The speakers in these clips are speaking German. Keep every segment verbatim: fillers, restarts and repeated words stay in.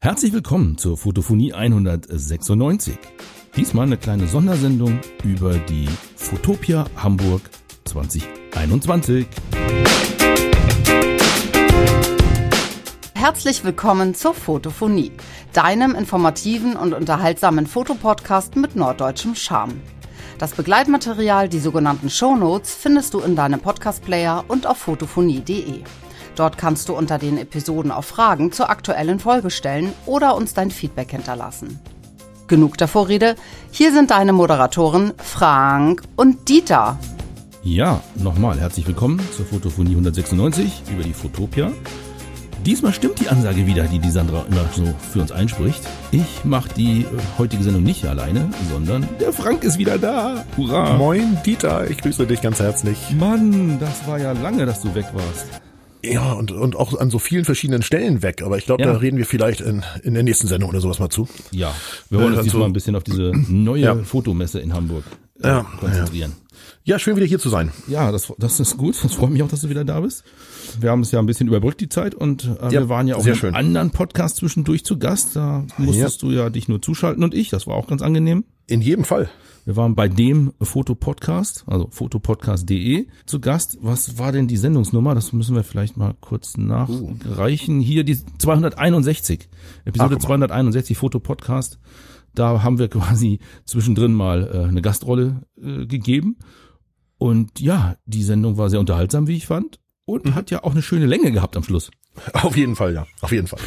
Herzlich willkommen zur Fotophonie hundertsechsundneunzig. Diesmal eine kleine Sondersendung über die Fotopia Hamburg zwanzig einundzwanzig. Herzlich willkommen zur Fotophonie, deinem informativen und unterhaltsamen Fotopodcast mit norddeutschem Charme. Das Begleitmaterial, die sogenannten Shownotes, findest du in deinem Podcast-Player und auf fotophonie punkt de. Dort kannst du unter den Episoden auch Fragen zur aktuellen Folge stellen oder uns dein Feedback hinterlassen. Genug der Vorrede, hier sind deine Moderatoren Frank und Dieter. Ja, nochmal herzlich willkommen zur Fotophonie hundertsechsundneunzig über die Fotopia. Diesmal stimmt die Ansage wieder, die die Sandra immer so für uns einspricht. Ich mache die heutige Sendung nicht alleine, sondern der Frank ist wieder da. Hurra! Moin Dieter, ich grüße dich ganz herzlich. Mann, das war ja lange, dass du weg warst. Ja, und und auch an so vielen verschiedenen Stellen weg. Aber ich glaube, ja. da reden wir vielleicht in, in der nächsten Sendung oder sowas mal zu. Ja, wir wollen uns äh, diesmal so, ein bisschen auf diese neue ja. Fotomesse in Hamburg äh, ja, konzentrieren. Ja. ja, schön wieder hier zu sein. Ja, das, das ist gut. Das freut mich auch, dass du wieder da bist. Wir haben es ja ein bisschen überbrückt, die Zeit. Und äh, ja, wir waren ja auch in einem schön. anderen Podcast zwischendurch zu Gast. Da musstest ja. du ja dich nur zuschalten und ich. Das war auch ganz angenehm. In jedem Fall. Wir waren bei dem Fotopodcast, also fotopodcast punkt de zu Gast. Was war denn die Sendungsnummer? Das müssen wir vielleicht mal kurz nachreichen. Hier die zweihunderteinundsechzig, Episode Ach, zweihunderteinundsechzig Fotopodcast. Da haben wir quasi zwischendrin mal äh, eine Gastrolle äh, gegeben. Und ja, die Sendung war sehr unterhaltsam, wie ich fand. Und mhm. hat ja auch eine schöne Länge gehabt am Schluss. Auf jeden Fall, ja. Auf jeden Fall.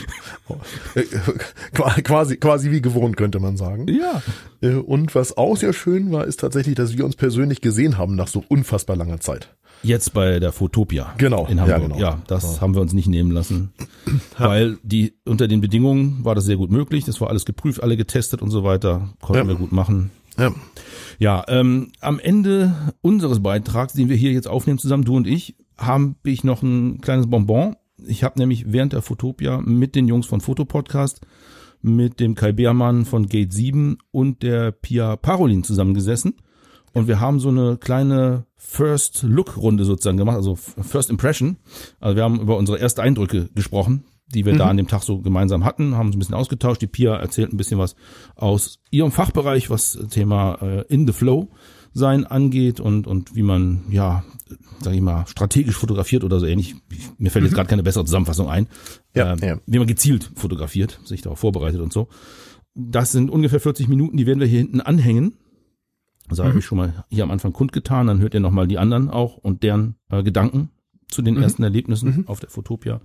quasi, quasi wie gewohnt, könnte man sagen. Ja. Und was auch sehr schön war, ist tatsächlich, dass wir uns persönlich gesehen haben nach so unfassbar langer Zeit. Jetzt bei der Fotopia. Genau. In Hamburg. Ja, genau. Ja, das ja. haben wir uns nicht nehmen lassen. Ja. Weil die, unter den Bedingungen war das sehr gut möglich. Das war alles geprüft, alle getestet und so weiter. Konnten ja. wir gut machen. Ja. Ja, ähm, am Ende unseres Beitrags, den wir hier jetzt aufnehmen zusammen, du und ich, habe ich noch ein kleines Bonbon. Ich habe nämlich während der Fotopia mit den Jungs von Fotopodcast, mit dem Kai Beermann von Gate sieben und der Pia Parolin zusammengesessen. Und wir haben so eine kleine First-Look-Runde sozusagen gemacht, also First Impression. Also wir haben über unsere ersten Eindrücke gesprochen, die wir mhm. da an dem Tag so gemeinsam hatten, haben uns ein bisschen ausgetauscht. Die Pia erzählt ein bisschen was aus ihrem Fachbereich, was Thema äh, In the Flow sein angeht und und wie man, ja, sag ich mal, strategisch fotografiert oder so ähnlich. Mir fällt jetzt gerade keine bessere Zusammenfassung ein. Ja, äh, ja. Wie man gezielt fotografiert, sich darauf vorbereitet und so. Das sind ungefähr vierzig Minuten, die werden wir hier hinten anhängen. Das habe mhm. ich schon mal hier am Anfang kundgetan. Dann hört ihr nochmal die anderen auch und deren äh, Gedanken zu den mhm. ersten Erlebnissen mhm. auf der Fotopia.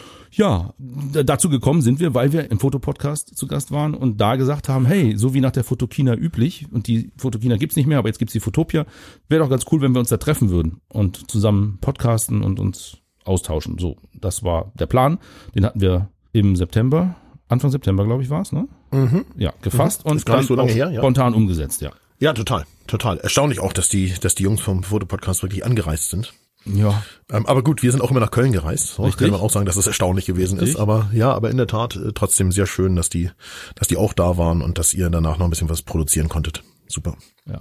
Ja, dazu gekommen sind wir, weil wir im Fotopodcast zu Gast waren und da gesagt haben, hey, so wie nach der Fotokina üblich, und die Fotokina gibt's nicht mehr, aber jetzt gibt's die Fotopia, wäre doch ganz cool, wenn wir uns da treffen würden und zusammen podcasten und uns austauschen. So, das war der Plan. Den hatten wir im September, Anfang September, glaube ich, war's, ne? Mhm. Ja, gefasst mhm. und gar nicht dann so lange auch her, ja. spontan umgesetzt, ja. Ja, total, total. Erstaunlich auch, dass die, dass die Jungs vom Fotopodcast wirklich angereist sind. Ja. Ähm, aber gut, wir sind auch immer nach Köln gereist. So, kann man auch sagen, dass das erstaunlich gewesen Richtig. ist. Aber ja, aber in der Tat äh, trotzdem sehr schön, dass die, dass die auch da waren und dass ihr danach noch ein bisschen was produzieren konntet. Super. Ja.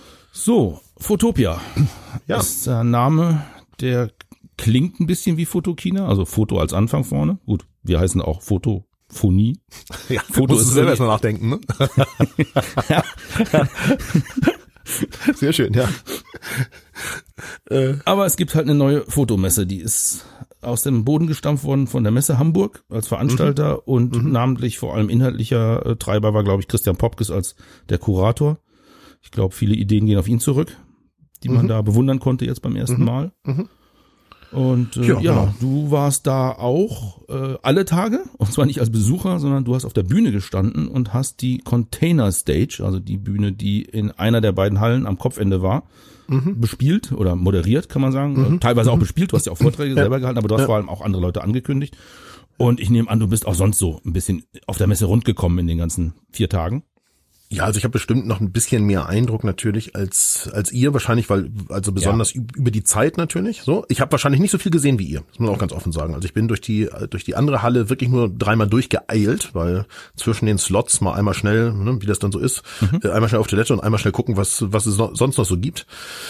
So, Fotopia. Ja. Ist der Name, der klingt ein bisschen wie Fotokina, also Foto als Anfang vorne. Gut, wir heißen auch Fotophonie. Ja, Foto ist selber erstmal nachdenken, ne? Ja. Sehr schön, ja. Aber es gibt halt eine neue Fotomesse, die ist aus dem Boden gestampft worden von der Messe Hamburg als Veranstalter mhm. und mhm. namentlich vor allem inhaltlicher äh, Treiber war, glaube ich, Christian Popkes als der Kurator. Ich glaube, viele Ideen gehen auf ihn zurück, die man mhm. da bewundern konnte jetzt beim ersten mhm. Mal. Mhm. Und äh, ja, ja genau. du warst da auch äh, alle Tage, und zwar nicht als Besucher, sondern du hast auf der Bühne gestanden und hast die Container Stage, also die Bühne, die in einer der beiden Hallen am Kopfende war, mhm. bespielt oder moderiert, kann man sagen. Mhm. Teilweise auch bespielt, du hast ja auch Vorträge ja. selber gehalten, aber du hast ja. vor allem auch andere Leute angekündigt. Und ich nehme an, du bist auch sonst so ein bisschen auf der Messe rundgekommen in den ganzen vier Tagen. Ja, also ich habe bestimmt noch ein bisschen mehr Eindruck natürlich als als ihr wahrscheinlich, weil also besonders ja. über die Zeit natürlich. So, ich habe wahrscheinlich nicht so viel gesehen wie ihr. Das muss man auch ganz offen sagen. Also ich bin durch die durch die andere Halle wirklich nur dreimal durchgeeilt, weil zwischen den Slots mal einmal schnell, ne, wie das dann so ist, mhm. einmal schnell auf Toilette und einmal schnell gucken, was was es sonst noch so gibt.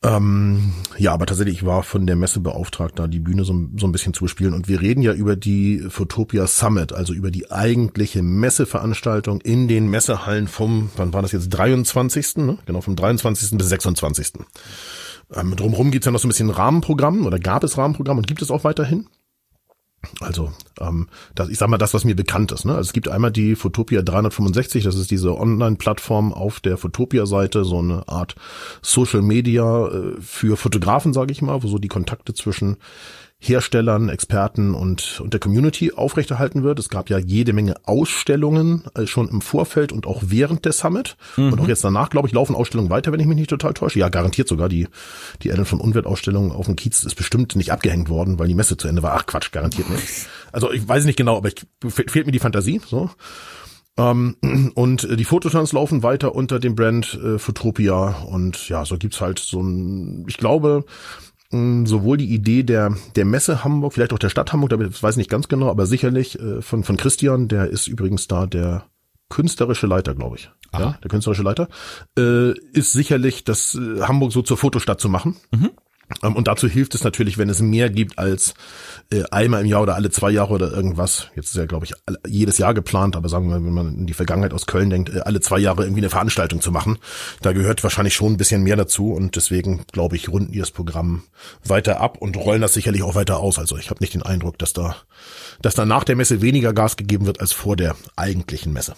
Ähm, ja, aber tatsächlich, ich war von der Messe beauftragt, da die Bühne so, so ein bisschen zu bespielen. Und wir reden ja über die Photopia Summit, also über die eigentliche Messeveranstaltung in den Messehallen vom, wann war das jetzt, dreiundzwanzigsten Ne? Genau, vom dreiundzwanzigsten bis sechsundzwanzigsten Ähm, drumherum gibt's ja noch so ein bisschen Rahmenprogramm oder gab es Rahmenprogramm und gibt es auch weiterhin. Also, ähm, das, ich sag mal, das, was mir bekannt ist. Ne? Also es gibt einmal die Photopia dreihundertfünfundsechzig, das ist diese Online-Plattform auf der Photopia-Seite, so eine Art Social Media äh, für Fotografen, sage ich mal, wo so die Kontakte zwischen Herstellern, Experten und, und der Community aufrechterhalten wird. Es gab ja jede Menge Ausstellungen äh, schon im Vorfeld und auch während der Summit. Mhm. Und auch jetzt danach, glaube ich, laufen Ausstellungen weiter, wenn ich mich nicht total täusche. Ja, garantiert sogar. Die die Ellen von Unwert-Ausstellung auf dem Kiez ist bestimmt nicht abgehängt worden, weil die Messe zu Ende war. Ach Quatsch, garantiert nicht. Also ich weiß nicht genau, aber ich, fehlt mir die Fantasie. So. Ähm, und die Fototurns laufen weiter unter dem Brand äh, Photopia. Und ja, so gibt's halt so ein, ich glaube, sowohl die Idee der der Messe Hamburg, vielleicht auch der Stadt Hamburg, da weiß ich nicht ganz genau, aber sicherlich äh, von von Christian, der ist übrigens da der künstlerische Leiter, glaube ich. Aha. Ja, der künstlerische Leiter äh, ist sicherlich, das äh, Hamburg so zur Fotostadt zu machen. Mhm. Ähm, und dazu hilft es natürlich, wenn es mehr gibt als äh, einmal im Jahr oder alle zwei Jahre oder irgendwas. Jetzt ist ja, glaube ich, alle, jedes Jahr geplant, aber sagen wir, wenn man in die Vergangenheit aus Köln denkt, äh, alle zwei Jahre irgendwie eine Veranstaltung zu machen. Da gehört wahrscheinlich schon ein bisschen mehr dazu und deswegen, glaube ich, runden die das Programm weiter ab und rollen das sicherlich auch weiter aus. Also ich habe nicht den Eindruck, dass da, dass da nach der Messe weniger Gas gegeben wird als vor der eigentlichen Messe.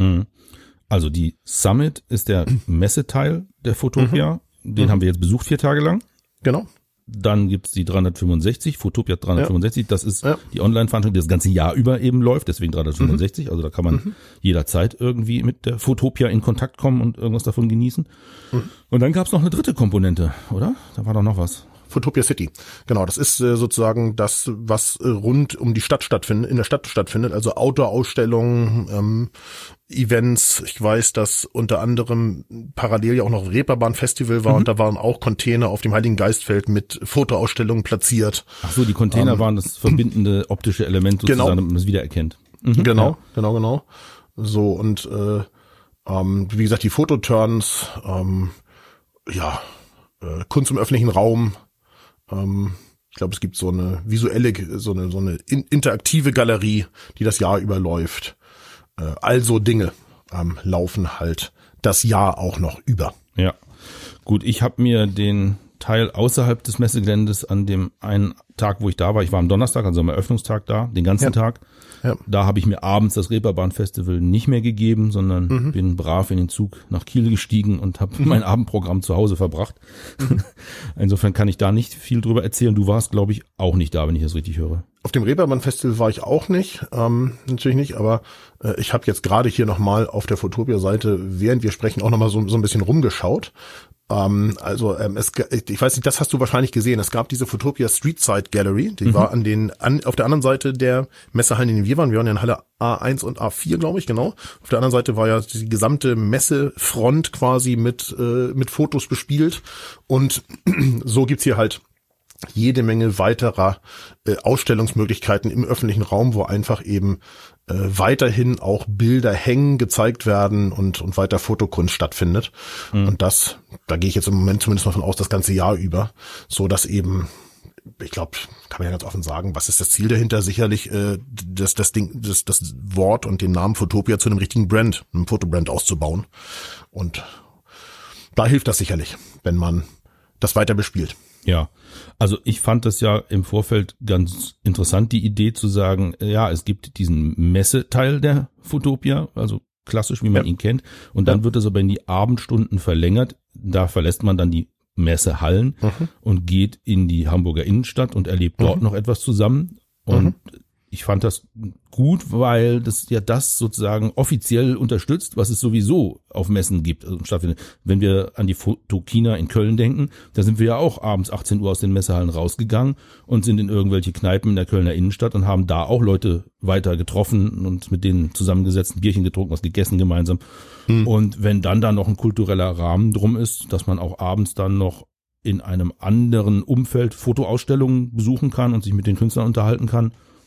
Also die Summit ist der Messeteil der Photopia. Mhm. Den mhm. haben wir jetzt besucht vier Tage lang. Genau. Dann gibt's die dreihundertfünfundsechzig, Photopia dreihundertfünfundsechzig. Ja. Das ist ja. die Online-Veranstaltung, die das ganze Jahr über eben läuft, deswegen dreihundertfünfundsechzig. Mhm. Also da kann man mhm. jederzeit irgendwie mit der Photopia in Kontakt kommen und irgendwas davon genießen. Mhm. Und dann gab's noch eine dritte Komponente, oder? Da war doch noch was. Photopia City. Genau, das ist äh, sozusagen das, was äh, rund um die Stadt stattfindet, in der Stadt stattfindet, also Outdoor-Ausstellungen, ähm, Events. Ich weiß, dass unter anderem parallel ja auch noch Reeperbahn-Festival war mhm. und da waren auch Container auf dem Heiligen Geistfeld mit Fotoausstellungen platziert. Ach so, die Container ähm, waren das verbindende optische Element sozusagen, genau. damit man es wiedererkennt. Mhm, genau, ja. genau, genau. So und äh, ähm, wie gesagt, die Fototurns, ähm, ja, äh, Kunst im öffentlichen Raum. Ähm, ich glaube, es gibt so eine visuelle, so eine, so eine in, interaktive Galerie, die das Jahr überläuft. Äh, also Dinge ähm, laufen halt das Jahr auch noch über. Ja, gut. Ich habe mir den Teil außerhalb des Messegeländes an dem einen Tag, wo ich da war, ich war am Donnerstag, also am Eröffnungstag da, den ganzen ja. Tag. Ja. Da habe ich mir abends das Reeperbahn-Festival nicht mehr gegeben, sondern mhm. bin brav in den Zug nach Kiel gestiegen und habe mhm. mein Abendprogramm zu Hause verbracht. Mhm. Insofern kann ich da nicht viel drüber erzählen. Du warst, glaube ich, auch nicht da, wenn ich das richtig höre. Auf dem Reeperbahn-Festival war ich auch nicht, ähm, natürlich nicht, aber äh, ich habe jetzt gerade hier nochmal auf der Photopia-Seite, während wir sprechen, auch nochmal so, so ein bisschen rumgeschaut. Ähm, also ähm, es, ich weiß nicht, das hast du wahrscheinlich gesehen. Es gab diese Photopia Street Side Gallery, die mhm. war an den an, auf der anderen Seite der Messehallen, in denen wir waren. Wir waren ja in Halle A eins und A vier, glaube ich, genau. Auf der anderen Seite war ja die gesamte Messefront quasi mit äh, mit Fotos bespielt und so gibt's hier halt jede Menge weiterer äh, Ausstellungsmöglichkeiten im öffentlichen Raum, wo einfach eben äh, weiterhin auch Bilder hängen, gezeigt werden und und weiter Fotokunst stattfindet. Mhm. Und das, da gehe ich jetzt im Moment zumindest mal von aus, das ganze Jahr über, so dass eben, ich glaube, kann man ja ganz offen sagen, was ist das Ziel dahinter? Sicherlich äh, das das Ding, das das Wort und den Namen Photopia zu einem richtigen Brand, einem Fotobrand auszubauen. Und da hilft das sicherlich, wenn man das weiter bespielt. Ja, also ich fand das ja im Vorfeld ganz interessant, die Idee zu sagen, ja, es gibt diesen Messeteil der Photopia, also klassisch, wie man ja. ihn kennt, und dann ja. wird es aber in die Abendstunden verlängert. Da verlässt man dann die Messehallen mhm. und geht in die Hamburger Innenstadt und erlebt dort mhm. noch etwas zusammen. Und mhm. ich fand das gut, weil das ja das sozusagen offiziell unterstützt, was es sowieso auf Messen gibt. Also stattfindet. Wenn wir an die Photokina in Köln denken, da sind wir ja auch abends achtzehn Uhr aus den Messehallen rausgegangen und sind in irgendwelche Kneipen in der Kölner Innenstadt und haben da auch Leute weiter getroffen und mit denen zusammengesetzt, ein Bierchen getrunken, was gegessen gemeinsam. Hm. Und wenn dann da noch ein kultureller Rahmen drum ist, dass man auch abends dann noch in einem anderen Umfeld Fotoausstellungen besuchen kann und sich mit den Künstlern unterhalten kann,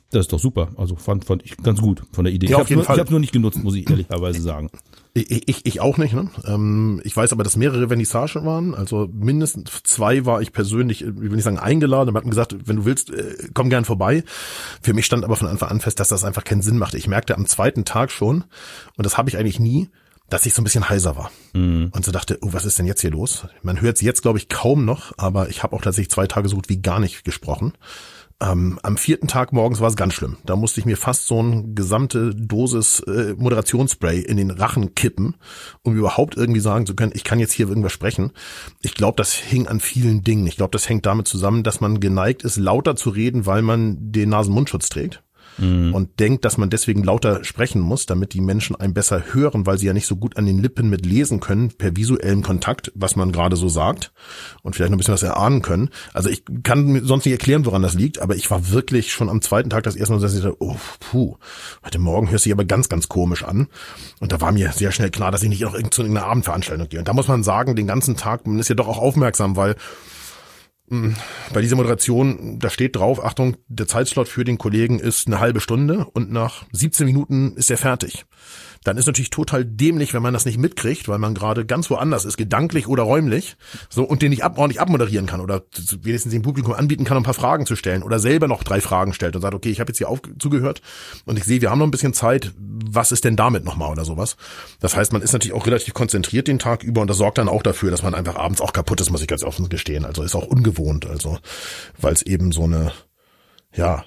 Das ist doch super. Also fand, fand ich ganz gut von der Idee. Ja, ich auf jeden nur, Fall. Ich habe nur nicht genutzt, muss ich ehrlicherweise sagen. Ich, ich, ich auch nicht. Ne? Ähm, ich weiß aber, dass mehrere Vernissagen waren. Also mindestens zwei war ich persönlich, ich will nicht sagen eingeladen, aber hatten gesagt, wenn du willst, komm gern vorbei. Für mich stand aber von Anfang an fest, dass das einfach keinen Sinn machte. Ich merkte am zweiten Tag schon, und das habe ich eigentlich nie, dass ich so ein bisschen heiser war. Mhm. Und so dachte, oh, was ist denn jetzt hier los? Man hört es jetzt, glaube ich, kaum noch, aber ich habe auch tatsächlich zwei Tage so gut wie gar nicht gesprochen. Ähm, am vierten Tag morgens war es ganz schlimm. Da musste ich mir fast so eine gesamte Dosis äh, Moderationsspray in den Rachen kippen, um überhaupt irgendwie sagen zu können, ich kann jetzt hier irgendwas sprechen. Ich glaube, das hing an vielen Dingen. Ich glaube, das hängt damit zusammen, dass man geneigt ist, lauter zu reden, weil man den Nasen-Mundschutz trägt. Mhm. Und denkt, dass man deswegen lauter sprechen muss, damit die Menschen einen besser hören, weil sie ja nicht so gut an den Lippen mit lesen können, per visuellem Kontakt, was man gerade so sagt und vielleicht noch ein bisschen was erahnen können. Also ich kann mir sonst nicht erklären, woran das liegt, aber ich war wirklich schon am zweiten Tag das erste Mal, dass ich dachte, oh, puh, heute Morgen hört sich aber ganz, ganz komisch an. Und da war mir sehr schnell klar, dass ich nicht noch zu irgendeiner Abendveranstaltung gehe. Und da muss man sagen, den ganzen Tag, man ist ja doch auch aufmerksam, weil bei dieser Moderation, da steht drauf, Achtung, der Zeitslot für den Kollegen ist eine halbe Stunde und nach siebzehn Minuten ist er fertig. Dann ist natürlich total dämlich, wenn man das nicht mitkriegt, weil man gerade ganz woanders ist, gedanklich oder räumlich, so, und den nicht ab, ordentlich abmoderieren kann oder wenigstens dem Publikum anbieten kann, um ein paar Fragen zu stellen oder selber noch drei Fragen stellt und sagt, okay, ich habe jetzt hier auf, zugehört und ich sehe, wir haben noch ein bisschen Zeit, was ist denn damit nochmal oder sowas? Das heißt, man ist natürlich auch relativ konzentriert den Tag über und das sorgt dann auch dafür, dass man einfach abends auch kaputt ist, muss ich ganz offen gestehen. Also ist auch ungewohnt, also, weil es eben so eine, ja,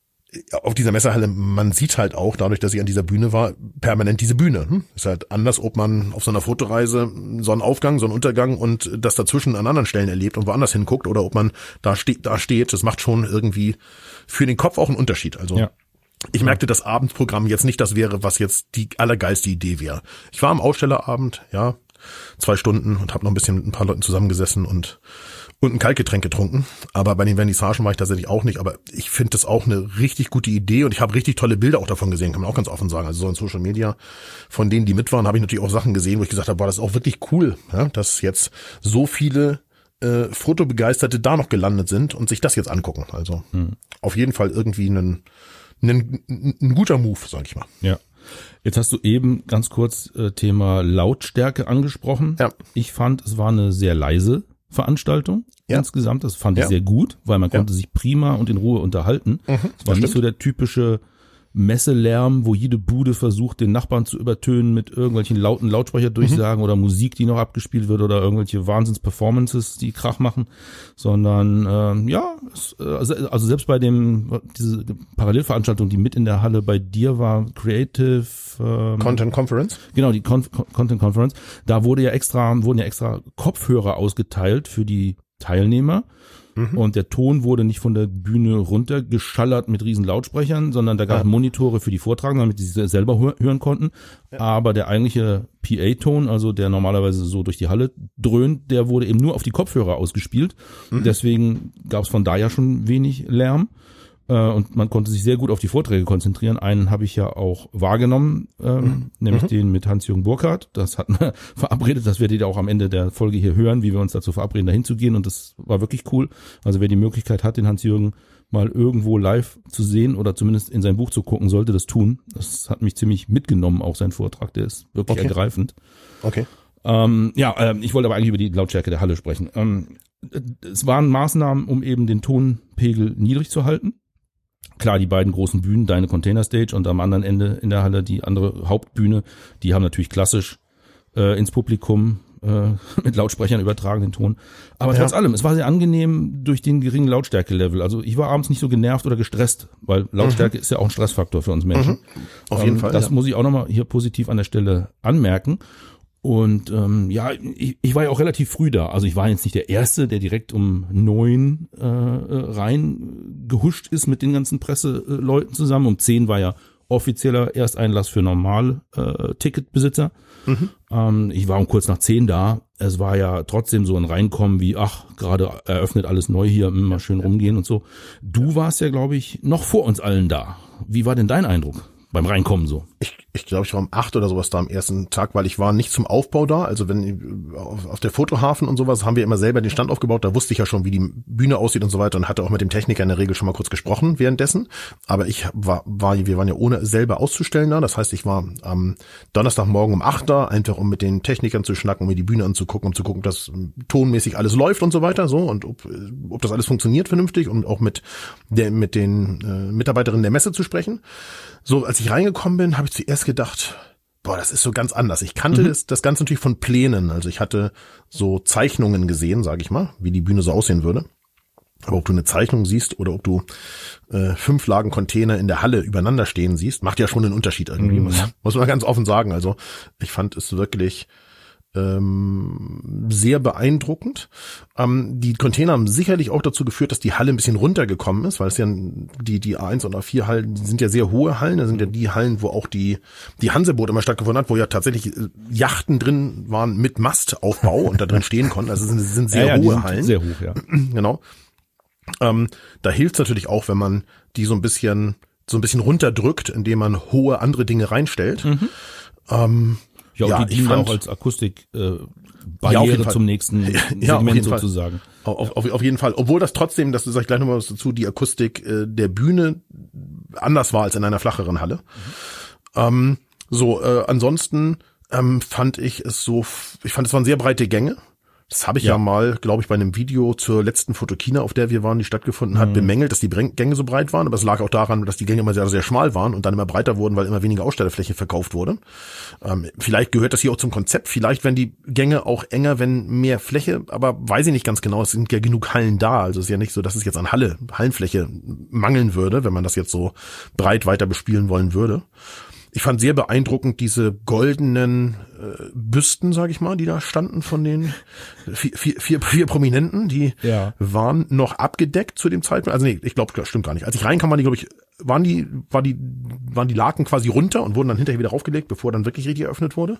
auf dieser Messehalle, man sieht halt auch, dadurch, dass ich an dieser Bühne war, permanent diese Bühne. Hm? Ist halt anders, ob man auf so einer Fotoreise Sonnenaufgang, Sonnenuntergang und das dazwischen an anderen Stellen erlebt und woanders hinguckt oder ob man da steht, da steht. Das macht schon irgendwie für den Kopf auch einen Unterschied. Also ja. Ich merkte, das Abendprogramm jetzt nicht das wäre, was jetzt die allergeilste Idee wäre. Ich war am Ausstellerabend, ja, zwei Stunden und habe noch ein bisschen mit ein paar Leuten zusammengesessen und und ein Kaltgetränk getrunken, aber bei den Vernissagen war ich tatsächlich auch nicht, aber ich finde das auch eine richtig gute Idee und ich habe richtig tolle Bilder auch davon gesehen, kann man auch ganz offen sagen, also so in Social Media, von denen, die mit waren, habe ich natürlich auch Sachen gesehen, wo ich gesagt habe, boah, das ist auch wirklich cool, ja, dass jetzt so viele äh, Fotobegeisterte da noch gelandet sind und sich das jetzt angucken, also hm. auf jeden Fall irgendwie ein, ein, ein guter Move, sag ich mal. Ja. Jetzt hast du eben ganz kurz äh, Thema Lautstärke angesprochen. Ja. Ich fand, es war eine sehr leise Veranstaltung ja. insgesamt. Das fand ich ja. sehr gut, weil man konnte ja. sich prima und in Ruhe unterhalten. Mhm, es war nicht so der typische Messelärm, wo jede Bude versucht, den Nachbarn zu übertönen mit irgendwelchen lauten Lautsprecherdurchsagen mhm. oder Musik, die noch abgespielt wird oder irgendwelche Wahnsinns-Performances, die Krach machen, sondern ähm, ja, es, also, also selbst bei dem diese Parallelveranstaltung, die mit in der Halle bei dir war, Creative ähm, Content Conference. Genau, die Con- Content Conference, da wurde ja extra wurden ja extra Kopfhörer ausgeteilt für die Teilnehmer. Mhm. Und der Ton wurde nicht von der Bühne runtergeschallert mit riesen Lautsprechern, sondern da gab es ja. Monitore für die Vortragenden, damit sie selber hör- hören konnten. Ja. Aber der eigentliche P A-Ton, also der normalerweise so durch die Halle dröhnt, der wurde eben nur auf die Kopfhörer ausgespielt. Mhm. Deswegen gab es von da ja schon wenig Lärm. Und man konnte sich sehr gut auf die Vorträge konzentrieren. Einen habe ich ja auch wahrgenommen, ähm, mhm. nämlich mhm. den mit Hans-Jürgen Burkhardt. Das hatten wir verabredet, das werdet ihr auch am Ende der Folge hier hören, wie wir uns dazu verabreden, dahin zu gehen. Und das war wirklich cool. Also wer die Möglichkeit hat, den Hans-Jürgen mal irgendwo live zu sehen oder zumindest in sein Buch zu gucken, sollte das tun. Das hat mich ziemlich mitgenommen, auch sein Vortrag. Der ist wirklich okay. ergreifend. Okay. Ähm, ja, äh, ich wollte aber eigentlich über die Lautstärke der Halle sprechen. Ähm, es waren Maßnahmen, um eben den Tonpegel niedrig zu halten. Klar, die beiden großen Bühnen, deine Container Stage und am anderen Ende in der Halle die andere Hauptbühne, die haben natürlich klassisch äh, ins Publikum äh, mit Lautsprechern übertragen den Ton. Aber ja. trotz allem, es war sehr angenehm durch den geringen Lautstärke-Level. Also ich war abends nicht so genervt oder gestresst, weil Lautstärke mhm. ist ja auch ein Stressfaktor für uns Menschen. Mhm. Auf jeden ähm, Fall. Das ja. muss ich auch nochmal hier positiv an der Stelle anmerken. Und ähm, ja, ich, ich war ja auch relativ früh da. Also ich war jetzt nicht der Erste, der direkt um neun äh, rein gehuscht ist mit den ganzen Presseleuten zusammen. Um zehn war ja offizieller Ersteinlass für normal äh, Ticketbesitzer. Mhm. Ähm, ich war um kurz nach zehn da. Es war ja trotzdem so ein Reinkommen wie, ach, gerade eröffnet alles neu hier, mal schön rumgehen und so. Du warst ja, glaube ich, noch vor uns allen da. Wie war denn dein Eindruck beim Reinkommen so? Ich Ich glaube, ich war um acht oder sowas da am ersten Tag, weil ich war nicht zum Aufbau da. Also wenn auf der Fotohafen und sowas haben wir immer selber den Stand aufgebaut. Da wusste ich ja schon, wie die Bühne aussieht und so weiter und hatte auch mit dem Techniker in der Regel schon mal kurz gesprochen währenddessen. Aber ich war, war wir waren ja ohne selber auszustellen da. Das heißt, ich war am Donnerstagmorgen um acht da, einfach um mit den Technikern zu schnacken, um mir die Bühne anzugucken, um zu gucken, dass tonmäßig alles läuft und so weiter, so und ob, ob das alles funktioniert vernünftig und auch mit der mit den äh, Mitarbeiterinnen der Messe zu sprechen. So, als ich reingekommen bin, habe ich zuerst gedacht, boah, das ist so ganz anders. Ich kannte mhm. das, das Ganze natürlich von Plänen. Also ich hatte so Zeichnungen gesehen, sage ich mal, wie die Bühne so aussehen würde. Aber ob du eine Zeichnung siehst oder ob du äh, fünf Lagen Container in der Halle übereinander stehen siehst, macht ja schon einen Unterschied irgendwie. Mhm. Muss, muss man ganz offen sagen. Also ich fand es wirklich ähm, sehr beeindruckend. Ähm, die Container haben sicherlich auch dazu geführt, dass die Halle ein bisschen runtergekommen ist, weil es ja die die A eins und A vier Hallen, die sind ja sehr hohe Hallen. Das sind ja die Hallen, wo auch die die Hanseboot immer stattgefunden hat, wo ja tatsächlich Yachten drin waren mit Mastaufbau und da drin stehen konnten. Also es sind, sind sehr ja, ja, hohe Hallen. Sehr hoch, ja. Genau. Ähm, da hilft es natürlich auch, wenn man die so ein bisschen so ein bisschen runterdrückt, indem man hohe andere Dinge reinstellt. Mhm. Ähm, ja, und ja, die dienen fand, auch als Akustik äh, Barriere ja, zum nächsten ja, Segment sozusagen. Auf, auf, auf jeden Fall. Obwohl das trotzdem, das sage ich gleich nochmal was dazu, die Akustik äh, der Bühne anders war als in einer flacheren Halle. Mhm. Ähm, so, äh, ansonsten ähm, fand ich es so, ich fand es waren sehr breite Gänge. Das habe ich ja, ja mal, glaube ich, bei einem Video zur letzten Fotokina, auf der wir waren, die stattgefunden hat, mhm. bemängelt, dass die Gänge so breit waren. Aber es lag auch daran, dass die Gänge immer sehr, sehr schmal waren und dann immer breiter wurden, weil immer weniger Ausstellerfläche verkauft wurde. Ähm, vielleicht gehört das hier auch zum Konzept. Vielleicht werden die Gänge auch enger, wenn mehr Fläche. Aber weiß ich nicht ganz genau. Es sind ja genug Hallen da. Also es ist ja nicht so, dass es jetzt an Halle, Hallenfläche mangeln würde, wenn man das jetzt so breit weiter bespielen wollen würde. Ich fand sehr beeindruckend diese goldenen äh, Büsten, sage ich mal, die da standen von den vier, vier, vier, vier Prominenten. Die ja. waren noch abgedeckt zu dem Zeitpunkt. Also nee, ich glaube, das stimmt gar nicht. Als ich reinkam, waren die, glaube ich, waren die, war die, waren die Laken quasi runter und wurden dann hinterher wieder raufgelegt, bevor dann wirklich richtig eröffnet wurde.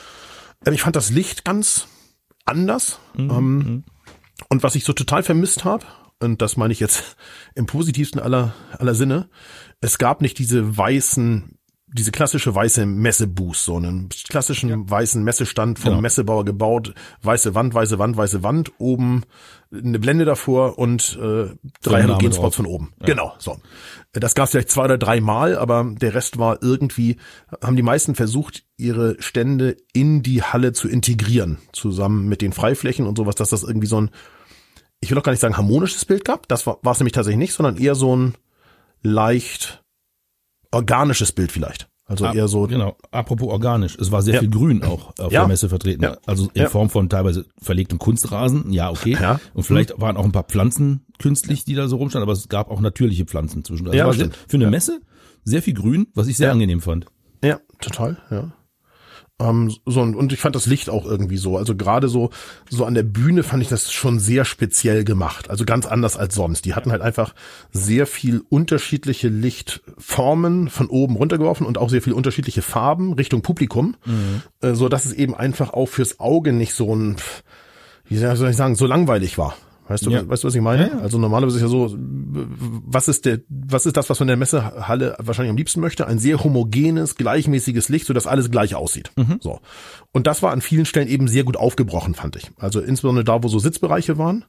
Ich fand das Licht ganz anders. Mhm. Ähm, und was ich so total vermisst habe, und das meine ich jetzt im positivsten aller aller Sinne, es gab nicht diese weißen diese klassische weiße Messebooth, so einen klassischen ja. weißen Messestand vom genau. Messebauer gebaut, weiße Wand, weiße Wand, weiße Wand, oben eine Blende davor und äh, drei Halogenspots von oben. Ja. Genau, so. Das gab es vielleicht zwei oder drei Mal, aber der Rest war irgendwie, haben die meisten versucht, ihre Stände in die Halle zu integrieren, zusammen mit den Freiflächen und sowas, dass das irgendwie so ein, ich will auch gar nicht sagen harmonisches Bild gab, das war es nämlich tatsächlich nicht, sondern eher so ein leicht organisches Bild vielleicht. Also ah, eher so. Genau. Apropos organisch. Es war sehr ja. viel Grün auch auf ja. der Messe vertreten. Ja. Also in ja. Form von teilweise verlegtem Kunstrasen. Ja, okay. Ja. Und vielleicht mhm. waren auch ein paar Pflanzen künstlich, die da so rumstanden, aber es gab auch natürliche Pflanzen zwischen. Also ja, war sehr, für eine ja. Messe sehr viel Grün, was ich sehr ja. angenehm fand. Ja, total, ja. Ähm, so, und ich fand das Licht auch irgendwie so. Also gerade so, so an der Bühne fand ich das schon sehr speziell gemacht. Also ganz anders als sonst. Die hatten halt einfach sehr viel unterschiedliche Lichtformen von oben runtergeworfen und auch sehr viel unterschiedliche Farben Richtung Publikum. Mhm. Äh, so dass es eben einfach auch fürs Auge nicht so ein, wie soll ich sagen, so langweilig war. Weißt du, ja. weißt du, was ich meine? Ja, ja. Also normalerweise ist ja so, was ist der, was ist das, was man in der Messehalle wahrscheinlich am liebsten möchte? Ein sehr homogenes, gleichmäßiges Licht, so dass alles gleich aussieht. Mhm. So. Und das war an vielen Stellen eben sehr gut aufgebrochen, fand ich. Also insbesondere da, wo so Sitzbereiche waren.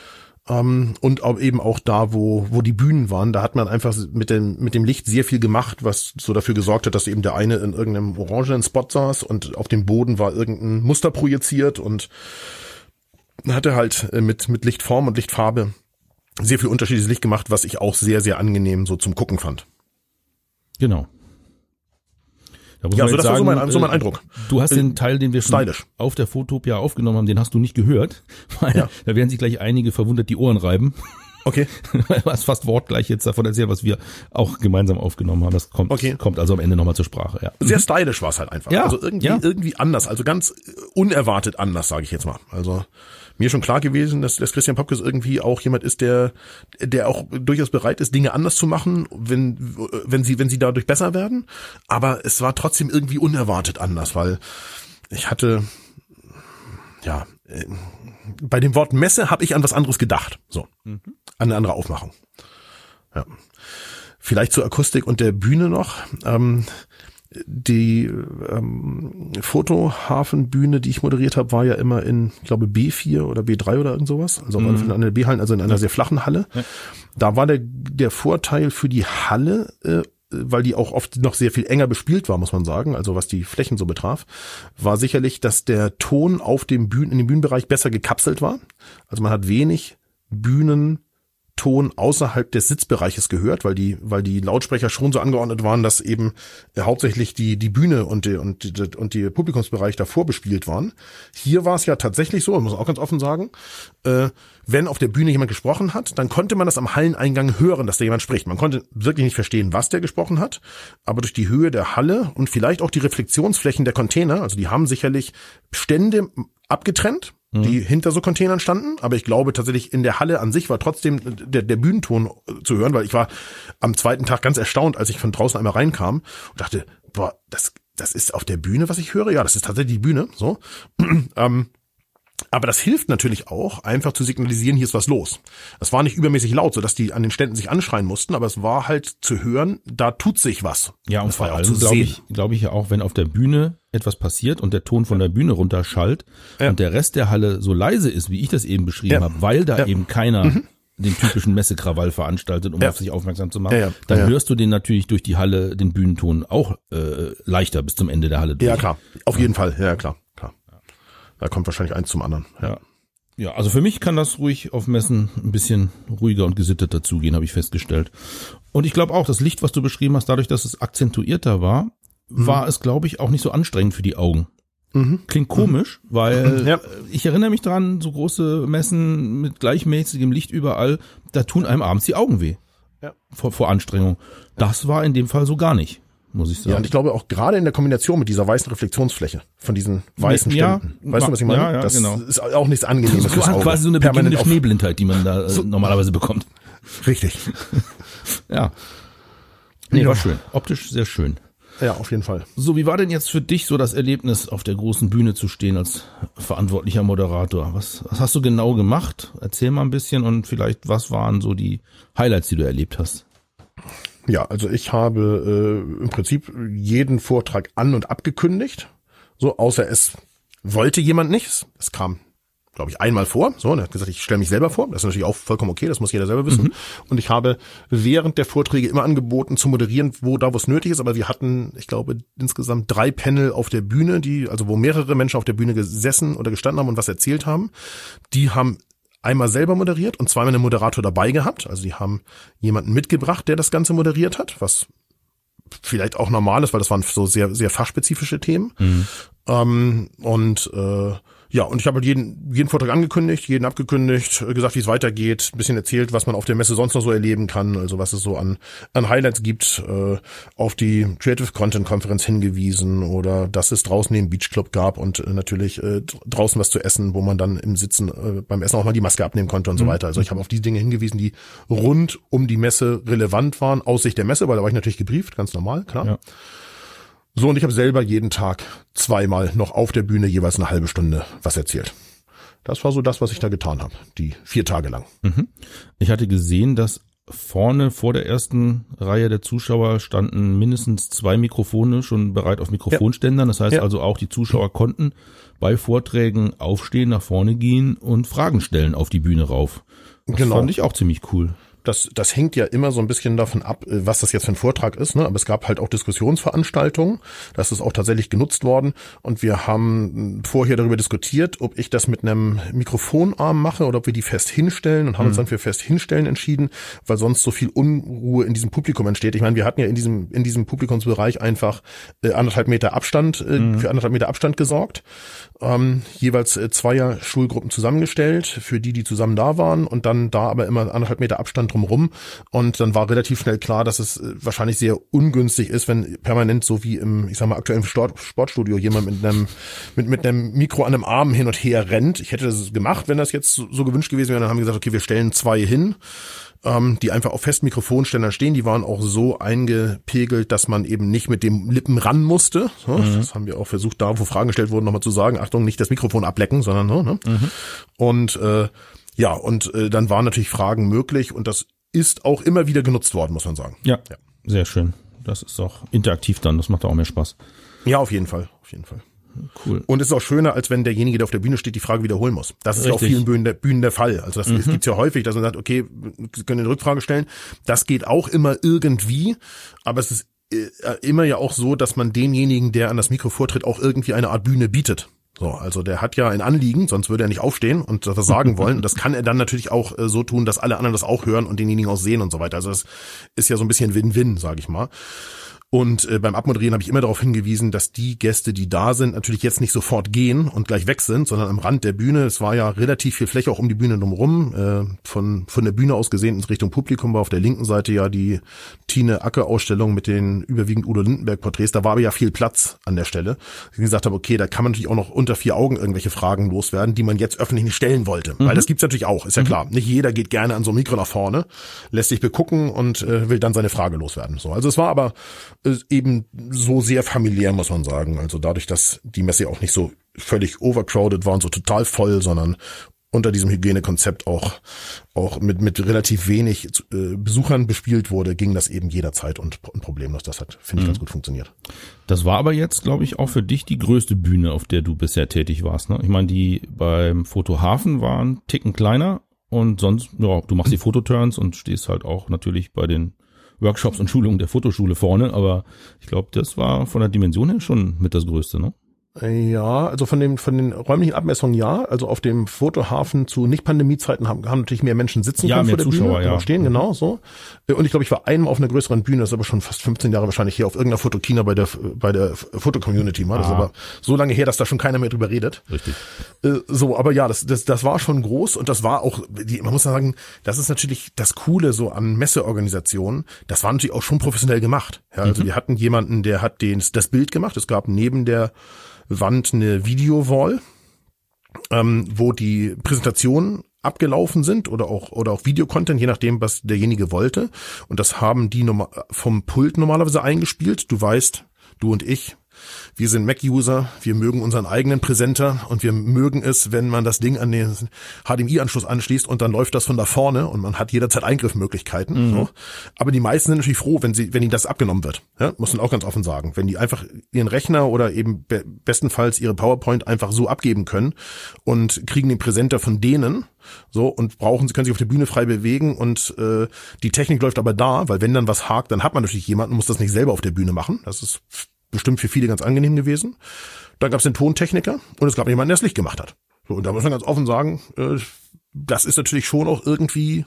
Ähm, und auch eben auch da, wo, wo die Bühnen waren, da hat man einfach mit dem, mit dem Licht sehr viel gemacht, was so dafür gesorgt hat, dass eben der eine in irgendeinem orangenen Spot saß und auf dem Boden war irgendein Muster projiziert und hatte halt mit mit Lichtform und Lichtfarbe sehr viel unterschiedliches Licht gemacht, was ich auch sehr, sehr angenehm so zum Gucken fand. Genau. Da muss ja, man so das sagen, war so mein, so mein Eindruck. Du hast den Teil, den wir schon Stylisch. auf der Fotopia aufgenommen haben, den hast du nicht gehört. Weil ja. Da werden sich gleich einige verwundert die Ohren reiben. Okay. Du hast fast wortgleich jetzt davon erzählt, was wir auch gemeinsam aufgenommen haben. Das kommt, okay. kommt also am Ende nochmal zur Sprache. Ja. Sehr stylisch war es halt einfach. Ja. Also irgendwie, ja. irgendwie anders. Also ganz unerwartet anders, sage ich jetzt mal. Also mir schon klar gewesen, dass, dass Christian Popkes irgendwie auch jemand ist, der der auch durchaus bereit ist, Dinge anders zu machen, wenn wenn sie wenn sie dadurch besser werden. Aber es war trotzdem irgendwie unerwartet anders, weil ich hatte ja äh, bei dem Wort Messe habe ich an was anderes gedacht, so mhm. an eine andere Aufmachung. Ja, vielleicht zur Akustik und der Bühne noch. Ähm, die ähm, Fotohafenbühne, die ich moderiert habe, war ja immer in, ich glaube, B vier oder B drei oder irgend sowas. Also auf jeden Fall in einer B-Hallen, also in einer ja. sehr flachen Halle. Ja. Da war der, der Vorteil für die Halle, äh, weil die auch oft noch sehr viel enger bespielt war, muss man sagen, also was die Flächen so betraf, war sicherlich, dass der Ton auf dem Bühnen, in dem Bühnenbereich besser gekapselt war. Also man hat wenig Bühnenton außerhalb des Sitzbereiches gehört, weil die, weil die Lautsprecher schon so angeordnet waren, dass eben äh, hauptsächlich die, die Bühne und die, und die, und die Publikumsbereich davor bespielt waren. Hier war es ja tatsächlich so, man muss auch ganz offen sagen, äh, wenn auf der Bühne jemand gesprochen hat, dann konnte man das am Halleneingang hören, dass da jemand spricht. Man konnte wirklich nicht verstehen, was der gesprochen hat, aber durch die Höhe der Halle und vielleicht auch die Reflexionsflächen der Container, also die haben sicherlich Stände abgetrennt, die mhm. hinter so Containern standen, aber ich glaube tatsächlich in der Halle an sich war trotzdem der, der Bühnenton zu hören, weil ich war am zweiten Tag ganz erstaunt, als ich von draußen einmal reinkam und dachte, boah, das, das ist auf der Bühne, was ich höre? Ja, das ist tatsächlich die Bühne, so. ähm, Aber das hilft natürlich auch, einfach zu signalisieren, hier ist was los. Es war nicht übermäßig laut, sodass die an den Ständen sich anschreien mussten, aber es war halt zu hören, da tut sich was. Ja, und vor allem glaube ich, glaube ich ja auch, wenn auf der Bühne etwas passiert und der Ton von der Bühne runterschallt ja. und der Rest der Halle so leise ist, wie ich das eben beschrieben ja. habe, weil da ja. eben keiner mhm. den typischen Messekrawall veranstaltet, um ja. auf sich aufmerksam zu machen, ja, ja. dann ja. hörst du den natürlich durch die Halle, den Bühnenton auch äh, leichter bis zum Ende der Halle durch. Ja, klar. Auf ja. jeden Fall. Ja, klar. Da kommt wahrscheinlich eins zum anderen. Ja. Ja, also für mich kann das ruhig auf Messen ein bisschen ruhiger und gesitteter zugehen, habe ich festgestellt. Und ich glaube auch, das Licht, was du beschrieben hast, dadurch, dass es akzentuierter war, mhm. war es, glaube ich, auch nicht so anstrengend für die Augen. Mhm. Klingt komisch, mhm. weil ja. ich erinnere mich dran, so große Messen mit gleichmäßigem Licht überall, da tun einem abends die Augen weh. Ja. Vor, vor Anstrengung. Das war in dem Fall so gar nicht. Muss ich sagen. Ja, und ich glaube auch gerade in der Kombination mit dieser weißen Reflexionsfläche von diesen weißen ja, Ständen. Weißt du, was ich meine? Ja, ja, das genau. ist auch nichts Angenehmes. Das ist quasi so eine beginnende Schneeblindheit, die man da so normalerweise bekommt. Richtig. Ja. Nee, ja. War schön. Optisch sehr schön. Ja, auf jeden Fall. So, wie war denn jetzt für dich so das Erlebnis, auf der großen Bühne zu stehen als verantwortlicher Moderator? Was, was hast du genau gemacht? Erzähl mal ein bisschen und vielleicht, was waren so die Highlights, die du erlebt hast? Ja, also ich habe äh, im Prinzip jeden Vortrag an- und abgekündigt, so außer es wollte jemand nicht. Es kam, glaube ich, einmal vor. So, und er hat gesagt, ich stelle mich selber vor. Das ist natürlich auch vollkommen okay, das muss jeder selber wissen. Mhm. Und ich habe während der Vorträge immer angeboten zu moderieren, wo da was nötig ist. Aber wir hatten, ich glaube, insgesamt drei Panel auf der Bühne, die also wo mehrere Menschen auf der Bühne gesessen oder gestanden haben und was erzählt haben. Die haben einmal selber moderiert und zweimal einen Moderator dabei gehabt. Also die haben jemanden mitgebracht, der das Ganze moderiert hat, was vielleicht auch normal ist, weil das waren so sehr sehr fachspezifische Themen. Mhm. Ähm, und äh, ja, und ich habe halt jeden, jeden Vortrag angekündigt, jeden abgekündigt, gesagt, wie es weitergeht, ein bisschen erzählt, was man auf der Messe sonst noch so erleben kann, also was es so an, an Highlights gibt, äh, auf die Creative Content Konferenz hingewiesen oder dass es draußen den Beach Club gab und äh, natürlich äh, draußen was zu essen, wo man dann im Sitzen äh, beim Essen auch mal die Maske abnehmen konnte und so weiter. Also ich habe auf die Dinge hingewiesen, die rund um die Messe relevant waren, aus Sicht der Messe, weil da war ich natürlich gebrieft, ganz normal, klar. Ja. So, und ich habe selber jeden Tag zweimal noch auf der Bühne jeweils eine halbe Stunde was erzählt. Das war so das, was ich da getan habe, die vier Tage lang. Mhm. Ich hatte gesehen, dass vorne vor der ersten Reihe der Zuschauer standen mindestens zwei Mikrofone schon bereit auf Mikrofonständern. Das heißt ja. also auch, die Zuschauer konnten bei Vorträgen aufstehen, nach vorne gehen und Fragen stellen auf die Bühne rauf. Das genau. fand ich auch ziemlich cool. Das, das hängt ja immer so ein bisschen davon ab, was das jetzt für ein Vortrag ist, ne? Aber es gab halt auch Diskussionsveranstaltungen. Das ist auch tatsächlich genutzt worden. Und wir haben vorher darüber diskutiert, ob ich das mit einem Mikrofonarm mache oder ob wir die fest hinstellen und haben mhm. uns dann für fest hinstellen entschieden, weil sonst so viel Unruhe in diesem Publikum entsteht. Ich meine, wir hatten ja in diesem, in diesem Publikumsbereich einfach äh, anderthalb Meter Abstand, äh, mhm. für anderthalb Meter Abstand gesorgt. Ähm, jeweils äh, zweier Schulgruppen zusammengestellt, für die, die zusammen da waren und dann da aber immer anderthalb Meter Abstand drumherum und dann war relativ schnell klar, dass es äh, wahrscheinlich sehr ungünstig ist, wenn permanent so wie im, ich sag mal, aktuellen Sport, Sportstudio jemand mit einem mit mit einem Mikro an einem Arm hin und her rennt. Ich hätte das gemacht, wenn das jetzt so, so gewünscht gewesen wäre. Dann haben wir gesagt, okay, wir stellen zwei hin, ähm, die einfach auf festen Mikrofonständern stehen. Die waren auch so eingepegelt, dass man eben nicht mit dem Lippen ran musste. So, mhm. Das haben wir auch versucht, da wo Fragen gestellt wurden, nochmal zu sagen, Achtung, nicht das Mikrofon ablecken, sondern so, ne? Mhm. Und äh, ja, und äh, dann waren natürlich Fragen möglich und das ist auch immer wieder genutzt worden, muss man sagen. Ja, ja. Sehr schön. Das ist auch interaktiv dann, das macht auch mehr Spaß. Ja, auf jeden Fall, auf jeden Fall. Cool. Und es ist auch schöner, als wenn derjenige, der auf der Bühne steht, die Frage wiederholen muss. Das ist ja auf vielen Bühnen der, Bühnen der Fall. Also das mhm. gibt's ja häufig, dass man sagt, okay, Sie können eine Rückfrage stellen. Das geht auch immer irgendwie, aber es ist immer ja auch so, dass man denjenigen, der an das Mikro vortritt, auch irgendwie eine Art Bühne bietet. So, also der hat ja ein Anliegen, sonst würde er nicht aufstehen und das sagen wollen. Und das kann er dann natürlich auch äh, so tun, dass alle anderen das auch hören und denjenigen auch sehen und so weiter. Also das ist ja so ein bisschen Win-Win, sage ich mal. Und äh, beim Abmoderieren habe ich immer darauf hingewiesen, dass die Gäste, die da sind, natürlich jetzt nicht sofort gehen und gleich weg sind, sondern am Rand der Bühne. Es war ja relativ viel Fläche auch um die Bühne drumherum. Äh, von von der Bühne aus gesehen in Richtung Publikum war auf der linken Seite ja die Tine Acker-Ausstellung mit den überwiegend Udo Lindenberg-Porträts. Da war aber ja viel Platz an der Stelle. Ich gesagt habe, okay, da kann man natürlich auch noch unter vier Augen irgendwelche Fragen loswerden, die man jetzt öffentlich nicht stellen wollte. Mhm. Weil das gibt's natürlich auch, ist ja mhm. klar. Nicht jeder geht gerne an so einem Mikro nach vorne, lässt sich begucken und äh, will dann seine Frage loswerden. So, also es war aber eben so sehr familiär, muss man sagen. Also dadurch, dass die Messe auch nicht so völlig overcrowded war und so total voll, sondern unter diesem Hygienekonzept auch auch mit mit relativ wenig äh, Besuchern bespielt wurde, ging das eben jederzeit und, und problemlos. Das hat, finde ich, mhm. ganz gut funktioniert. Das war aber jetzt, glaube ich, auch für dich die größte Bühne, auf der du bisher tätig warst. Ne? Ich meine, die beim Fotohafen waren einen Ticken kleiner und sonst, ja, du machst die Fototurns und stehst halt auch natürlich bei den Workshops und Schulungen der Fotoschule vorne, aber ich glaube, das war von der Dimension her schon mit das Größte, ne? Ja, also von den von den räumlichen Abmessungen ja, also auf dem Fotohafen zu Nicht-Pandemie-Zeiten haben, haben natürlich mehr Menschen sitzen ja, können mehr vor der Zuschauer, Bühne, ja. stehen, genau so. Und ich glaube, ich war einmal auf einer größeren Bühne, das ist aber schon fast fünfzehn Jahre wahrscheinlich hier auf irgendeiner Fotokina bei der bei der Foto-Community mal. Das ist aber so lange her, dass da schon keiner mehr drüber redet. Richtig. So, aber ja, das das das war schon groß und das war auch, die, man muss sagen, das ist natürlich das Coole so an Messeorganisationen. Das war natürlich auch schon professionell gemacht. Ja, also mhm. wir hatten jemanden, der hat den das Bild gemacht. Es gab neben der Wand eine Video-Wall, ähm, wo die Präsentationen abgelaufen sind oder auch oder auch Videocontent, je nachdem, was derjenige wollte. Und das haben die vom Pult normalerweise eingespielt. Du weißt, du und ich, wir sind Mac-User, wir mögen unseren eigenen Präsenter und wir mögen es, wenn man das Ding an den H D M I-Anschluss anschließt und dann läuft das von da vorne und man hat jederzeit Eingriffmöglichkeiten. Mhm. So. Aber die meisten sind natürlich froh, wenn sie, wenn ihnen das abgenommen wird. Ja, muss man auch ganz offen sagen. Wenn die einfach ihren Rechner oder eben be- bestenfalls ihre PowerPoint einfach so abgeben können und kriegen den Präsenter von denen, so, und brauchen, sie können sich auf der Bühne frei bewegen und äh, die Technik läuft aber da, weil wenn dann was hakt, dann hat man natürlich jemanden, muss das nicht selber auf der Bühne machen. Das ist bestimmt für viele ganz angenehm gewesen. Dann gab es den Tontechniker und es gab jemanden, der das Licht gemacht hat. So, und da muss man ganz offen sagen, äh, das ist natürlich schon auch irgendwie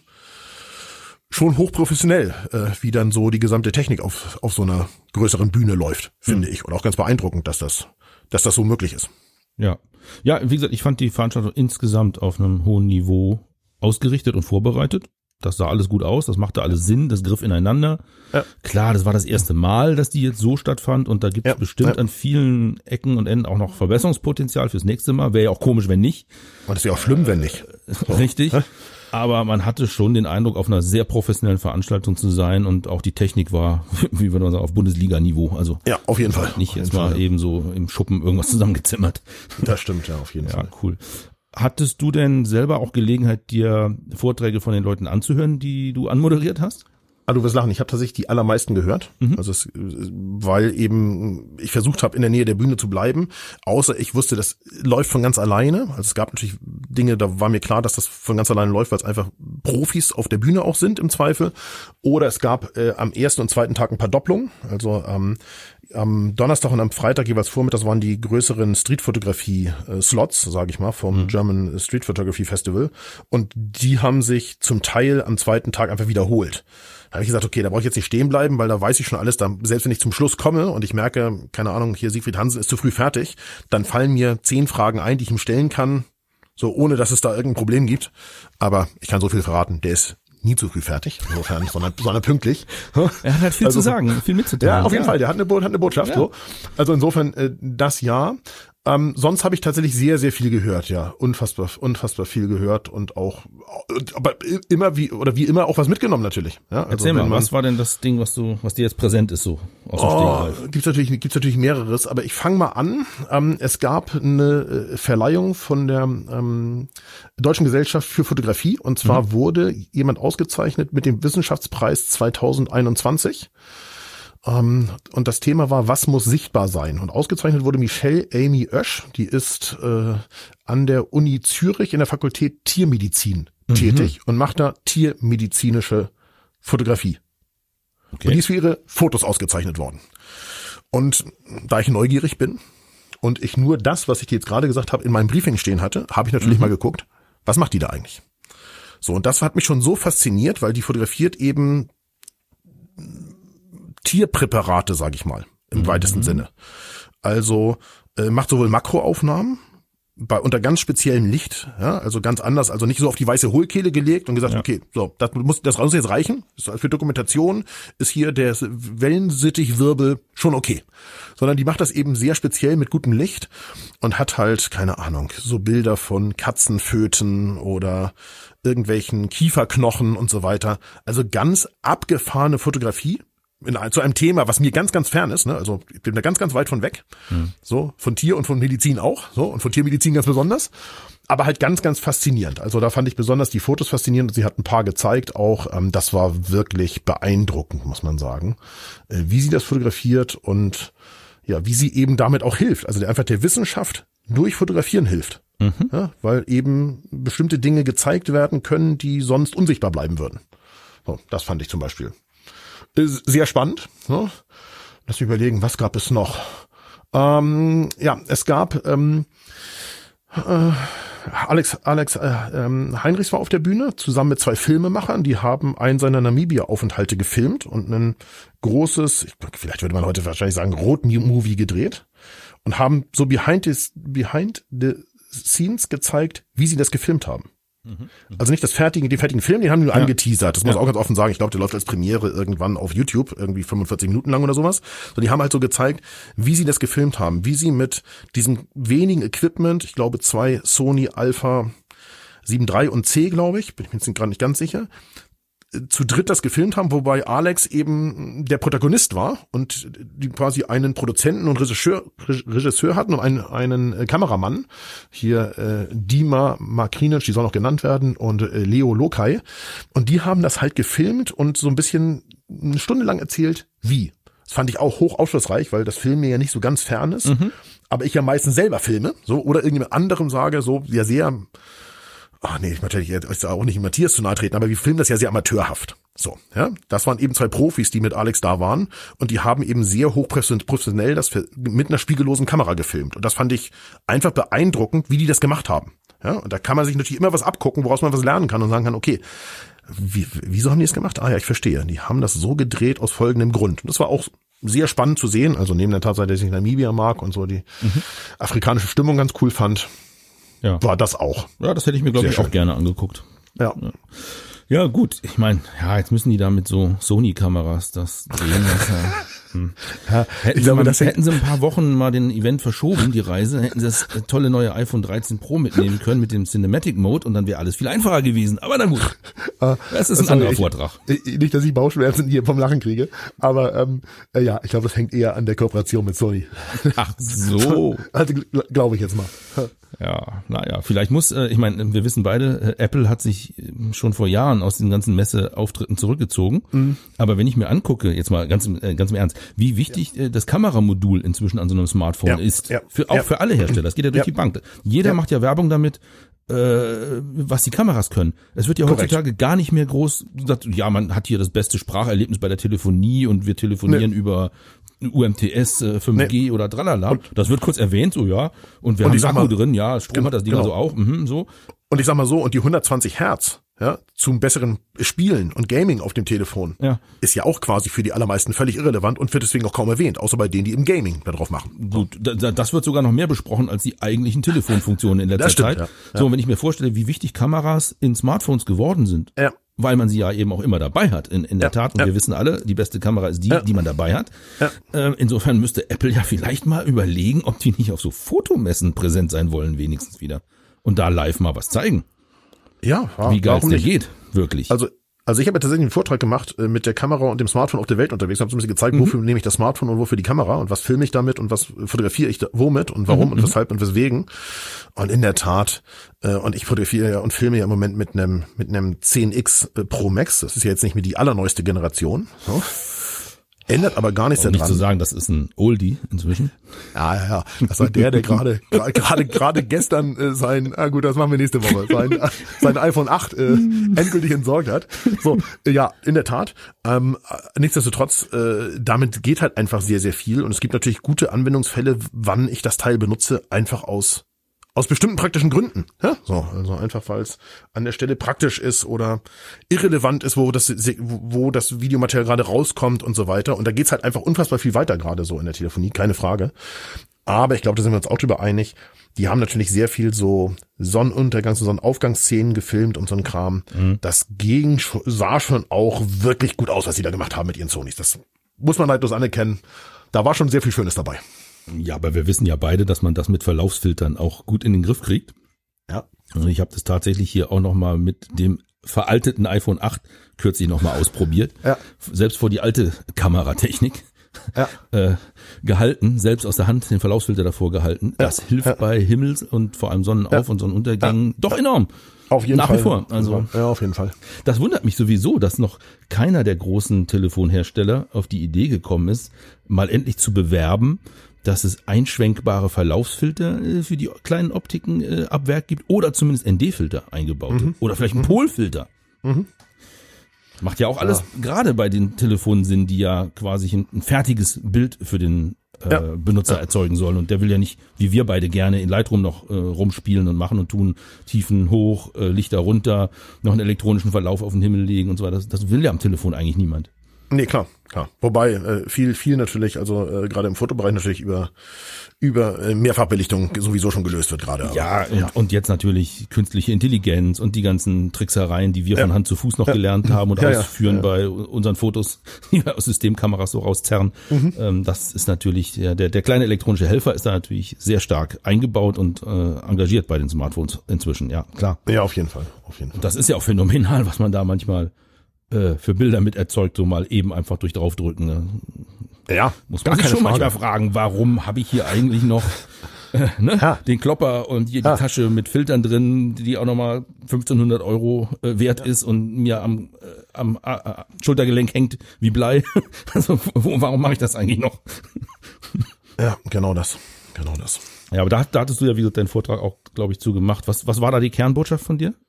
schon hochprofessionell, äh, wie dann so die gesamte Technik auf auf so einer größeren Bühne läuft, finde mhm. ich. Und auch ganz beeindruckend, dass das dass das so möglich ist. Ja, ja, wie gesagt, ich fand die Veranstaltung insgesamt auf einem hohen Niveau ausgerichtet und vorbereitet. Das sah alles gut aus, das machte alles Sinn, das griff ineinander. Ja. Klar, das war das erste Mal, dass die jetzt so stattfand und da gibt es ja, bestimmt ja. an vielen Ecken und Enden auch noch Verbesserungspotenzial fürs nächste Mal. Wäre ja auch komisch, wenn nicht. Und das wäre auch schlimm, wenn nicht. So. Richtig. Ja. Aber man hatte schon den Eindruck, auf einer sehr professionellen Veranstaltung zu sein und auch die Technik war, wie würde man sagen, auf Bundesliga-Niveau. Also ja, auf jeden Fall. Nicht jetzt mal Fall. eben so im Schuppen irgendwas zusammengezimmert. Das stimmt, ja, auf jeden ja, Fall. Ja, cool. Hattest du denn selber auch Gelegenheit, dir Vorträge von den Leuten anzuhören, die du anmoderiert hast? Ah, du wirst lachen, ich habe tatsächlich die allermeisten gehört, mhm. also es, weil eben ich versucht habe, in der Nähe der Bühne zu bleiben, außer ich wusste, das läuft von ganz alleine. Also es gab natürlich Dinge, da war mir klar, dass das von ganz alleine läuft, weil es einfach Profis auf der Bühne auch sind im Zweifel. Oder es gab äh, am ersten und zweiten Tag ein paar Doppelungen, also ähm, am Donnerstag und am Freitag jeweils vormittags waren die größeren Streetfotografie-Slots, sage ich mal, vom mhm. German Street Photography Festival. Und die haben sich zum Teil am zweiten Tag einfach wiederholt. Da habe ich gesagt, okay, da brauche ich jetzt nicht stehen bleiben, weil da weiß ich schon alles. Da, selbst wenn ich zum Schluss komme und ich merke, keine Ahnung, hier Siegfried Hansen ist zu früh fertig, dann fallen mir zehn Fragen ein, die ich ihm stellen kann, so ohne dass es da irgendein Problem gibt. Aber ich kann so viel verraten, der ist nie zu früh fertig, insofern, sondern, sondern pünktlich. Er hat halt viel also, zu sagen, viel mitzuteilen. Ja, auf jeden ja. Fall, der hat eine, hat eine Botschaft. Ja. So. Also insofern äh, das ja. Ähm, sonst habe ich tatsächlich sehr, sehr viel gehört, ja, unfassbar, unfassbar viel gehört und auch, aber immer wie oder wie immer auch was mitgenommen natürlich. Ja, also erzähl mal, man, was war denn das Ding, was du, was dir jetzt präsent ist so aus dem oh, Stegreif? Gibt's natürlich, gibt's natürlich mehreres, aber ich fange mal an. Ähm, es gab eine äh, Verleihung von der ähm, Deutschen Gesellschaft für Fotografie und zwar mhm. wurde jemand ausgezeichnet mit dem Wissenschaftspreis zwanzig einundzwanzig. Ähm, und das Thema war, was muss sichtbar sein? Und ausgezeichnet wurde Michelle Amy Oesch, die ist äh, an der Uni Zürich in der Fakultät Tiermedizin mhm. tätig und macht da tiermedizinische Fotografie. Okay. Und die ist für ihre Fotos ausgezeichnet worden. Und da ich neugierig bin und ich nur das, was ich dir jetzt gerade gesagt habe, in meinem Briefing stehen hatte, habe ich natürlich mhm. mal geguckt, was macht die da eigentlich? So, und das hat mich schon so fasziniert, weil die fotografiert eben Tierpräparate, sage ich mal, im mhm. weitesten Sinne. Also äh, macht sowohl Makroaufnahmen bei unter ganz speziellem Licht, ja, also ganz anders, also nicht so auf die weiße Hohlkehle gelegt und gesagt, ja. okay, so, das muss das muss jetzt reichen. Für Dokumentation ist hier der Wellensittichwirbel schon okay. Sondern die macht das eben sehr speziell mit gutem Licht und hat halt, keine Ahnung, so Bilder von Katzenpföten oder irgendwelchen Kieferknochen und so weiter. Also ganz abgefahrene Fotografie. In, zu einem Thema, was mir ganz, ganz fern ist, ne? Also ich bin da ganz, ganz weit von weg. Hm. So, von Tier und von Medizin auch, so, und von Tiermedizin ganz besonders. Aber halt ganz, ganz faszinierend. Also da fand ich besonders die Fotos faszinierend. Sie hat ein paar gezeigt auch. Ähm, das war wirklich beeindruckend, muss man sagen. Äh, wie sie das fotografiert und ja, wie sie eben damit auch hilft. Also einfach der Wissenschaft durch Fotografieren hilft. Mhm. Ja, weil eben bestimmte Dinge gezeigt werden können, die sonst unsichtbar bleiben würden. So, das fand ich zum Beispiel sehr spannend. Ne? Lass mich überlegen, was gab es noch? Ähm, ja, es gab ähm, äh, Alex Alex äh, ähm, Heinrichs war auf der Bühne, zusammen mit zwei Filmemachern. Die haben einen seiner Namibia-Aufenthalte gefilmt und ein großes, ich, vielleicht würde man heute wahrscheinlich sagen, Road-Movie gedreht und haben so behind the, behind the scenes gezeigt, wie sie das gefilmt haben. Also nicht das fertige, den fertigen Film, den haben die nur ja. angeteasert. Das muss ich ja. auch ganz offen sagen. Ich glaube, der läuft als Premiere irgendwann auf YouTube, irgendwie fünfundvierzig Minuten lang oder sowas. So, die haben halt so gezeigt, wie sie das gefilmt haben, wie sie mit diesem wenigen Equipment, ich glaube zwei Sony Alpha sieben drei und C, glaube ich, bin ich mir jetzt gerade nicht ganz sicher, zu dritt das gefilmt haben, wobei Alex eben der Protagonist war und die quasi einen Produzenten und Regisseur, Regisseur hatten und einen, einen Kameramann, hier äh, Dima Makrinic, die soll noch genannt werden, und äh, Leo Lokai, und die haben das halt gefilmt und so ein bisschen eine Stunde lang erzählt, wie. Das fand ich auch hoch aufschlussreich, weil das Film mir ja nicht so ganz fern ist, mhm. aber ich ja meistens selber filme, so, oder irgendjemand anderem sage, so, ja sehr... Ach nee, ich möchte jetzt auch nicht Matthias zu nahe treten, aber wir filmen das ja sehr amateurhaft. So, ja, das waren eben zwei Profis, die mit Alex da waren und die haben eben sehr hochprofessionell das mit einer spiegellosen Kamera gefilmt und das fand ich einfach beeindruckend, wie die das gemacht haben. Ja, und da kann man sich natürlich immer was abgucken, woraus man was lernen kann und sagen kann, okay, wie, wieso haben die das gemacht? Ah ja, ich verstehe. Die haben das so gedreht aus folgendem Grund. Und das war auch sehr spannend zu sehen, also neben der Tatsache, dass ich Namibia mag und so die mhm. afrikanische Stimmung ganz cool fand. Ja. War das auch. Ja, das hätte ich mir, glaube ich, schön. auch gerne angeguckt. Ja. Ja, ja gut. Ich meine, ja, jetzt müssen die da mit so Sony-Kameras das drehen. Das, ja, hm. ja, hätten, ich glaube, sie mal, hätten sie ein paar Wochen mal den Event verschoben, die Reise, hätten sie das tolle neue iPhone dreizehn Pro mitnehmen können mit dem Cinematic Mode und dann wäre alles viel einfacher gewesen. Aber na gut, das ist ein anderer ich, Vortrag. Ich, nicht, dass ich Bauchschmerzen hier vom Lachen kriege, aber ähm, äh, ja, ich glaube, das hängt eher an der Kooperation mit Sony. Ach so. Also glaube ich jetzt mal. Ja, naja, vielleicht muss, äh, ich meine, wir wissen beide, äh, Apple hat sich schon vor Jahren aus den ganzen Messeauftritten zurückgezogen. Mhm. Aber wenn ich mir angucke, jetzt mal ganz, äh, ganz im Ernst, wie wichtig ja. äh, das Kameramodul inzwischen an so einem Smartphone ja. ist, ja. für auch ja. für alle Hersteller, das geht ja durch ja. die Bank. Jeder ja. macht ja Werbung damit, äh, was die Kameras können. Es wird ja Korrekt. heutzutage gar nicht mehr groß gesagt, ja, man hat hier das beste Spracherlebnis bei der Telefonie und wir telefonieren nee. über U M T S, äh, fünf G nee. oder tralala. Und das wird kurz erwähnt, so ja. Und wir und haben Akku mal, drin, ja, Strom genau, hat das Ding genau. also auch, mhm, so. Und ich sag mal so, und die hundertzwanzig Hertz, ja, zum besseren Spielen und Gaming auf dem Telefon, ja. ist ja auch quasi für die allermeisten völlig irrelevant und wird deswegen auch kaum erwähnt, außer bei denen, die im Gaming da drauf machen. Gut, da, das wird sogar noch mehr besprochen als die eigentlichen Telefonfunktionen in letzter das stimmt, Zeit. Ja. Ja. So, und wenn ich mir vorstelle, wie wichtig Kameras in Smartphones geworden sind, ja. weil man sie ja eben auch immer dabei hat, in, in der ja, Tat. Und ja. wir wissen alle, die beste Kamera ist die, ja. die man dabei hat. Ja. Äh, insofern müsste Apple ja vielleicht mal überlegen, ob die nicht auf so Fotomessen präsent sein wollen, wenigstens wieder. Und da live mal was zeigen. Ja, wie geil es der geht, wirklich. Also, also ich habe ja tatsächlich einen Vortrag gemacht äh, mit der Kamera und dem Smartphone auf der Welt unterwegs. Ich habe so ein bisschen gezeigt, mhm. wofür nehme ich das Smartphone und wofür die Kamera und was filme ich damit und was fotografiere ich da, womit und warum mhm. und weshalb und weswegen. Und in der Tat, äh, und ich fotografiere ja und filme ja im Moment mit einem mit einem zehn X Pro Max. Das ist ja jetzt nicht mehr die allerneueste Generation. So. Ändert aber gar nichts Um daran. nicht zu sagen, das ist ein Oldie inzwischen. Ja, ja, ja. Das war der, der gerade gerade gerade gestern äh, sein, ah gut, das machen wir nächste Woche, sein, sein iPhone acht äh, endgültig entsorgt hat. So, äh, ja, in der Tat. Ähm, nichtsdestotrotz, äh, damit geht halt einfach sehr, sehr viel. Und es gibt natürlich gute Anwendungsfälle, wann ich das Teil benutze, einfach aus Aus bestimmten praktischen Gründen. Ja? So, also einfach, weil es an der Stelle praktisch ist oder irrelevant ist, wo das, wo das Videomaterial gerade rauskommt und so weiter. Und da geht's halt einfach unfassbar viel weiter gerade so in der Telefonie, keine Frage. Aber ich glaube, da sind wir uns auch drüber einig. Die haben natürlich sehr viel so Sonnenuntergangs- und Sonnenaufgangsszenen gefilmt und so ein Kram. Mhm. Das ging, sah schon auch wirklich gut aus, was sie da gemacht haben mit ihren Sonys. Das muss man neidlos anerkennen. Da war schon sehr viel Schönes dabei. Ja, aber wir wissen ja beide, dass man das mit Verlaufsfiltern auch gut in den Griff kriegt. Ja. Und ich habe das tatsächlich hier auch nochmal mit dem veralteten iPhone acht kürzlich nochmal ausprobiert. Ja. Selbst vor die alte Kameratechnik ja. äh, gehalten, selbst aus der Hand den Verlaufsfilter davor gehalten. Ja. Das hilft ja. bei Himmels- und vor allem Sonnenauf- ja. und Sonnenuntergängen ja. doch enorm. Auf jeden Nach Fall. wie vor. Also, ja, auf jeden Fall. Das wundert mich sowieso, dass noch keiner der großen Telefonhersteller auf die Idee gekommen ist, mal endlich zu bewerben, dass es einschwenkbare Verlaufsfilter äh, für die kleinen Optiken äh, ab Werk gibt oder zumindest N D-Filter eingebaut mhm. oder vielleicht ein mhm. Polfilter. Mhm. Macht ja auch alles ja. gerade bei den Telefonen Sinn, die ja quasi ein, ein fertiges Bild für den äh, ja. Benutzer ja. erzeugen sollen. Und der will ja nicht, wie wir beide gerne, in Lightroom noch äh, rumspielen und machen und tun, Tiefen hoch, äh, Lichter runter, noch einen elektronischen Verlauf auf den Himmel legen und so weiter. Das, das will ja am Telefon eigentlich niemand. Nee, klar, klar. Wobei äh, viel, viel natürlich, also äh, gerade im Fotobereich natürlich über über äh, Mehrfachbelichtung sowieso schon gelöst wird gerade. Ja, und, ja, und jetzt natürlich künstliche Intelligenz und die ganzen Tricksereien, die wir ja. von Hand zu Fuß noch ja. gelernt haben und ja, ausführen ja. bei unseren Fotos, die wir aus Systemkameras so rauszerren. Mhm. Ähm, das ist natürlich, ja, der, der kleine elektronische Helfer ist da natürlich sehr stark eingebaut und äh, engagiert bei den Smartphones inzwischen, ja, klar. Ja, auf jeden Fall, auf jeden Fall. Und das ist ja auch phänomenal, was man da manchmal für Bilder mit erzeugt, so mal eben einfach durch draufdrücken. Ne? Ja, muss man sich schon Frage. manchmal fragen, warum habe ich hier eigentlich noch äh, ne? ja. den Klopper und hier die ja. Tasche mit Filtern drin, die auch nochmal fünfzehnhundert Euro äh, wert ja. ist und mir am, äh, am äh, Schultergelenk hängt wie Blei. Also wo, warum mache ich das eigentlich noch? Ja, genau das, genau das. Ja, aber da, da hattest du ja, wie gesagt, deinen Vortrag auch, glaube ich, zugemacht. Was, was war da die Kernbotschaft von dir?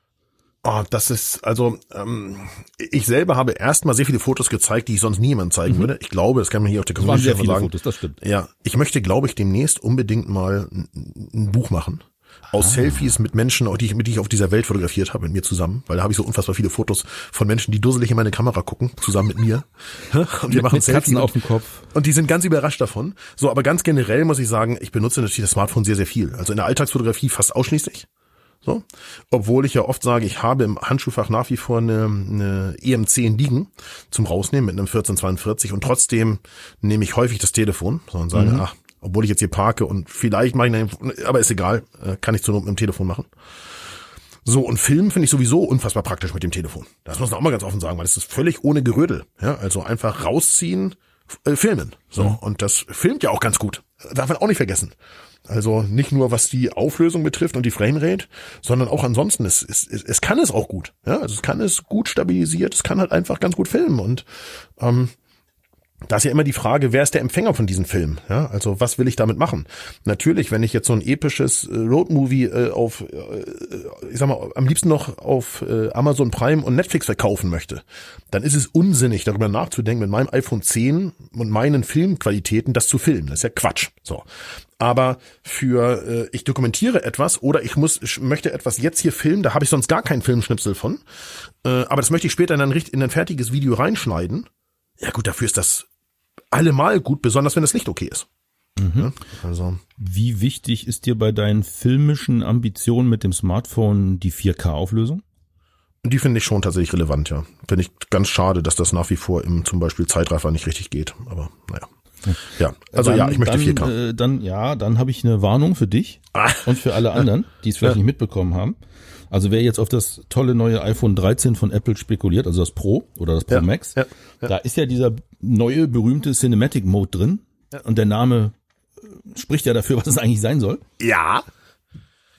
Oh, das ist, also ähm, ich selber habe erstmal sehr viele Fotos gezeigt, die ich sonst niemandem zeigen mhm. würde. Ich glaube, das kann man hier auf der Community sagen. Viele sagen. Fotos, das stimmt. Ja, ich möchte, glaube ich, demnächst unbedingt mal ein, ein Buch machen. Aus ah. Selfies mit Menschen, die ich, mit die ich auf dieser Welt fotografiert habe, mit mir zusammen. Weil da habe ich so unfassbar viele Fotos von Menschen, die dusselig in meine Kamera gucken, zusammen mit mir. Und wir mit, machen mit Selfies auf dem Kopf. Und die sind ganz überrascht davon. So, aber ganz generell muss ich sagen, ich benutze natürlich das Smartphone sehr, sehr viel. Also in der Alltagsfotografie fast ausschließlich. So, obwohl ich ja oft sage, ich habe im Handschuhfach nach wie vor eine, eine E M zehn liegen zum Rausnehmen mit einem vierzehn zweiundvierzig und trotzdem nehme ich häufig das Telefon so, und sage, mhm. ach, obwohl ich jetzt hier parke und vielleicht mache ich eine, aber ist egal, kann ich zur Not mit dem Telefon machen. So, und Filmen finde ich sowieso unfassbar praktisch mit dem Telefon. Das muss man auch mal ganz offen sagen, weil es ist völlig ohne Gerödel. Ja, also einfach rausziehen, äh, filmen. So, mhm. und das filmt ja auch ganz gut. Darf man auch nicht vergessen. Also nicht nur was die Auflösung betrifft und die Framerate, sondern auch ansonsten, es, es, es kann es auch gut. Ja, also es kann es gut stabilisiert, es kann halt einfach ganz gut filmen und ähm, da ist ja immer die Frage, wer ist der Empfänger von diesen Filmen? Ja, also was will ich damit machen? Natürlich, wenn ich jetzt so ein episches äh, Roadmovie äh, auf, äh, ich sag mal, am liebsten noch auf äh, Amazon Prime und Netflix verkaufen möchte, dann ist es unsinnig, darüber nachzudenken, mit meinem iPhone zehn und meinen Filmqualitäten das zu filmen. Das ist ja Quatsch. So. Aber für äh, ich dokumentiere etwas oder ich muss ich möchte etwas jetzt hier filmen, da habe ich sonst gar keinen Filmschnipsel von. Äh, aber das möchte ich später in ein, in ein fertiges Video reinschneiden. Ja gut, dafür ist das allemal gut, besonders wenn das Licht okay ist. Mhm. Ja, also. Wie wichtig ist dir bei deinen filmischen Ambitionen mit dem Smartphone die vier K-Auflösung? Die finde ich schon tatsächlich relevant, ja. Finde ich ganz schade, dass das nach wie vor im zum Beispiel Zeitraffer nicht richtig geht. Aber naja. Ja, also dann, ja, ich möchte dann, vier K. Äh, dann ja, dann habe ich eine Warnung für dich ah. und für alle anderen, die es vielleicht ja. nicht mitbekommen haben. Also wer jetzt auf das tolle neue iPhone dreizehn von Apple spekuliert, also das Pro oder das Pro ja. Max, ja. Ja. da ist ja dieser neue berühmte Cinematic Mode drin ja. und der Name spricht ja dafür, was es eigentlich sein soll. Ja.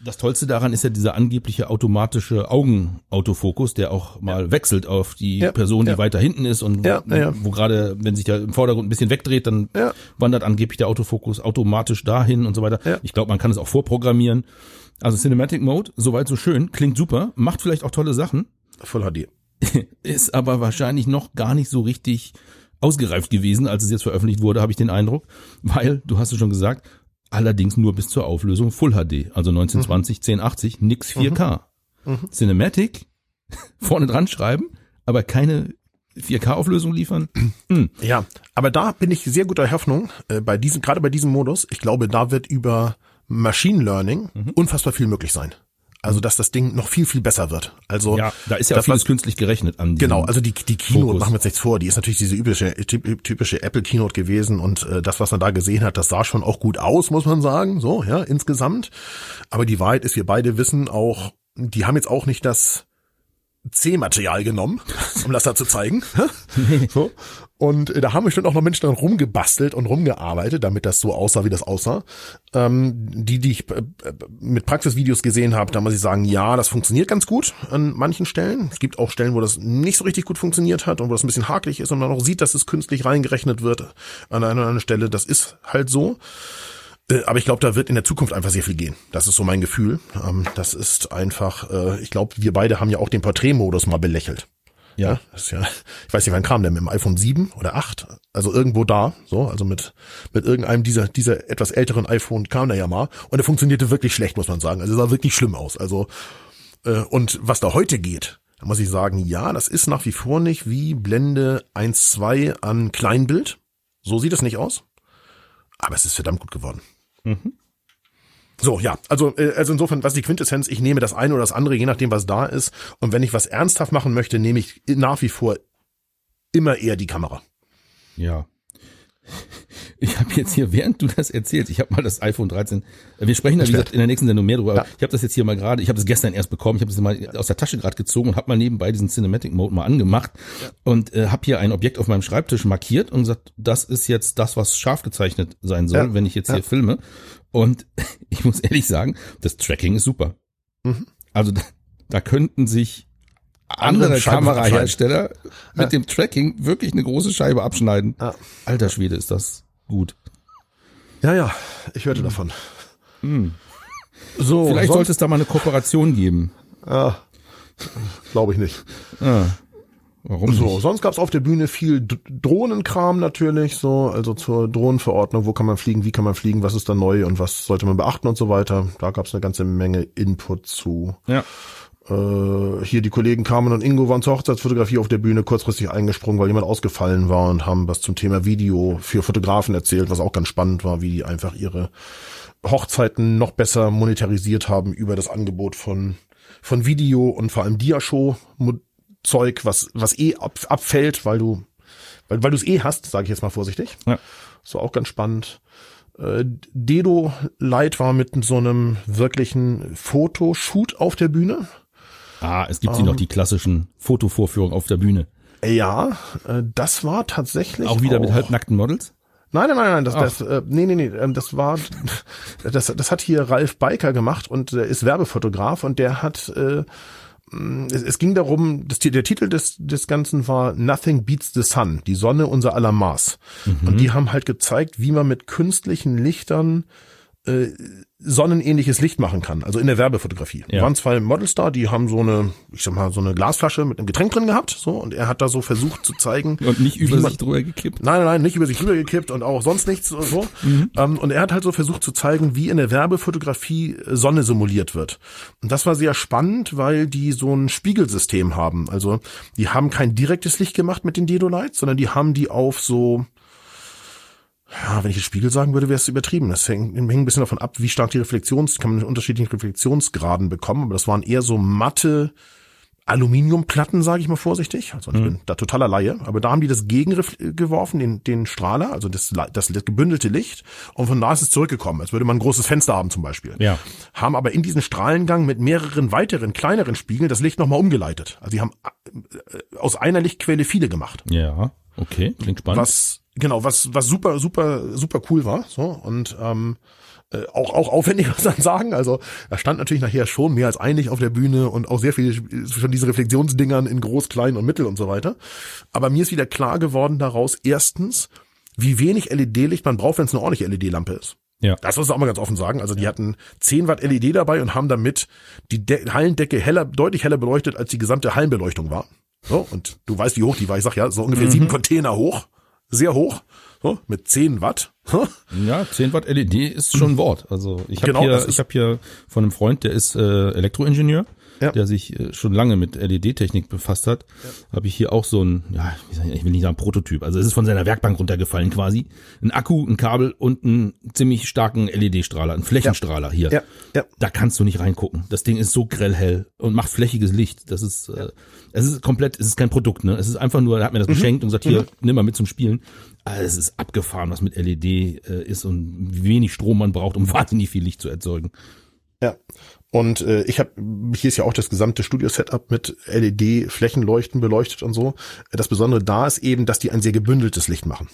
Das Tollste daran ist ja dieser angebliche automatische Augenautofokus, der auch mal ja. wechselt auf die ja, Person, die ja. weiter hinten ist und ja, wo, ja. wo gerade, wenn sich der im Vordergrund ein bisschen wegdreht, dann ja. wandert angeblich der Autofokus automatisch dahin und so weiter. Ja. Ich glaube, man kann es auch vorprogrammieren. Also Cinematic Mode, soweit so schön, klingt super, macht vielleicht auch tolle Sachen. Full H D. Ist aber wahrscheinlich noch gar nicht so richtig ausgereift gewesen, als es jetzt veröffentlicht wurde, habe ich den Eindruck, weil, du hast es schon gesagt, allerdings nur bis zur Auflösung Full H D, also neunzehn zwanzig, mhm. zehn achtzig, nix vier K. Mhm. Cinematic, vorne dran schreiben, aber keine vier K-Auflösung liefern. Mhm. Ja, aber da bin ich sehr guter Hoffnung, äh, bei diesem, gerade bei diesem Modus, ich glaube, da wird über Machine Learning mhm. unfassbar viel möglich sein. Also, dass das Ding noch viel, viel besser wird. Also, ja, da ist ja auch vieles künstlich gerechnet an Genau, also die, die Keynote, Fokus. Machen wir uns nichts vor, die ist natürlich diese übliche, typische Apple Keynote gewesen und äh, das, was man da gesehen hat, das sah schon auch gut aus, muss man sagen, so, ja, insgesamt. Aber die Wahrheit ist, wir beide wissen auch, die haben jetzt auch nicht das C-Material genommen, um das da zu zeigen. So. Und äh, da haben bestimmt auch noch Menschen dran rumgebastelt und rumgearbeitet, damit das so aussah, wie das aussah. Ähm, die, die ich äh, mit Praxisvideos gesehen habe, da muss ich sagen, ja, das funktioniert ganz gut an manchen Stellen. Es gibt auch Stellen, wo das nicht so richtig gut funktioniert hat und wo das ein bisschen hakelig ist und man auch sieht, dass es künstlich reingerechnet wird an einer oder anderen Stelle. Das ist halt so. Aber ich glaube, da wird in der Zukunft einfach sehr viel gehen. Das ist so mein Gefühl. Das ist einfach, ich glaube, wir beide haben ja auch den Porträtmodus mal belächelt. Ja, das ist ja, ich weiß nicht, wann kam der, mit dem iPhone sieben oder acht? Also irgendwo da, so, also mit mit irgendeinem dieser dieser etwas älteren iPhone kam der ja mal und der funktionierte wirklich schlecht, muss man sagen. Also sah wirklich schlimm aus. Also und was da heute geht, da muss ich sagen, ja, das ist nach wie vor nicht wie Blende eins Komma zwei an Kleinbild. So sieht es nicht aus. Aber es ist verdammt gut geworden. Mhm. So, ja, also also insofern, was die Quintessenz, ich nehme das eine oder das andere, je nachdem, was da ist. Und wenn ich was ernsthaft machen möchte, nehme ich nach wie vor immer eher die Kamera. Ja. Ich habe jetzt hier, während du das erzählst, ich habe mal das iPhone dreizehn, wir sprechen da wie gesagt in der nächsten Sendung mehr drüber, ja. Ich habe das jetzt hier mal gerade, ich habe das gestern erst bekommen, ich habe es mal aus der Tasche gerade gezogen und habe mal nebenbei diesen Cinematic Mode mal angemacht ja. und äh, habe hier ein Objekt auf meinem Schreibtisch markiert und gesagt, das ist jetzt das, was scharf gezeichnet sein soll, ja. wenn ich jetzt ja. hier filme. Und ich muss ehrlich sagen, das Tracking ist super. Mhm. Also da, da könnten sich andere Kamerahersteller mit ja. dem Tracking wirklich eine große Scheibe abschneiden. Ja. Alter Schwede, ist das gut. Ja, ja, ich hörte mhm. davon. Mhm. So, vielleicht sonst, sollte es da mal eine Kooperation geben. Ja, glaube ich nicht. Ja. Warum so, nicht? Sonst gab's auf der Bühne viel D- Drohnenkram natürlich, so, also zur Drohnenverordnung, wo kann man fliegen, wie kann man fliegen, was ist da neu und was sollte man beachten und so weiter. Da gab's eine ganze Menge Input zu. Ja. Äh, hier die Kollegen Carmen und Ingo waren zur Hochzeitsfotografie auf der Bühne kurzfristig eingesprungen, weil jemand ausgefallen war und haben was zum Thema Video für Fotografen erzählt, was auch ganz spannend war, wie die einfach ihre Hochzeiten noch besser monetarisiert haben über das Angebot von von Video und vor allem Diashow Zeug, was was eh ab, abfällt, weil du weil weil du es eh hast, sage ich jetzt mal vorsichtig. Ja. So auch ganz spannend. Äh, Dedo Light war mit so einem wirklichen Fotoshoot auf der Bühne. Ah, es gibt sie ähm, noch die klassischen Fotovorführungen auf der Bühne. Ja, äh, das war tatsächlich auch wieder auch, mit halbnackten Models? Nein, nein, nein, nein, das, das, äh, nee, nee, nee, das war, das, das hat hier Ralf Beiker gemacht und der ist Werbefotograf und der hat, äh, es, es ging darum, das, der Titel des, des Ganzen war Nothing Beats the Sun, die Sonne unser aller Maß. Mhm. Und die haben halt gezeigt, wie man mit künstlichen Lichtern äh, sonnenähnliches Licht machen kann, also in der Werbefotografie. Ja. Waren zwei Models da, die haben so eine, ich sag mal, so eine Glasflasche mit einem Getränk drin gehabt, so, und er hat da so versucht zu zeigen. Und nicht über sich drüber gekippt? Nein, nein, nein, nicht über sich drüber gekippt und auch sonst nichts, so. Mhm. Um, und er hat halt so versucht zu zeigen, wie in der Werbefotografie Sonne simuliert wird. Und das war sehr spannend, weil die so ein Spiegelsystem haben. Also, die haben kein direktes Licht gemacht mit den Dedo-Lights, sondern die haben die auf so, ja, wenn ich jetzt Spiegel sagen würde, wäre es übertrieben. Das hängt, hängt ein bisschen davon ab, wie stark die Reflexions, kann man in unterschiedlichen Reflexionsgraden bekommen, aber das waren eher so matte Aluminiumplatten, sage ich mal vorsichtig. Also ich mhm. bin da totaler Laie, aber da haben die das gegengeworfen, den, den Strahler, also das, das, das gebündelte Licht, und von da ist es zurückgekommen, als würde man ein großes Fenster haben zum Beispiel. Ja. Haben aber in diesen Strahlengang mit mehreren weiteren, kleineren Spiegeln das Licht nochmal umgeleitet. Also die haben aus einer Lichtquelle viele gemacht. Ja, okay, klingt spannend. Was Genau, was was super super super cool war, so und ähm, äh, auch auch aufwendig muss man sagen. Also da stand natürlich nachher schon mehr als einig auf der Bühne und auch sehr viele von diesen Reflexionsdingern in groß, klein und mittel und so weiter. Aber mir ist wieder klar geworden daraus, erstens, wie wenig L E D-Licht man braucht, wenn es eine ordentliche L E D-Lampe ist. Ja. Das muss ich auch mal ganz offen sagen. Also die hatten zehn Watt L E D dabei und haben damit die De- Hallendecke heller, deutlich heller beleuchtet, als die gesamte Hallenbeleuchtung war. So, und du weißt, wie hoch die war. Ich sag ja, so ungefähr mhm. sieben Container hoch. Sehr hoch. So, mit zehn Watt. Ja, zehn Watt L E D ist schon ein Wort. Also ich habe genau, hier, ich habe hier von einem Freund, der ist äh, Elektroingenieur, ja. der sich äh, schon lange mit L E D-Technik befasst hat. Ja. Habe ich hier auch so ein, ja, ich will nicht sagen Prototyp. Also es ist von seiner Werkbank runtergefallen quasi. Ein Akku, ein Kabel und einen ziemlich starken L E D-Strahler, ein Flächenstrahler ja. hier. Ja. Ja. Da kannst du nicht reingucken. Das Ding ist so grellhell und macht flächiges Licht. Das ist, ja. äh, es ist komplett, es ist kein Produkt, ne? Es ist einfach nur, er hat mir das mhm. geschenkt und gesagt, hier, mhm. nimm mal mit zum Spielen. Also es ist abgefahren, was mit L E D äh, ist und wie wenig Strom man braucht, um wahnsinnig viel Licht zu erzeugen. Ja, und äh, ich habe, hier ist ja auch das gesamte Studio-Setup mit L E D-Flächenleuchten beleuchtet und so. Das Besondere da ist eben, dass die ein sehr gebündeltes Licht machen.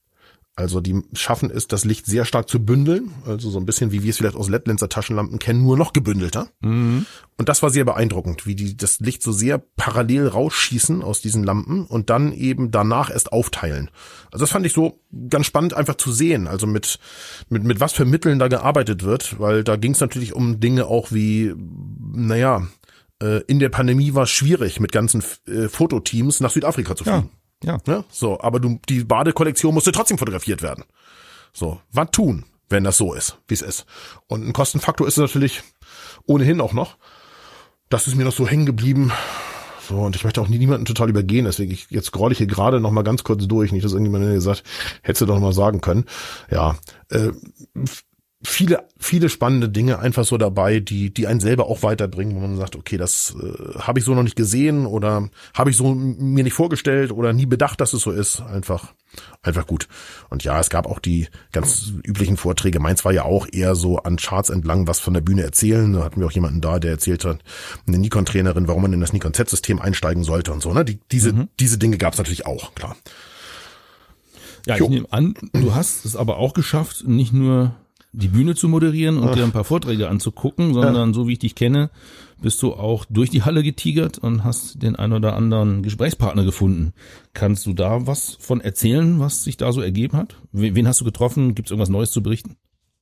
Also die schaffen es, das Licht sehr stark zu bündeln, also so ein bisschen wie wir es vielleicht aus L E D-Lenser-Taschenlampen kennen, nur noch gebündelter. Mhm. Und das war sehr beeindruckend, wie die das Licht so sehr parallel rausschießen aus diesen Lampen und dann eben danach erst aufteilen. Also das fand ich so ganz spannend einfach zu sehen, also mit mit mit was für Mitteln da gearbeitet wird, weil da ging es natürlich um Dinge auch wie, naja, äh, in der Pandemie war es schwierig, mit ganzen äh, Fototeams nach Südafrika zu fliegen. Ja. Ja, so, aber du, die Badekollektion musste trotzdem fotografiert werden. So, was tun, wenn das so ist, wie es ist? Und ein Kostenfaktor ist es natürlich ohnehin auch noch. Das ist mir noch so hängen geblieben. So, und ich möchte auch nie niemanden total übergehen, deswegen ich, jetzt scroll ich hier gerade noch mal ganz kurz durch, nicht, dass irgendjemand gesagt, hättest du doch noch mal sagen können. Ja, äh, viele, viele spannende Dinge einfach so dabei, die, die einen selber auch weiterbringen, wo man sagt, okay, das äh, habe ich so noch nicht gesehen oder habe ich so mir nicht vorgestellt oder nie bedacht, dass es so ist. Einfach, einfach gut. Und ja, es gab auch die ganz üblichen Vorträge. Meins war ja auch eher so an Charts entlang was von der Bühne erzählen. Da hatten wir auch jemanden da, der erzählt hat, eine Nikon-Trainerin, warum man in das Nikon-Z-System einsteigen sollte und so. Ne, die, diese, mhm. diese Dinge gab es natürlich auch, klar. Ja, ich jo. nehme an, du hast es aber auch geschafft, nicht nur die Bühne zu moderieren und Ach. dir ein paar Vorträge anzugucken, sondern ja. so wie ich dich kenne, bist du auch durch die Halle getigert und hast den ein oder anderen Gesprächspartner gefunden. Kannst du da was von erzählen, was sich da so ergeben hat? Wen hast du getroffen? Gibt es irgendwas Neues zu berichten?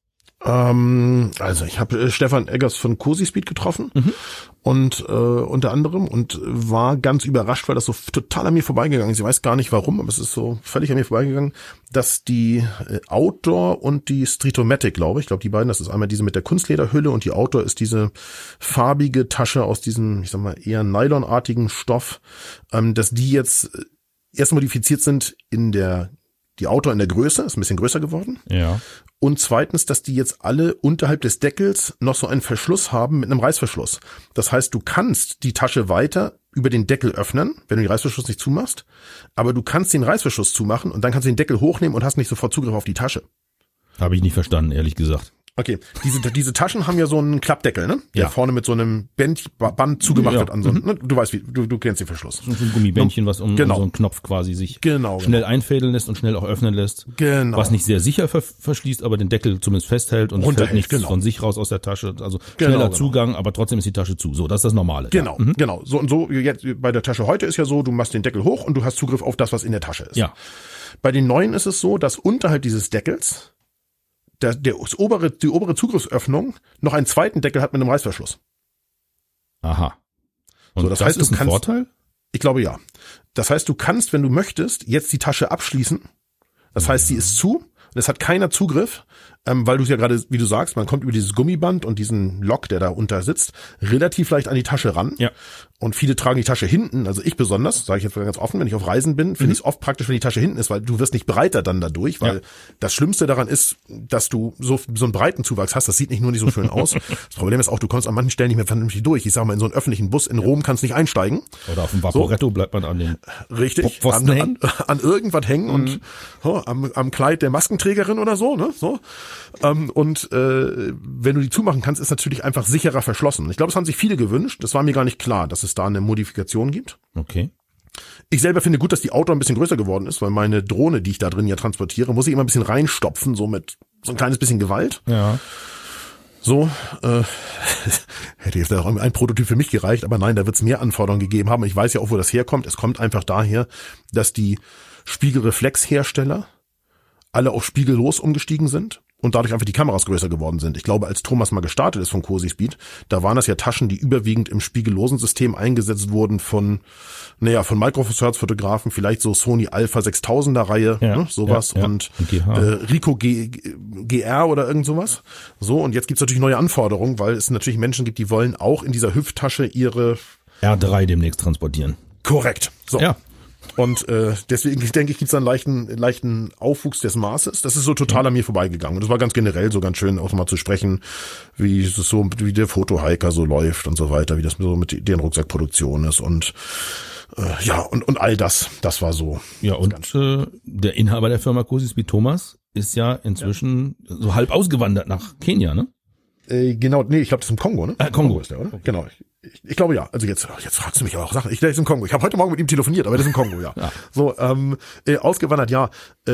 Ähm, also ich habe äh, Stefan Eggers von Cozy Speed getroffen mhm. und äh, unter anderem und war ganz überrascht, weil das so total an mir vorbeigegangen ist. Ich weiß gar nicht warum, aber es ist so völlig an mir vorbeigegangen, dass die äh, Outdoor und die Streetomatic, glaube ich, glaube die beiden, das ist einmal diese mit der Kunstlederhülle und die Outdoor ist diese farbige Tasche aus diesem, ich sag mal, eher nylonartigen Stoff, ähm, dass die jetzt erst modifiziert sind in der die Outdoor in der Größe, ist ein bisschen größer geworden. Ja. Und zweitens, dass die jetzt alle unterhalb des Deckels noch so einen Verschluss haben mit einem Reißverschluss. Das heißt, du kannst die Tasche weiter über den Deckel öffnen, wenn du den Reißverschluss nicht zumachst, aber du kannst den Reißverschluss zumachen und dann kannst du den Deckel hochnehmen und hast nicht sofort Zugriff auf die Tasche. Habe ich nicht verstanden, ehrlich gesagt. Okay, diese diese Taschen haben ja so einen Klappdeckel, ne? Der ja. vorne mit so einem Band, Band zugemacht ja. wird an so einem, ne? Du weißt wie, du du kennst den Verschluss. So ein Gummibändchen, was um, genau. um so einen Knopf quasi sich genau, schnell genau. einfädeln lässt und schnell auch öffnen lässt. Genau. Was nicht sehr sicher ver- verschließt, aber den Deckel zumindest festhält und fällt nichts genau. von sich raus aus der Tasche. Also genau, schneller genau. Zugang, aber trotzdem ist die Tasche zu. So, das ist das Normale. Genau, ja. mhm. genau. So und so jetzt bei der Tasche heute ist ja so, du machst den Deckel hoch und du hast Zugriff auf das, was in der Tasche ist. Ja. Bei den neuen ist es so, dass unterhalb dieses Deckels Der, der das obere, die obere Zugriffsöffnung noch einen zweiten Deckel hat mit einem Reißverschluss. Aha. Und so, das, das heißt, ist du ein kannst, Vorteil? Ich glaube ja. Das heißt, du kannst, wenn du möchtest, jetzt die Tasche abschließen. Das ja. heißt, sie ist zu. Es hat keiner Zugriff, ähm, weil du es ja gerade, wie du sagst, man kommt über dieses Gummiband und diesen Lock, der da unter sitzt, relativ leicht an die Tasche ran. Ja. Und viele tragen die Tasche hinten, also ich besonders, sage ich jetzt ganz offen, wenn ich auf Reisen bin, finde mhm. ich es oft praktisch, wenn die Tasche hinten ist, weil du wirst nicht breiter dann dadurch, weil ja. das Schlimmste daran ist, dass du so so einen breiten Zuwachs hast, das sieht nicht nur nicht so schön aus. Das Problem ist auch, du kommst an manchen Stellen nicht mehr vernünftig durch. Ich sage mal, in so einen öffentlichen Bus in Rom kannst du nicht einsteigen. Oder auf dem Vaporetto so. Bleibt man an den Richtig, Pfosten an, hängen. An, an irgendwas hängen mhm. und so, am, am Kleid der Maskenträgerin oder so, ne? So. Ähm, und äh, wenn du die zumachen kannst, ist natürlich einfach sicherer verschlossen. Ich glaube, es haben sich viele gewünscht. Das war mir gar nicht klar, dass es da eine Modifikation gibt. Okay. Ich selber finde gut, dass die Outdoor ein bisschen größer geworden ist, weil meine Drohne, die ich da drin ja transportiere, muss ich immer ein bisschen reinstopfen, so mit so ein kleines bisschen Gewalt. Ja. So, äh, hätte jetzt auch ein Prototyp für mich gereicht, aber nein, da wird es mehr Anforderungen gegeben haben. Ich weiß ja auch, wo das herkommt. Es kommt einfach daher, dass die Spiegelreflexhersteller alle auf spiegellos umgestiegen sind und dadurch einfach die Kameras größer geworden sind. Ich glaube, als Thomas mal gestartet ist von Cozy Speed, da waren das ja Taschen, die überwiegend im spiegellosen System eingesetzt wurden von, naja, von Micro Four Thirds Fotografen, vielleicht so Sony Alpha sechstausender Reihe, ja, ne, sowas ja, ja. und, und äh, Ricoh G, GR oder irgend sowas. So, und jetzt gibt's natürlich neue Anforderungen, weil es natürlich Menschen gibt, die wollen auch in dieser Hüfttasche ihre R drei demnächst transportieren. Korrekt. So. Ja. Und äh, deswegen ich denke ich, gibt's einen leichten, leichten Aufwuchs des Maßes. Das ist so total an mir vorbeigegangen. Und das war ganz generell so ganz schön, auch mal zu sprechen, wie es so, wie der Fotohiker so läuft und so weiter, wie das so mit deren Rucksackproduktion ist und äh, ja und und all das. Das war so. Ja und äh, der Inhaber der Firma Cozy Speed, Thomas, ist ja inzwischen ja. so halb ausgewandert nach Kenia, ne? Äh, genau, nee, ich glaube, das ist im Kongo, ne? Äh, Kongo ist der, oder? Okay. Genau. Ich, ich glaube ja. Also jetzt, jetzt fragst du mich auch Sachen. Ich glaube, ist im Kongo. Ich habe heute Morgen mit ihm telefoniert, aber das ist im Kongo, ja. ja. So, ähm, äh, ausgewandert, ja. Äh,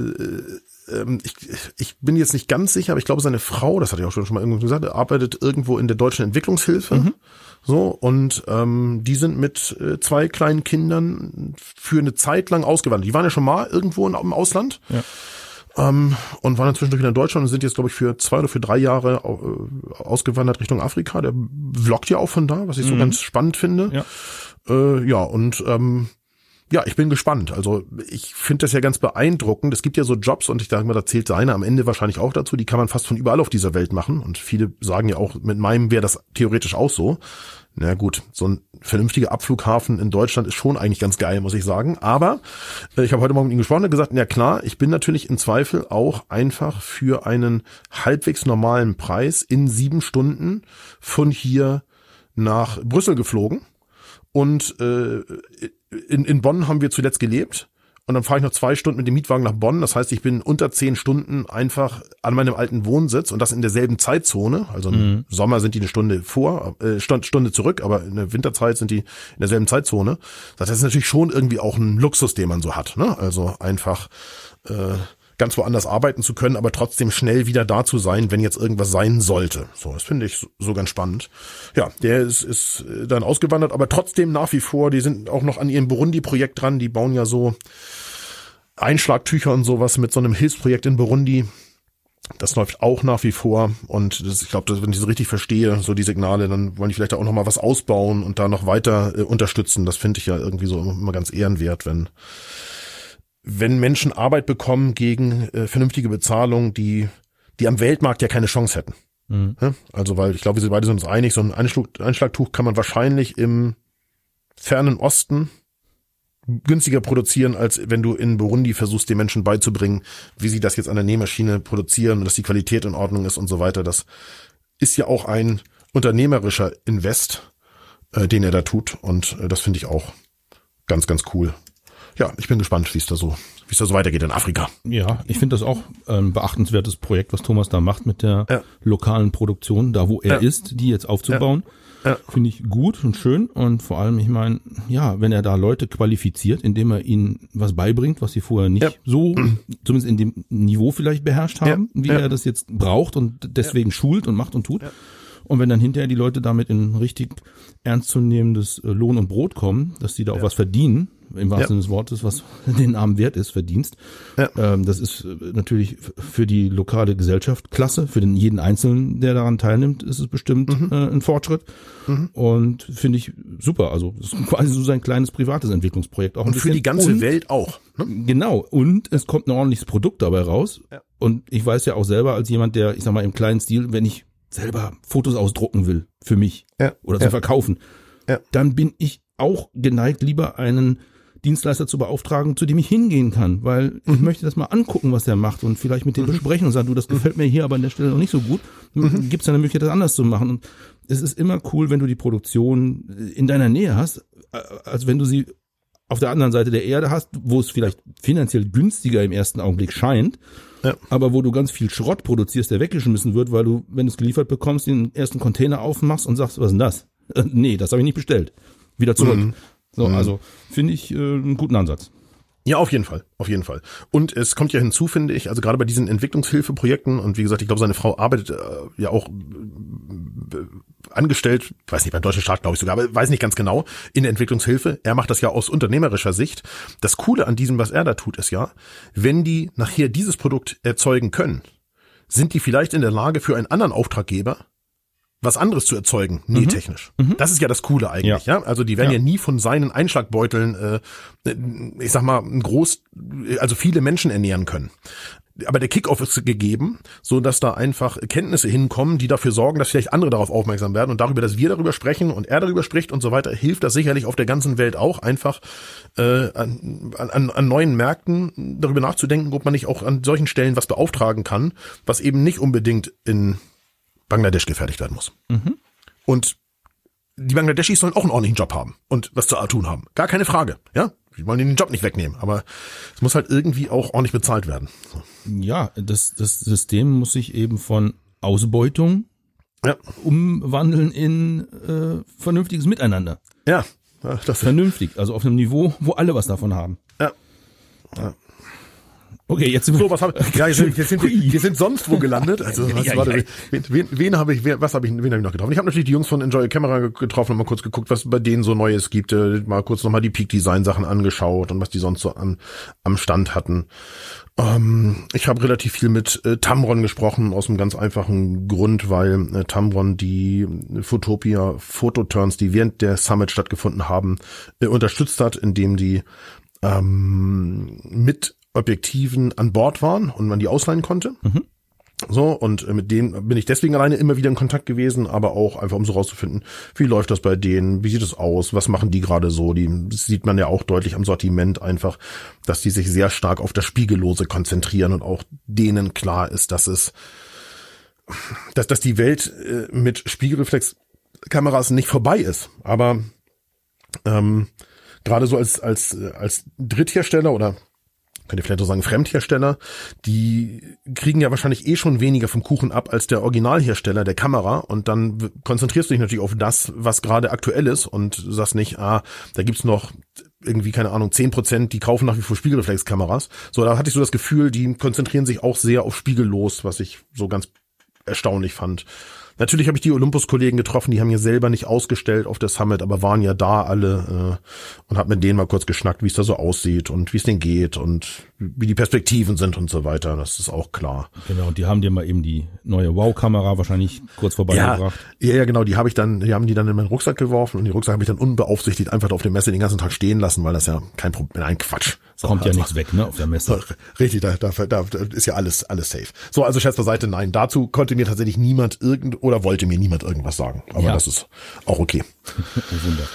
äh, ich, ich bin jetzt nicht ganz sicher, aber ich glaube, seine Frau, das hatte ich auch schon, schon mal irgendwo gesagt, arbeitet irgendwo in der deutschen Entwicklungshilfe. Mhm. So, und ähm, die sind mit äh, zwei kleinen Kindern für eine Zeit lang ausgewandert. Die waren ja schon mal irgendwo in, im Ausland. Ja. Ähm, und waren dann zwischendurch in Deutschland und sind jetzt, glaube ich, für zwei oder für drei Jahre äh, ausgewandert Richtung Afrika. Der vloggt ja auch von da, was ich so mhm. ganz spannend finde. Ja, äh, ja und ähm, ja, ich bin gespannt. Also ich finde das ja ganz beeindruckend. Es gibt ja so Jobs und ich sage mal, da zählt seine am Ende wahrscheinlich auch dazu. Die kann man fast von überall auf dieser Welt machen. Und viele sagen ja auch, mit meinem wäre das theoretisch auch so. Na gut, so ein vernünftiger Abflughafen in Deutschland ist schon eigentlich ganz geil, muss ich sagen. Aber äh, ich habe heute Morgen mit ihm gesprochen und gesagt, ja klar, ich bin natürlich im Zweifel auch einfach für einen halbwegs normalen Preis in sieben Stunden von hier nach Brüssel geflogen. Und äh, in, in Bonn haben wir zuletzt gelebt. Und dann fahre ich noch zwei Stunden mit dem Mietwagen nach Bonn. Das heißt, ich bin unter zehn Stunden einfach an meinem alten Wohnsitz und das in derselben Zeitzone. Also im mhm. Sommer sind die eine Stunde vor, äh, Stunde zurück, aber in der Winterzeit sind die in derselben Zeitzone. Das ist natürlich schon irgendwie auch ein Luxus, den man so hat, ne? Also einfach äh, ganz woanders arbeiten zu können, aber trotzdem schnell wieder da zu sein, wenn jetzt irgendwas sein sollte. So, das finde ich so, so ganz spannend. Ja, der ist, ist dann ausgewandert, aber trotzdem nach wie vor, die sind auch noch an ihrem Burundi-Projekt dran, die bauen ja so Einschlagtücher und sowas mit so einem Hilfsprojekt in Burundi. Das läuft auch nach wie vor und das, ich glaube, wenn ich so richtig verstehe, so die Signale, dann wollen die vielleicht auch noch mal was ausbauen und da noch weiter äh, unterstützen. Das finde ich ja irgendwie so immer ganz ehrenwert, wenn wenn Menschen Arbeit bekommen gegen äh, vernünftige Bezahlung, die die am Weltmarkt ja keine Chance hätten. Mhm. Ja? Also weil ich glaube, wir sind beide sind uns einig, so ein Einschlag, Einschlagtuch kann man wahrscheinlich im fernen Osten günstiger produzieren, als wenn du in Burundi versuchst, den Menschen beizubringen, wie sie das jetzt an der Nähmaschine produzieren und dass die Qualität in Ordnung ist und so weiter. Das ist ja auch ein unternehmerischer Invest, äh, den er da tut und äh, das finde ich auch ganz, ganz cool. Ja, ich bin gespannt, wie es da so, wie es da so weitergeht in Afrika. Ja, ich finde das auch ein beachtenswertes Projekt, was Thomas da macht mit der ja. lokalen Produktion, da wo er ja. ist, die jetzt aufzubauen. Ja. Ja. Finde ich gut und schön und vor allem, ich meine, ja, wenn er da Leute qualifiziert, indem er ihnen was beibringt, was sie vorher nicht ja. so, zumindest in dem Niveau vielleicht beherrscht haben, ja. wie ja. er das jetzt braucht und deswegen ja. schult und macht und tut. Ja. Und wenn dann hinterher die Leute damit in richtig ernstzunehmendes Lohn und Brot kommen, dass die da auch ja. was verdienen, im wahrsten Sinne ja. des Wortes, was den Namen wert ist, Verdienst. Ja. Ähm, das ist natürlich für die lokale Gesellschaft klasse, für den jeden Einzelnen, der daran teilnimmt, ist es bestimmt mhm. äh, ein Fortschritt. Mhm. Und finde ich super. Also es ist quasi so sein kleines privates Entwicklungsprojekt. Auch und für die ganze und, Welt auch. Ne? Genau. Und es kommt ein ordentliches Produkt dabei raus. Ja. Und ich weiß ja auch selber als jemand, der, ich sag mal, im kleinen Stil, wenn ich selber Fotos ausdrucken will für mich ja. oder zu ja. verkaufen, ja. dann bin ich auch geneigt, lieber einen Dienstleister zu beauftragen, zu dem ich hingehen kann, weil mhm. ich möchte das mal angucken, was der macht und vielleicht mit dem mhm. besprechen und sagen, du, das gefällt mir hier aber an der Stelle noch nicht so gut. Mhm. Gibt es eine Möglichkeit, das anders zu machen? Und es ist immer cool, wenn du die Produktion in deiner Nähe hast, als wenn du sie auf der anderen Seite der Erde hast, wo es vielleicht finanziell günstiger im ersten Augenblick scheint, ja. aber wo du ganz viel Schrott produzierst, der weggeschmissen wird, weil du, wenn du es geliefert bekommst, den ersten Container aufmachst und sagst, was ist denn das? Äh, nee, das habe ich nicht bestellt. Wieder zurück. Mhm. So, mhm. also finde ich äh, einen guten Ansatz. Ja, auf jeden Fall, auf jeden Fall. Und es kommt ja hinzu, finde ich, also gerade bei diesen Entwicklungshilfeprojekten und wie gesagt, ich glaube, seine Frau arbeitet äh, ja auch äh, angestellt, weiß nicht, beim deutschen Staat glaube ich sogar, aber weiß nicht ganz genau, in der Entwicklungshilfe. Er macht das ja aus unternehmerischer Sicht. Das Coole an diesem, was er da tut, ist ja, wenn die nachher dieses Produkt erzeugen können, sind die vielleicht in der Lage für einen anderen Auftraggeber was anderes zu erzeugen, nähtechnisch. Mhm. Das ist ja das Coole eigentlich, ja. ja? Also die werden ja. ja nie von seinen Einschlagbeuteln, äh, ich sag mal, ein groß, also viele Menschen ernähren können. Aber der Kickoff ist gegeben, so dass da einfach Kenntnisse hinkommen, die dafür sorgen, dass vielleicht andere darauf aufmerksam werden und darüber, dass wir darüber sprechen und er darüber spricht und so weiter, hilft das sicherlich auf der ganzen Welt auch einfach äh, an, an, an neuen Märkten darüber nachzudenken, ob man nicht auch an solchen Stellen was beauftragen kann, was eben nicht unbedingt in Bangladesch gefertigt werden muss. Mhm. Und die Bangladeschis sollen auch einen ordentlichen Job haben und was zu tun haben. Gar keine Frage, ja. Die wollen den Job nicht wegnehmen, aber es muss halt irgendwie auch ordentlich bezahlt werden. So. Ja, das, das System muss sich eben von Ausbeutung ja. umwandeln in äh, vernünftiges Miteinander. Ja. Das Vernünftig, also auf einem Niveau, wo alle was davon haben. Ja. Ja. Okay, jetzt sind wir. So, was hab ich, ja, jetzt sind, jetzt sind wir, wir sind sonst wo gelandet. Also, was, ja, warte, ja. wen, wen, wen habe ich, wer, was habe ich, wen habe ich noch getroffen? Ich habe natürlich die Jungs von Enjoy Camera getroffen und mal kurz geguckt, was bei denen so Neues gibt. Mal kurz nochmal die Peak Design Sachen angeschaut und was die sonst so an, am Stand hatten. Ähm, ich habe relativ viel mit äh, Tamron gesprochen, aus einem ganz einfachen Grund, weil äh, Tamron die Photopia Phototurns, die während der Summit stattgefunden haben, äh, unterstützt hat, indem die ähm, mit Objektiven an Bord waren und man die ausleihen konnte. Mhm. So, und mit denen bin ich deswegen alleine immer wieder in Kontakt gewesen, aber auch einfach, um so rauszufinden, wie läuft das bei denen, wie sieht es aus, was machen die gerade so, die das sieht man ja auch deutlich am Sortiment einfach, dass die sich sehr stark auf das Spiegellose konzentrieren und auch denen klar ist, dass es, dass, dass die Welt äh, mit Spiegelreflexkameras nicht vorbei ist, aber ähm, gerade so als, als, als Dritthersteller oder könnt ihr vielleicht auch sagen Fremdhersteller, die kriegen ja wahrscheinlich eh schon weniger vom Kuchen ab als der Originalhersteller der Kamera und dann konzentrierst du dich natürlich auf das, was gerade aktuell ist und sagst nicht, ah, da gibt's noch irgendwie, keine Ahnung, zehn Prozent, die kaufen nach wie vor Spiegelreflexkameras. So, da hatte ich so das Gefühl, die konzentrieren sich auch sehr auf spiegellos, was ich so ganz erstaunlich fand. Natürlich habe ich die Olympus-Kollegen getroffen, die haben ja selber nicht ausgestellt auf der Summit, aber waren ja da alle äh, und habe mit denen mal kurz geschnackt, wie es da so aussieht und wie es denen geht und wie die Perspektiven sind und so weiter. Das ist auch klar. Genau, und die haben dir mal eben die neue Wow-Kamera wahrscheinlich kurz vorbeigebracht. Ja, ja, genau, die habe ich dann, die haben die dann in meinen Rucksack geworfen und die Rucksack habe ich dann unbeaufsichtigt einfach auf der Messe den ganzen Tag stehen lassen, weil das ja kein Problem, nein, Quatsch. So, kommt ja also, nichts weg, ne, auf der Messe. Richtig, da, da, da ist ja alles, alles safe. So, also Scherz beiseite, nein, dazu konnte mir tatsächlich niemand irgend oder wollte mir niemand irgendwas sagen. Aber ja. Das ist auch okay. Wunder.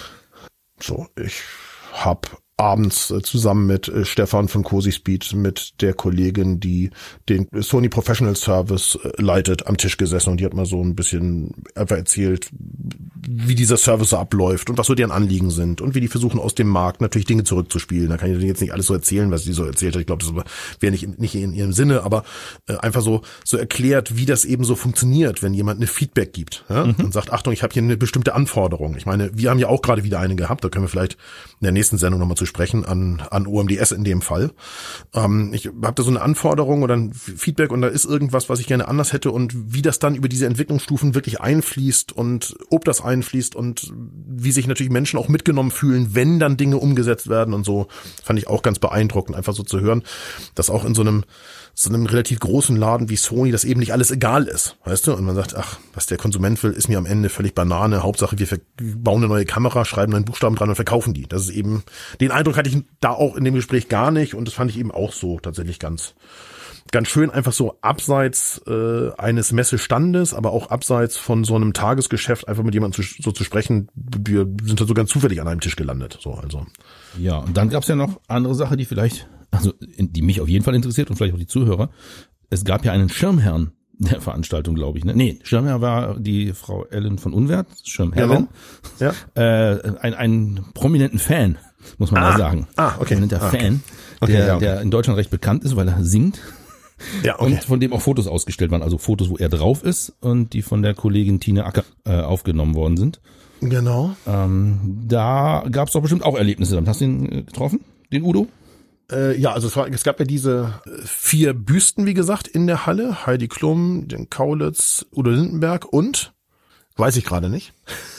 So, ich hab abends äh, zusammen mit äh, Stefan von Cozy Speed, mit der Kollegin, die den Sony Professional Service äh, leitet, am Tisch gesessen und die hat mal so ein bisschen einfach erzählt, wie dieser Service so abläuft und was so deren Anliegen sind und wie die versuchen aus dem Markt natürlich Dinge zurückzuspielen. Da kann ich jetzt nicht alles so erzählen, was sie so erzählt hat. Ich glaube, das wäre nicht, nicht in ihrem Sinne, aber äh, einfach so so erklärt, wie das eben so funktioniert, wenn jemand eine Feedback gibt, ja? Mhm. Und sagt, Achtung, ich habe hier eine bestimmte Anforderung. Ich meine, wir haben ja auch gerade wieder eine gehabt, da können wir vielleicht in der nächsten Sendung nochmal zu sprechen, an an O M D S in dem Fall. Ähm, ich habe da so eine Anforderung oder ein Feedback und da ist irgendwas, was ich gerne anders hätte und wie das dann über diese Entwicklungsstufen wirklich einfließt und ob das einfließt und wie sich natürlich Menschen auch mitgenommen fühlen, wenn dann Dinge umgesetzt werden und so, fand ich auch ganz beeindruckend, einfach so zu hören, dass auch in so einem so einem relativ großen Laden wie Sony das eben nicht alles egal ist, weißt du? Und man sagt, ach, was der Konsument will, ist mir am Ende völlig Banane. Hauptsache, wir bauen eine neue Kamera, schreiben einen Buchstaben dran und verkaufen die. Das ist eben, den Eindruck hatte ich da auch in dem Gespräch gar nicht und das fand ich eben auch so tatsächlich ganz ganz schön, einfach so abseits äh, eines Messestandes, aber auch abseits von so einem Tagesgeschäft einfach mit jemandem zu, so zu sprechen. Wir sind da so ganz zufällig an einem Tisch gelandet. So, also. Ja, und dann gab's ja noch andere Sache, die vielleicht, also die mich auf jeden Fall interessiert und vielleicht auch die Zuhörer. Es gab ja einen Schirmherrn der Veranstaltung, glaube ich. Ne? Nee, Schirmherr war die Frau Ellen von Unwert, Schirmherrin. Ja. Äh, ein, einen prominenten Fan, muss man ah, mal sagen. Ah, okay. Prominenter ah, okay. Fan, Okay, der, ja, okay. der in Deutschland recht bekannt ist, weil er singt. Ja, okay. Und von dem auch Fotos ausgestellt waren, also Fotos, wo er drauf ist und die von der Kollegin Tine Acker äh, aufgenommen worden sind. Genau. Ähm, da gab es doch bestimmt auch Erlebnisse damit. Hast du ihn äh, getroffen, den Udo? Äh, ja, also es, war, es gab ja diese vier Büsten, wie gesagt, in der Halle. Heidi Klum, den Kaulitz, Udo Lindenberg und, weiß ich gerade nicht.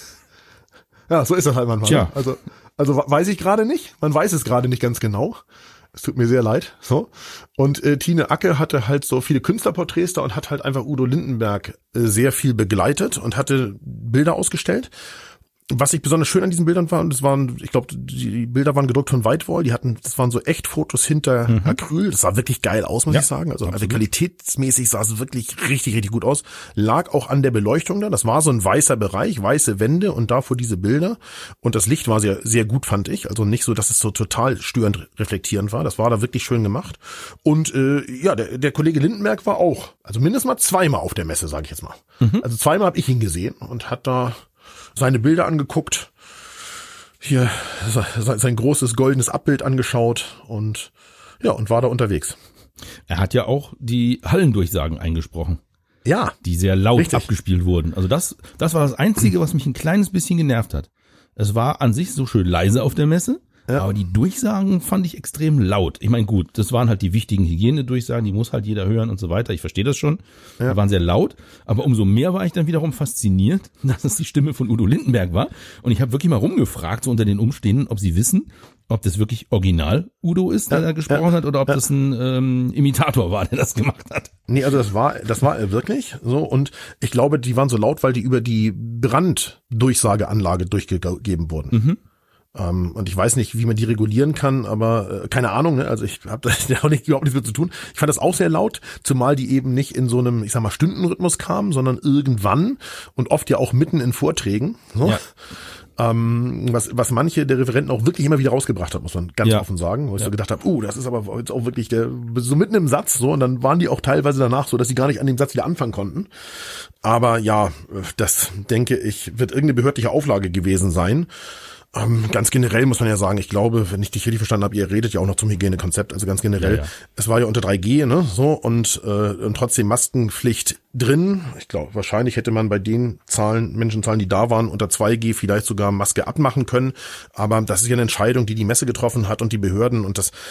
Ja, so ist das halt manchmal. Tja. Also, also weiß ich gerade nicht. Man weiß es gerade nicht ganz genau. Es tut mir sehr leid. So. Und äh, Tine Acke hatte halt so viele Künstlerporträts da und hat halt einfach Udo Lindenberg äh, sehr viel begleitet und hatte Bilder ausgestellt. Was ich besonders schön an diesen Bildern war, und das waren, ich glaube, die Bilder waren gedruckt von Whitewall, die hatten, das waren so Echtfotos hinter mhm. Acryl, das sah wirklich geil aus, muss ja, ich sagen, also, also qualitätsmäßig sah es wirklich richtig, richtig gut aus, lag auch an der Beleuchtung da, das war so ein weißer Bereich, weiße Wände und davor diese Bilder und das Licht war sehr, sehr gut, fand ich, also nicht so, dass es so total störend reflektierend war, das war da wirklich schön gemacht und äh, ja, der, der Kollege Lindenberg war auch, also mindestens mal zweimal auf der Messe, sage ich jetzt mal, mhm. also zweimal habe ich ihn gesehen und hat da seine Bilder angeguckt, hier sein großes goldenes Abbild angeschaut und ja, und war da unterwegs. Er hat ja auch die Hallendurchsagen eingesprochen. Ja. Die sehr laut richtig. abgespielt wurden. Also das, das war das Einzige, was mich ein kleines bisschen genervt hat. Es war an sich so schön leise auf der Messe, ja. aber die Durchsagen fand ich extrem laut. Ich meine, gut, das waren halt die wichtigen Hygienedurchsagen, die muss halt jeder hören und so weiter. Ich verstehe das schon. Ja. Die waren sehr laut, aber umso mehr war ich dann wiederum fasziniert, dass es die Stimme von Udo Lindenberg war. Und ich habe wirklich mal rumgefragt, so unter den Umstehenden, ob sie wissen, ob das wirklich original Udo ist, der ja, da gesprochen ja, hat, oder ob ja. das ein ähm, Imitator war, der das gemacht hat. Nee, also das war, das war er wirklich so. Und ich glaube, die waren so laut, weil die über die Branddurchsageanlage durchgegeben wurden. Mhm. Um, und ich weiß nicht, wie man die regulieren kann, aber äh, keine Ahnung, ne? Also ich habe da auch nicht, überhaupt nichts mit zu tun. Ich fand das auch sehr laut, zumal die eben nicht in so einem, ich sag mal, Stundenrhythmus kamen, sondern irgendwann und oft ja auch mitten in Vorträgen. So. Ja. Um, was, was manche der Referenten auch wirklich immer wieder rausgebracht hat, muss man ganz ja. offen sagen. Wo ich ja. so gedacht habe, uh, das ist aber jetzt auch wirklich der, so mitten im Satz, so, und dann waren die auch teilweise danach so, dass sie gar nicht an dem Satz wieder anfangen konnten. Aber ja, das denke ich, wird irgendeine behördliche Auflage gewesen sein. Ähm, ganz generell muss man ja sagen, ich glaube, wenn ich dich richtig verstanden habe, ihr redet ja auch noch zum Hygienekonzept, also ganz generell, ja, ja. es war ja unter drei G, ne, so, und, äh, und trotzdem Maskenpflicht drin. Ich glaube, wahrscheinlich hätte man bei den Zahlen, Menschenzahlen, die da waren, unter zwei G vielleicht sogar Maske abmachen können, aber das ist ja eine Entscheidung, die die Messe getroffen hat und die Behörden, und das,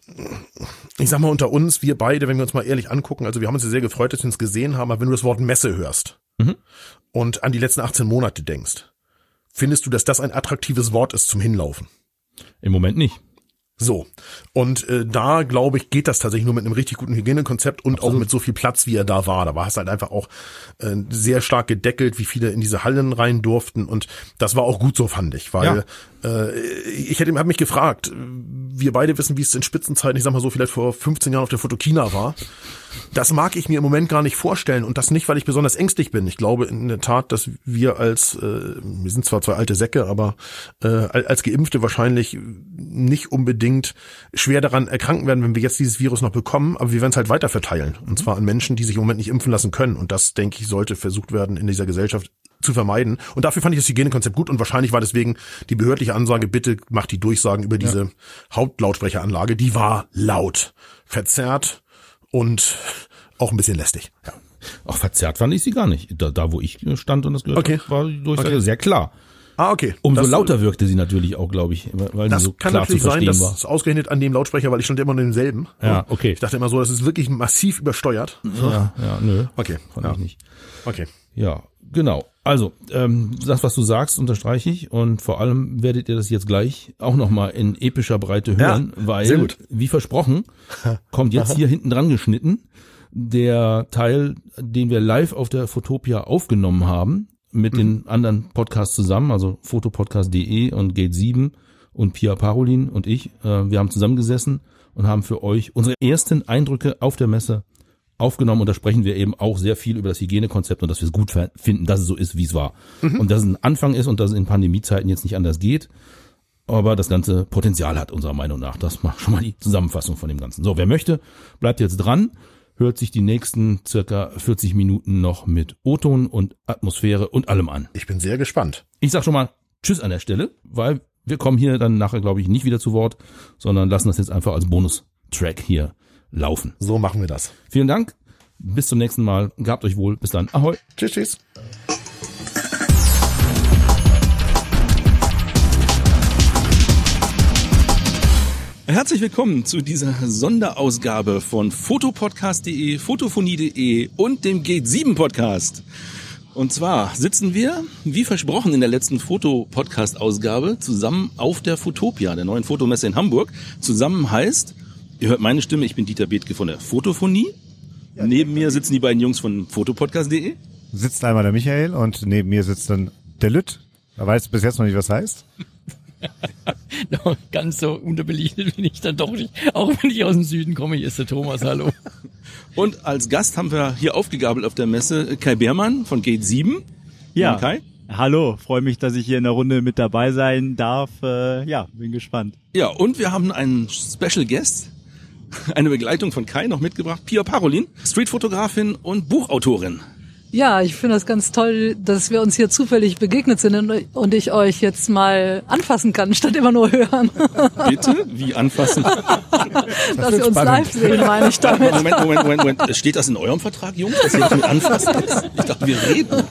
ich sag mal unter uns, wir beide, wenn wir uns mal ehrlich angucken, also wir haben uns ja sehr gefreut, dass wir uns gesehen haben, aber wenn du das Wort Messe hörst mhm. und an die letzten achtzehn Monate denkst, findest du, dass das ein attraktives Wort ist zum Hinlaufen? Im Moment nicht. So. Und äh, da, glaube ich, geht das tatsächlich nur mit einem richtig guten Hygienekonzept und Absolut. Auch mit so viel Platz, wie er da war. Da war es halt einfach auch äh, sehr stark gedeckelt, wie viele in diese Hallen rein durften. Und das war auch gut so, fand ich. Weil ja. äh, ich hätte hab mich gefragt, wir beide wissen, wie es in Spitzenzeiten, ich sag mal so, vielleicht vor fünfzehn Jahren auf der Photokina war. Das mag ich mir im Moment gar nicht vorstellen. Und das nicht, weil ich besonders ängstlich bin. Ich glaube in der Tat, dass wir als, äh, wir sind zwar zwei alte Säcke, aber äh, als Geimpfte wahrscheinlich nicht unbedingt schwer daran erkranken werden, wenn wir jetzt dieses Virus noch bekommen. Aber wir werden es halt weiter verteilen. Und zwar an Menschen, die sich im Moment nicht impfen lassen können. Und das, denke ich, sollte versucht werden, in dieser Gesellschaft zu vermeiden. Und dafür fand ich das Hygienekonzept gut. Und wahrscheinlich war deswegen die behördliche Ansage, bitte macht die Durchsagen über diese ja. Hauptlautsprecheranlage. Die war laut, verzerrt und auch ein bisschen lästig. Ja. Auch verzerrt fand ich sie gar nicht. Da, da wo ich stand und das gehört okay. habe, war die Durchsage okay. sehr klar. Ah, okay. Umso das, lauter wirkte sie natürlich auch, glaube ich, weil das sie so kann klar natürlich zu verstehen sein, war. dass es ausgerechnet an dem Lautsprecher, weil ich stand immer in demselben. Ja, okay. Ich dachte immer so, das ist wirklich massiv übersteuert. Ja, ja, nö. Okay. Fand ja. ich nicht. Okay. Ja, genau. Also, ähm, das, was du sagst, unterstreiche ich, und vor allem werdet ihr das jetzt gleich auch nochmal in epischer Breite hören, ja, weil, sehr gut. wie versprochen, kommt jetzt hier hinten dran geschnitten der Teil, den wir live auf der Fotopia aufgenommen haben, mit mhm. den anderen Podcasts zusammen, also fotopodcast punkt de und Gate sieben und Pia Parolin und ich. Äh, wir haben zusammengesessen und haben für euch unsere ersten Eindrücke auf der Messe aufgenommen, und da sprechen wir eben auch sehr viel über das Hygienekonzept und dass wir es gut finden, dass es so ist, wie es war. Mhm. Und dass es ein Anfang ist und dass es in Pandemiezeiten jetzt nicht anders geht, aber das ganze Potenzial hat, unserer Meinung nach. Das macht schon mal die Zusammenfassung von dem Ganzen. So, wer möchte, bleibt jetzt dran, hört sich die nächsten circa vierzig Minuten noch mit O-Ton und Atmosphäre und allem an. Ich bin sehr gespannt. Ich sag schon mal Tschüss an der Stelle, weil wir kommen hier dann nachher, glaube ich, nicht wieder zu Wort, sondern lassen das jetzt einfach als Bonus-Track hier laufen. So machen wir das. Vielen Dank. Bis zum nächsten Mal. Gehabt euch wohl. Bis dann. Ahoi. Tschüss, tschüss. Herzlich willkommen zu dieser Sonderausgabe von fotopodcast punkt de, fotophonie punkt de und dem Gate sieben Podcast. Und zwar sitzen wir, wie versprochen in der letzten Fotopodcast-Ausgabe, zusammen auf der Fotopia, der neuen Fotomesse in Hamburg. Zusammen heißt, ihr hört meine Stimme, ich bin Dieter Bethke von der Fotophonie. Ja, neben mir sitzen die beiden Jungs von fotopodcast punkt de. Sitzt einmal der Michael und neben mir sitzt dann der Lütt. Er weiß bis jetzt noch nicht, was heißt. No, ganz so unterbelichtet bin ich dann doch nicht. Auch wenn ich aus dem Süden komme, hier ist der Thomas, hallo. Und als Gast haben wir hier aufgegabelt auf der Messe Kai Beermann von Gate sieben. Ja, Kai. Hallo, freue mich, dass ich hier in der Runde mit dabei sein darf. Äh, ja, bin gespannt. Ja, und wir haben einen Special Guest, eine Begleitung von Kai noch mitgebracht, Pia Parolin, Streetfotografin und Buchautorin. Ja, ich finde das ganz toll, dass wir uns hier zufällig begegnet sind und ich euch jetzt mal anfassen kann, statt immer nur hören. Bitte? Wie anfassen? Dass wir uns live sehen, meine ich damit. Moment, Moment, Moment, Moment. Steht das in eurem Vertrag, Jungs, dass ihr nicht mit anfassen ist? Ich dachte, wir reden.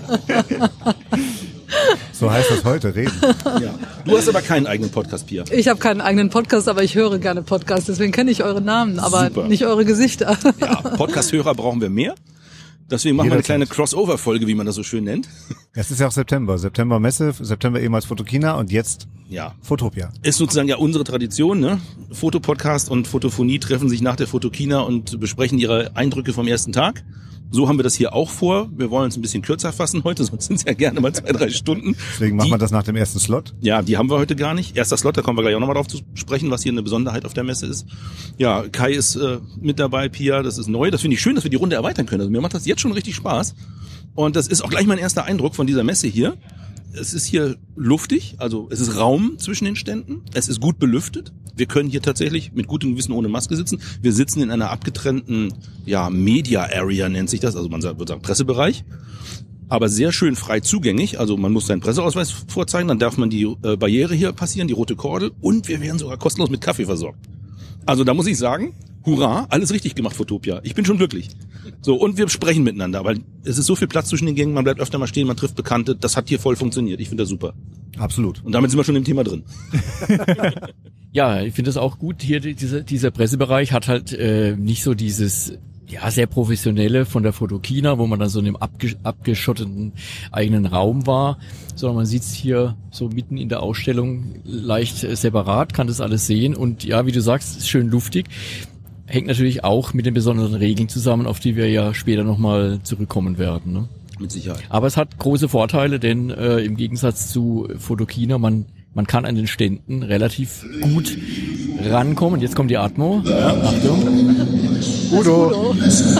So heißt das heute, reden. Ja. Du hast aber keinen eigenen Podcast, Pia. Ich habe keinen eigenen Podcast, aber ich höre gerne Podcasts, deswegen kenne ich eure Namen, aber Super. Nicht eure Gesichter. Ja, Podcast-Hörer brauchen wir mehr. Deswegen machen wir eine kleine Crossover-Folge, wie man das so schön nennt. Es ist ja auch September. September Messe, September ehemals Fotokina und jetzt ja. Fotopia. Ist sozusagen ja unsere Tradition, ne? Fotopodcast und Fotophonie treffen sich nach der Fotokina und besprechen ihre Eindrücke vom ersten Tag. So haben wir das hier auch vor. Wir wollen uns ein bisschen kürzer fassen heute, sonst sind es ja gerne mal zwei, drei Stunden. Deswegen machen wir das nach dem ersten Slot. Ja, die haben wir heute gar nicht. Erster Slot, da kommen wir gleich auch nochmal drauf zu sprechen, was hier eine Besonderheit auf der Messe ist. Ja, Kai ist äh, mit dabei, Pia, das ist neu. Das finde ich schön, dass wir die Runde erweitern können. Also mir macht das jetzt schon richtig Spaß. Und das ist auch gleich mein erster Eindruck von dieser Messe hier. Es ist hier luftig, also es ist Raum zwischen den Ständen. Es ist gut belüftet. Wir können hier tatsächlich mit gutem Gewissen ohne Maske sitzen. Wir sitzen in einer abgetrennten, ja, Media Area nennt sich das, also man würde sagen Pressebereich. Aber sehr schön frei zugänglich, also man muss seinen Presseausweis vorzeigen, dann darf man die äh, Barriere hier passieren, die rote Kordel, und wir werden sogar kostenlos mit Kaffee versorgt. Also da muss ich sagen, hurra, alles richtig gemacht, Fotopia. Ich bin schon glücklich. So, und wir sprechen miteinander, weil es ist so viel Platz zwischen den Gängen, man bleibt öfter mal stehen, man trifft Bekannte, das hat hier voll funktioniert. Ich finde das super. Absolut. Und damit sind wir schon im Thema drin. Ja, ich finde das auch gut. Hier dieser dieser Pressebereich hat halt äh, nicht so dieses ja sehr professionelle von der Fotokina, wo man dann so in einem abgesch- abgeschotteten eigenen Raum war, sondern man sitzt hier so mitten in der Ausstellung leicht äh, separat, kann das alles sehen und ja, wie du sagst, ist schön luftig. Hängt natürlich auch mit den besonderen Regeln zusammen, auf die wir ja später nochmal zurückkommen werden. Ne? Mit Sicherheit. Aber es hat große Vorteile, denn äh, im Gegensatz zu Fotokina, man man kann an den Ständen relativ gut rankommen. Jetzt kommt die Atmo. Ja, Achtung. Udo. Udo.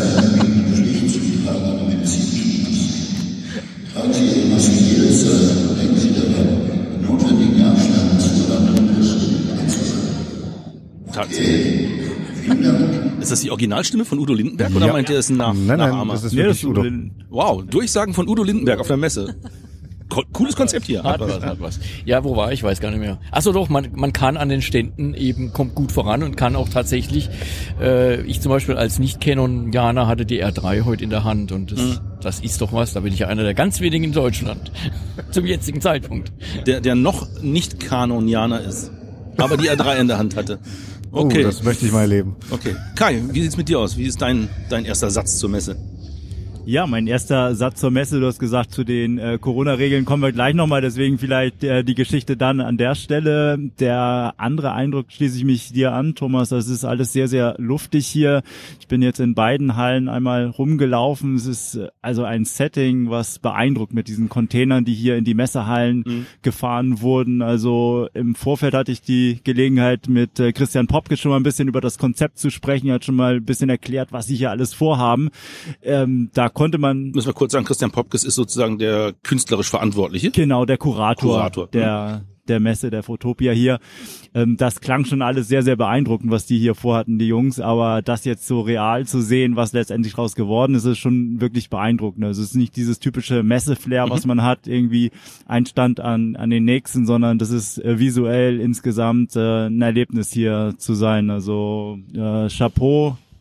Tatsächlich. Ist das die Originalstimme von Udo Lindenberg oder Ja. meint ihr es ein Nach- Nein, nein, Nachahmer? das ist Nee, wirklich das ist Udo. Wow, Durchsagen von Udo Lindenberg auf der Messe. Co- Cooles Konzept hier. Hat was, hat was. Ja, wo war ich? Weiß gar nicht mehr. Ach so, doch, man, man kann an den Ständen eben, kommt gut voran und kann auch tatsächlich, äh, ich zum Beispiel als Nicht-Canonianer hatte die R drei heute in der Hand und das, mhm. das ist doch was, da bin ich ja einer der ganz wenigen in Deutschland. Zum jetzigen Zeitpunkt. Der, der noch nicht Kanonianer ist, aber die R drei in der Hand hatte. Okay. Oh, das möchte ich mal erleben. Okay. Kai, wie sieht's mit dir aus? Wie ist dein, dein erster Satz zur Messe? Ja, mein erster Satz zur Messe, du hast gesagt, zu den äh, Corona-Regeln kommen wir gleich nochmal, deswegen vielleicht äh, die Geschichte dann an der Stelle. Der andere Eindruck schließe ich mich dir an, Thomas, das ist alles sehr, sehr luftig hier. Ich bin jetzt in beiden Hallen einmal rumgelaufen, es ist äh, also ein Setting, was beeindruckt mit diesen Containern, die hier in die Messehallen mhm. gefahren wurden. Also im Vorfeld hatte ich die Gelegenheit, mit äh, Christian Popke schon mal ein bisschen über das Konzept zu sprechen, er hat schon mal ein bisschen erklärt, was sie hier alles vorhaben. Ähm, da konnte man... Müssen wir kurz sagen, Christian Popkes ist sozusagen der künstlerisch Verantwortliche. Genau, der Kurator, Kurator. der der Messe, der Fotopia hier. Ähm, das klang schon alles sehr, sehr beeindruckend, was die hier vorhatten, die Jungs. Aber das jetzt so real zu sehen, was letztendlich draus geworden ist, ist schon wirklich beeindruckend. Also es ist nicht dieses typische Messe-Flair, mhm. was man hat, irgendwie ein Stand an an den nächsten, sondern das ist äh, visuell insgesamt äh, ein Erlebnis hier zu sein. Also äh, Chapeau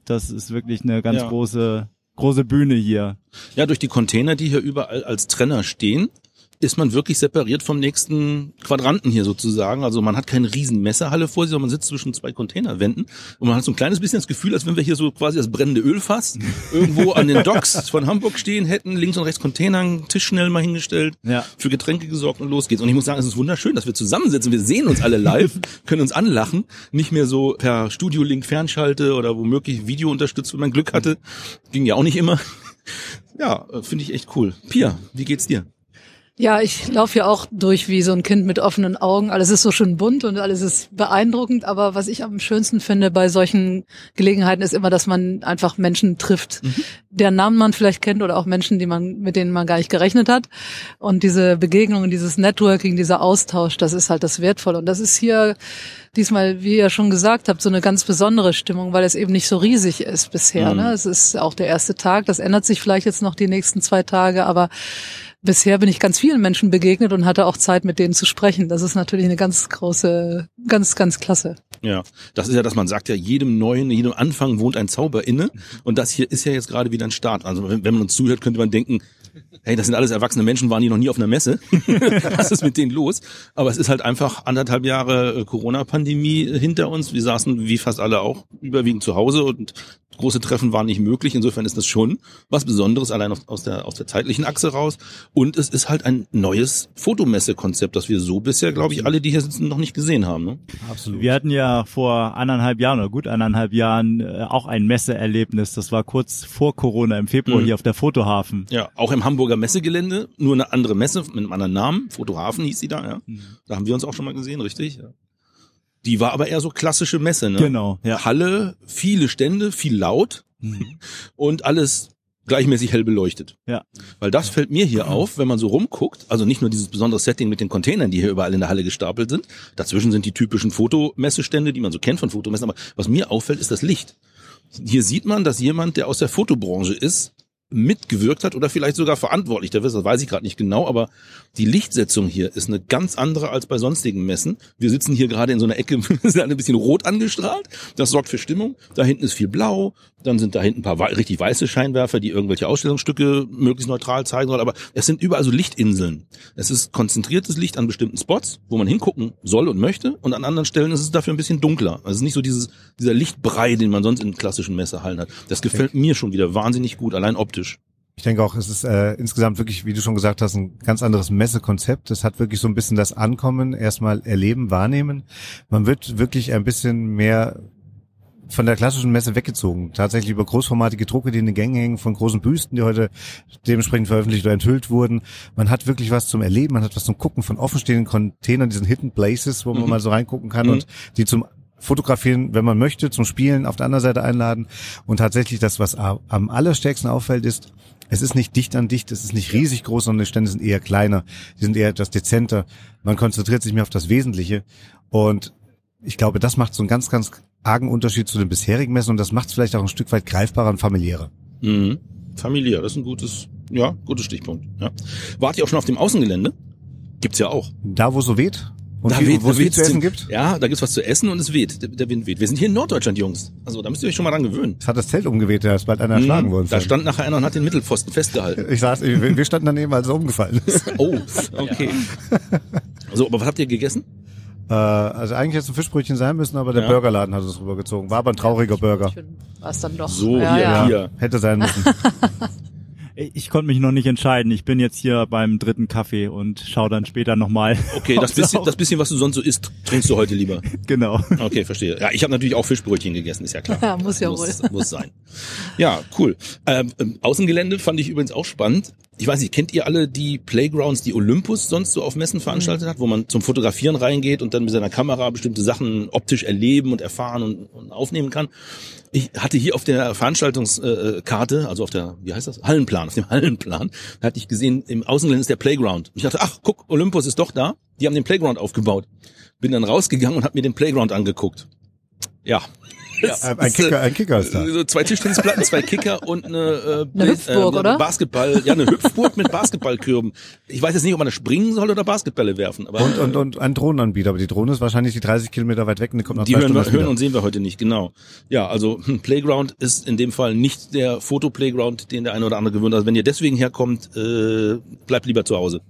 Das ist wirklich eine ganz Ja. große, große Bühne hier. Ja, durch die Container, die hier überall als Trenner stehen, ist man wirklich separiert vom nächsten Quadranten hier sozusagen. Also man hat keine riesen Messehalle vor sich, sondern man sitzt zwischen zwei Containerwänden und man hat so ein kleines bisschen das Gefühl, als wenn wir hier so quasi das brennende Ölfass irgendwo an den Docks von Hamburg stehen hätten, links und rechts Container, einen Tisch schnell mal hingestellt, Ja. für Getränke gesorgt und los geht's. Und ich muss sagen, es ist wunderschön, dass wir zusammensitzen. Wir sehen uns alle live, können uns anlachen, nicht mehr so per Studio-Link Fernschalte oder womöglich Video unterstützt, wenn man Glück hatte. Ging ja auch nicht immer. Ja, finde ich echt cool. Pia, wie geht's dir? Ja, ich laufe ja auch durch wie so ein Kind mit offenen Augen. Alles ist so schön bunt und alles ist beeindruckend. Aber was ich am schönsten finde bei solchen Gelegenheiten ist immer, dass man einfach Menschen trifft, mhm. deren Namen man vielleicht kennt oder auch Menschen, die man, mit denen man gar nicht gerechnet hat. Und diese Begegnungen, dieses Networking, dieser Austausch, das ist halt das Wertvolle. Und das ist hier diesmal, wie ihr schon gesagt habt, so eine ganz besondere Stimmung, weil es eben nicht so riesig ist bisher. Mhm. Ne? Es ist auch der erste Tag. Das ändert sich vielleicht jetzt noch die nächsten zwei Tage, aber bisher bin ich ganz vielen Menschen begegnet und hatte auch Zeit, mit denen zu sprechen. Das ist natürlich eine ganz große, ganz, ganz klasse. Ja, das ist ja, dass man sagt ja, jedem Neuen, jedem Anfang wohnt ein Zauber inne. Und das hier ist ja jetzt gerade wieder ein Start. Also wenn, wenn man uns zuhört, könnte man denken, hey, das sind alles erwachsene Menschen, waren die noch nie auf einer Messe. Was ist mit denen los? Aber es ist halt einfach anderthalb Jahre Corona-Pandemie hinter uns. Wir saßen, wie fast alle auch, überwiegend zu Hause und große Treffen waren nicht möglich. Insofern ist das schon was Besonderes, allein aus der, aus der zeitlichen Achse raus. Und es ist halt ein neues Fotomessekonzept, das wir so bisher, glaube ich, alle, die hier sitzen, noch nicht gesehen haben. Ne? Absolut. Wir hatten ja vor anderthalb Jahren oder gut anderthalb Jahren äh, auch ein Messeerlebnis. Das war kurz vor Corona im Februar mhm. hier auf der Fotohafen. Ja, auch im Hamburger Messegelände, nur eine andere Messe mit einem anderen Namen. Fotohafen hieß sie da, ja. Mhm. Da haben wir uns auch schon mal gesehen, richtig? Ja. Die war aber eher so klassische Messe, ne? Genau, ja. Halle, viele Stände, viel laut mhm. und alles gleichmäßig hell beleuchtet. Ja. Weil das fällt mir hier auf, wenn man so rumguckt, also nicht nur dieses besondere Setting mit den Containern, die hier überall in der Halle gestapelt sind, dazwischen sind die typischen Fotomessestände, die man so kennt von Fotomessen, aber was mir auffällt, ist das Licht. Hier sieht man, dass jemand, der aus der Fotobranche ist, mitgewirkt hat oder vielleicht sogar verantwortlich, das weiß ich gerade nicht genau, aber die Lichtsetzung hier ist eine ganz andere als bei sonstigen Messen. Wir sitzen hier gerade in so einer Ecke, sind ein bisschen rot angestrahlt, das sorgt für Stimmung. Da hinten ist viel blau, dann sind da hinten ein paar richtig weiße Scheinwerfer, die irgendwelche Ausstellungsstücke möglichst neutral zeigen sollen, aber es sind überall so Lichtinseln. Es ist konzentriertes Licht an bestimmten Spots, wo man hingucken soll und möchte, und an anderen Stellen ist es dafür ein bisschen dunkler. Also es ist nicht so dieses, dieser Lichtbrei, den man sonst in klassischen Messehallen hat. Das gefällt mir schon wieder wahnsinnig gut, allein optisch. Ich denke auch, es ist äh, insgesamt wirklich, wie du schon gesagt hast, ein ganz anderes Messekonzept. Es hat wirklich so ein bisschen das Ankommen, erstmal erleben, wahrnehmen. Man wird wirklich ein bisschen mehr von der klassischen Messe weggezogen. Tatsächlich über großformatige Drucke, die in den Gängen hängen, von großen Büsten, die heute dementsprechend veröffentlicht oder enthüllt wurden. Man hat wirklich was zum Erleben, man hat was zum Gucken von offenstehenden Containern, diesen Hidden Places, wo man mhm. mal so reingucken kann mhm. und die zum Fotografieren, wenn man möchte, zum Spielen auf der anderen Seite einladen. Und tatsächlich das, was am allerstärksten auffällt, ist, es ist nicht dicht an dicht, es ist nicht riesig groß, sondern die Stände sind eher kleiner, die sind eher etwas dezenter. Man konzentriert sich mehr auf das Wesentliche. Und ich glaube, das macht so einen ganz, ganz argen Unterschied zu den bisherigen Messen, und das macht es vielleicht auch ein Stück weit greifbarer und familiärer. Mhm. Familiär, das ist ein gutes, ja, gutes Stichpunkt. Ja. Wart ihr auch schon auf dem Außengelände? Gibt's ja auch. Da, wo es so weht? Und da wie, weht, wo es viel zu essen gibt? Ja, da gibt's was zu essen und es weht. Der, der Wind weht. Wir sind hier in Norddeutschland, Jungs. Also da müsst ihr euch schon mal dran gewöhnen. Es hat das Zelt umgeweht, da ist bald einer erschlagen worden. Da stand nachher einer und hat den Mittelpfosten festgehalten. Ich saß, wir standen daneben, als es umgefallen ist. Oh, okay. So, aber was habt ihr gegessen? Äh, also eigentlich hätte es ein Fischbrötchen sein müssen, aber der ja. Burgerladen hat es rübergezogen. War aber ein trauriger Burger. War es dann doch. So, ja, hier, ja. hier. Hätte sein müssen. Ich konnte mich noch nicht entscheiden. Ich bin jetzt hier beim dritten Kaffee und schaue dann später nochmal. Okay, das bisschen, das bisschen, was du sonst so isst, trinkst du heute lieber. Genau. Okay, verstehe. Ja, ich habe natürlich auch Fischbrötchen gegessen, ist ja klar. Ja, muss ja muss, wohl. Muss sein. Ja, cool. Ähm, Außengelände fand ich übrigens auch spannend. Ich weiß nicht, kennt ihr alle die Playgrounds, die Olympus sonst so auf Messen veranstaltet hat, wo man zum Fotografieren reingeht und dann mit seiner Kamera bestimmte Sachen optisch erleben und erfahren und, und aufnehmen kann? Ich hatte hier auf der Veranstaltungskarte, also auf der, wie heißt das? Hallenplan, auf dem Hallenplan, da hatte ich gesehen, im Außengelände ist der Playground. Ich dachte, ach, guck, Olympus ist doch da. Die haben den Playground aufgebaut. Bin dann rausgegangen und habe mir den Playground angeguckt. Ja, Ja. Ein Kicker, ein Kicker ist da. So zwei Tischtennisplatten, zwei Kicker und eine, äh, Eine Hüpfburg, äh, oder? Basketball, ja, eine Hüpfburg mit Basketballkürben. Ich weiß jetzt nicht, ob man da springen soll oder Basketbälle werfen. Aber Und, und, und ein Drohnenanbieter, aber die Drohne ist wahrscheinlich die dreißig Kilometer weit weg und die kommt nach die zwei hören, Stunden wir, wieder. hören und sehen wir heute nicht, genau. Ja, also hm, Playground ist in dem Fall nicht der Foto-Playground, den der eine oder andere gewöhnt. Also wenn ihr deswegen herkommt, äh, bleibt lieber zu Hause.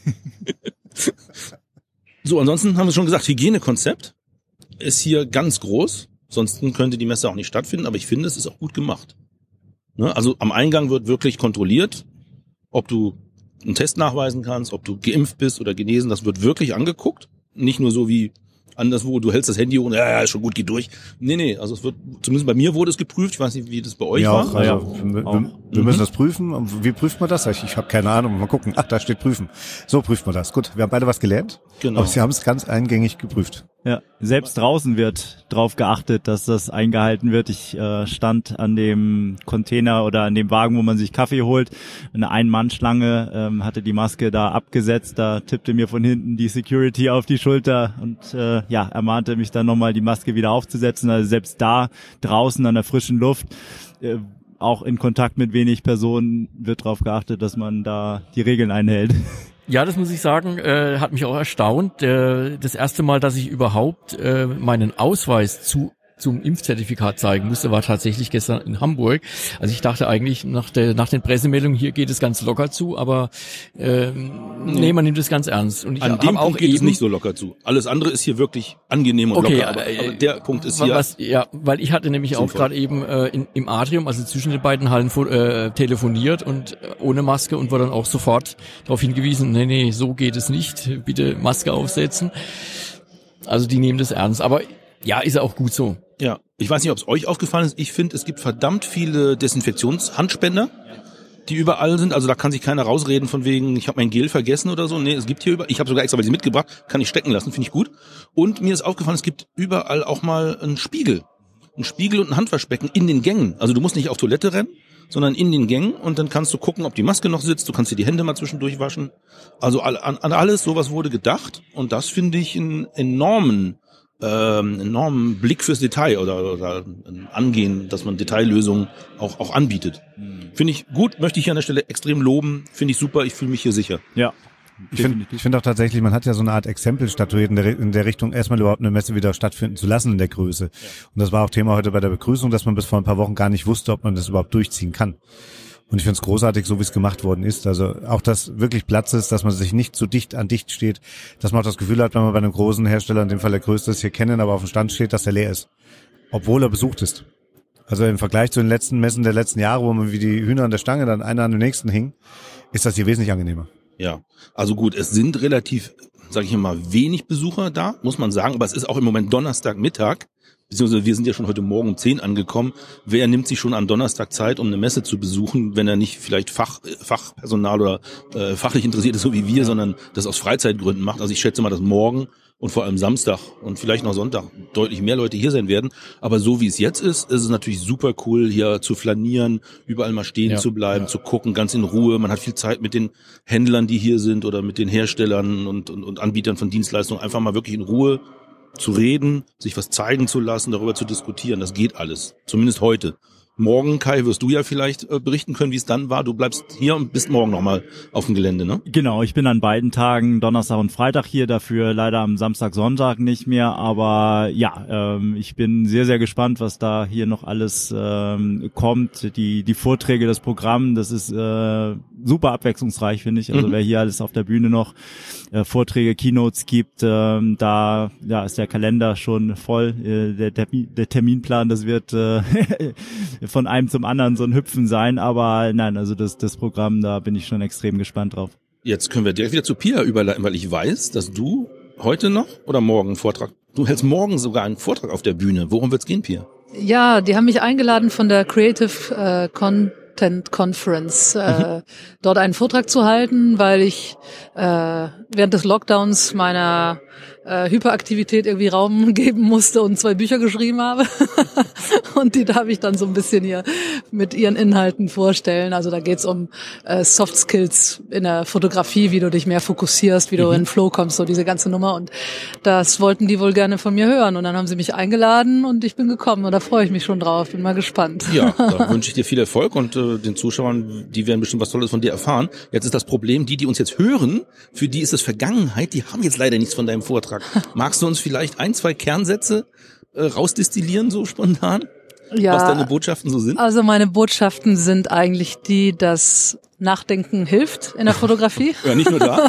So, ansonsten haben wir schon gesagt, Hygienekonzept ist hier ganz groß. Sonst könnte die Messe auch nicht stattfinden, aber ich finde, es ist auch gut gemacht. Ne? Also am Eingang wird wirklich kontrolliert, ob du einen Test nachweisen kannst, ob du geimpft bist oder genesen. Das wird wirklich angeguckt. Nicht nur so wie anderswo, du hältst das Handy hoch und ja, ja, ist schon gut, geht durch. Nee, nee, also es wird, zumindest bei mir wurde es geprüft. Ich weiß nicht, wie das bei euch ja, war. auch, also, Ja, wir, auch. wir, wir müssen das prüfen. Und wie prüft man das? Ich, ich habe keine Ahnung. Mal gucken. Ach, da steht prüfen. So prüft man das. Gut, wir haben beide was gelernt. Genau. Aber sie haben es ganz eingängig geprüft. Ja, selbst draußen wird drauf geachtet, dass das eingehalten wird. Ich äh, stand an dem Container oder an dem Wagen, wo man sich Kaffee holt. Eine Ein-Mann-Schlange ähm, hatte die Maske da abgesetzt. Da tippte mir von hinten die Security auf die Schulter und äh, ja, ermahnte mich dann nochmal, die Maske wieder aufzusetzen. Also selbst da draußen an der frischen Luft, äh, auch in Kontakt mit wenig Personen, wird drauf geachtet, dass man da die Regeln einhält. Ja, das muss ich sagen, äh, hat mich auch erstaunt. Äh, das erste Mal, dass ich überhaupt äh, meinen Ausweis zu zum Impfzertifikat zeigen musste, war tatsächlich gestern in Hamburg. Also ich dachte eigentlich, nach der nach den Pressemeldungen hier geht es ganz locker zu, aber äh, nee, man nimmt es ganz ernst. Und ich An dem hab auch Punkt geht eben, es nicht so locker zu. Alles andere ist hier wirklich angenehm und Okay, locker, aber, äh, aber der Punkt ist hier. Was, ja, weil ich hatte nämlich auch sinnvoll. gerade eben äh, in, im Atrium, also zwischen den beiden Hallen äh, telefoniert und äh, ohne Maske und wurde dann auch sofort darauf hingewiesen, nee, nee, so geht es nicht, bitte Maske aufsetzen. Also die nehmen das ernst, aber ja, ist ja auch gut so. Ja, ich weiß nicht, ob es euch aufgefallen ist. Ich finde, es gibt verdammt viele Desinfektionshandspender, die überall sind. Also da kann sich keiner rausreden von wegen, ich habe mein Gel vergessen oder so. Nee, es gibt hier über. Ich habe sogar extra welche mitgebracht, kann ich stecken lassen, finde ich gut. Und mir ist aufgefallen, es gibt überall auch mal einen Spiegel. Ein Spiegel und ein Handwaschbecken in den Gängen. Also du musst nicht auf Toilette rennen, sondern in den Gängen und dann kannst du gucken, ob die Maske noch sitzt. Du kannst dir die Hände mal zwischendurch waschen. Also an, an alles, sowas wurde gedacht. Und das finde ich einen enormen ähm, enormen Blick fürs Detail oder, oder ein Angehen, dass man Detaillösungen auch, auch anbietet. Finde ich gut, möchte ich hier an der Stelle extrem loben, finde ich super, ich fühle mich hier sicher. Ja. Ich finde ich finde auch tatsächlich, man hat ja so eine Art Exempel statuiert in der, in der Richtung, erstmal überhaupt eine Messe wieder stattfinden zu lassen in der Größe. Und das war auch Thema heute bei der Begrüßung, dass man bis vor ein paar Wochen gar nicht wusste, ob man das überhaupt durchziehen kann. Und ich finde es großartig, so wie es gemacht worden ist. Also auch, dass wirklich Platz ist, dass man sich nicht zu dicht an dicht steht, dass man auch das Gefühl hat, wenn man bei einem großen Hersteller, in dem Fall der größte ist, hier kennen, aber auf dem Stand steht, dass der leer ist. Obwohl er besucht ist. Also im Vergleich zu den letzten Messen der letzten Jahre, wo man wie die Hühner an der Stange dann einer an dem nächsten hing, ist das hier wesentlich angenehmer. Ja, also gut, es sind relativ, sage ich mal, wenig Besucher da, muss man sagen, aber es ist auch im Moment Donnerstagmittag, beziehungsweise wir sind ja schon heute Morgen um zehn angekommen. Wer nimmt sich schon am Donnerstag Zeit, um eine Messe zu besuchen, wenn er nicht vielleicht Fach, Fachpersonal oder äh, fachlich interessiert ist, so wie wir, sondern das aus Freizeitgründen macht. Also ich schätze mal, dass morgen und vor allem Samstag und vielleicht noch Sonntag deutlich mehr Leute hier sein werden. Aber so wie es jetzt ist, ist es natürlich super cool, hier zu flanieren, überall mal stehen Ja, zu bleiben, ja. zu gucken, ganz in Ruhe. Man hat viel Zeit mit den Händlern, die hier sind oder mit den Herstellern und, und, und Anbietern von Dienstleistungen, einfach mal wirklich in Ruhe zu reden, sich was zeigen zu lassen, darüber zu diskutieren. Das geht alles. Zumindest heute. Morgen, Kai, wirst du ja vielleicht äh, berichten können, wie es dann war. Du bleibst hier und bist morgen nochmal auf dem Gelände, ne? Genau, ich bin an beiden Tagen, Donnerstag und Freitag hier, dafür leider am Samstag, Sonntag nicht mehr, aber ja, ähm, ich bin sehr, sehr gespannt, was da hier noch alles ähm, kommt, die die Vorträge, das Programm, das ist äh, super abwechslungsreich, finde ich, also Mhm. wer hier alles auf der Bühne noch äh, Vorträge, Keynotes gibt, ähm, da ja ist der Kalender schon voll, äh, der, der, der Terminplan, das wird äh, von einem zum anderen so ein Hüpfen sein, aber nein, also das, das Programm, da bin ich schon extrem gespannt drauf. Jetzt können wir direkt wieder zu Pia überleiten, weil ich weiß, dass du heute noch oder morgen einen Vortrag, du hältst morgen sogar einen Vortrag auf der Bühne. Worum wird's gehen, Pia? Ja, die haben mich eingeladen von der Creative äh, Content Conference, äh, dort einen Vortrag zu halten, weil ich äh, während des Lockdowns meiner äh, Hyperaktivität irgendwie Raum geben musste und zwei Bücher geschrieben habe. Und die darf ich dann so ein bisschen hier mit ihren Inhalten vorstellen. Also da geht's um äh, Soft Skills in der Fotografie, wie du dich mehr fokussierst, wie du mhm. in den Flow kommst, so diese ganze Nummer. Und das wollten die wohl gerne von mir hören. Und dann haben sie mich eingeladen und ich bin gekommen. Und da freue ich mich schon drauf. Bin mal gespannt. Ja, da wünsche ich dir viel Erfolg und äh, den Zuschauern, die werden bestimmt was Tolles von dir erfahren. Jetzt ist das Problem, die, die uns jetzt hören, für die ist es Vergangenheit, die haben jetzt leider nichts von deinem Vortrag. Magst du uns vielleicht ein, zwei Kernsätze äh, rausdestillieren, so spontan? Ja, was deine Botschaften so sind? Also meine Botschaften sind eigentlich die, dass Nachdenken hilft in der Fotografie. Ja, nicht nur da.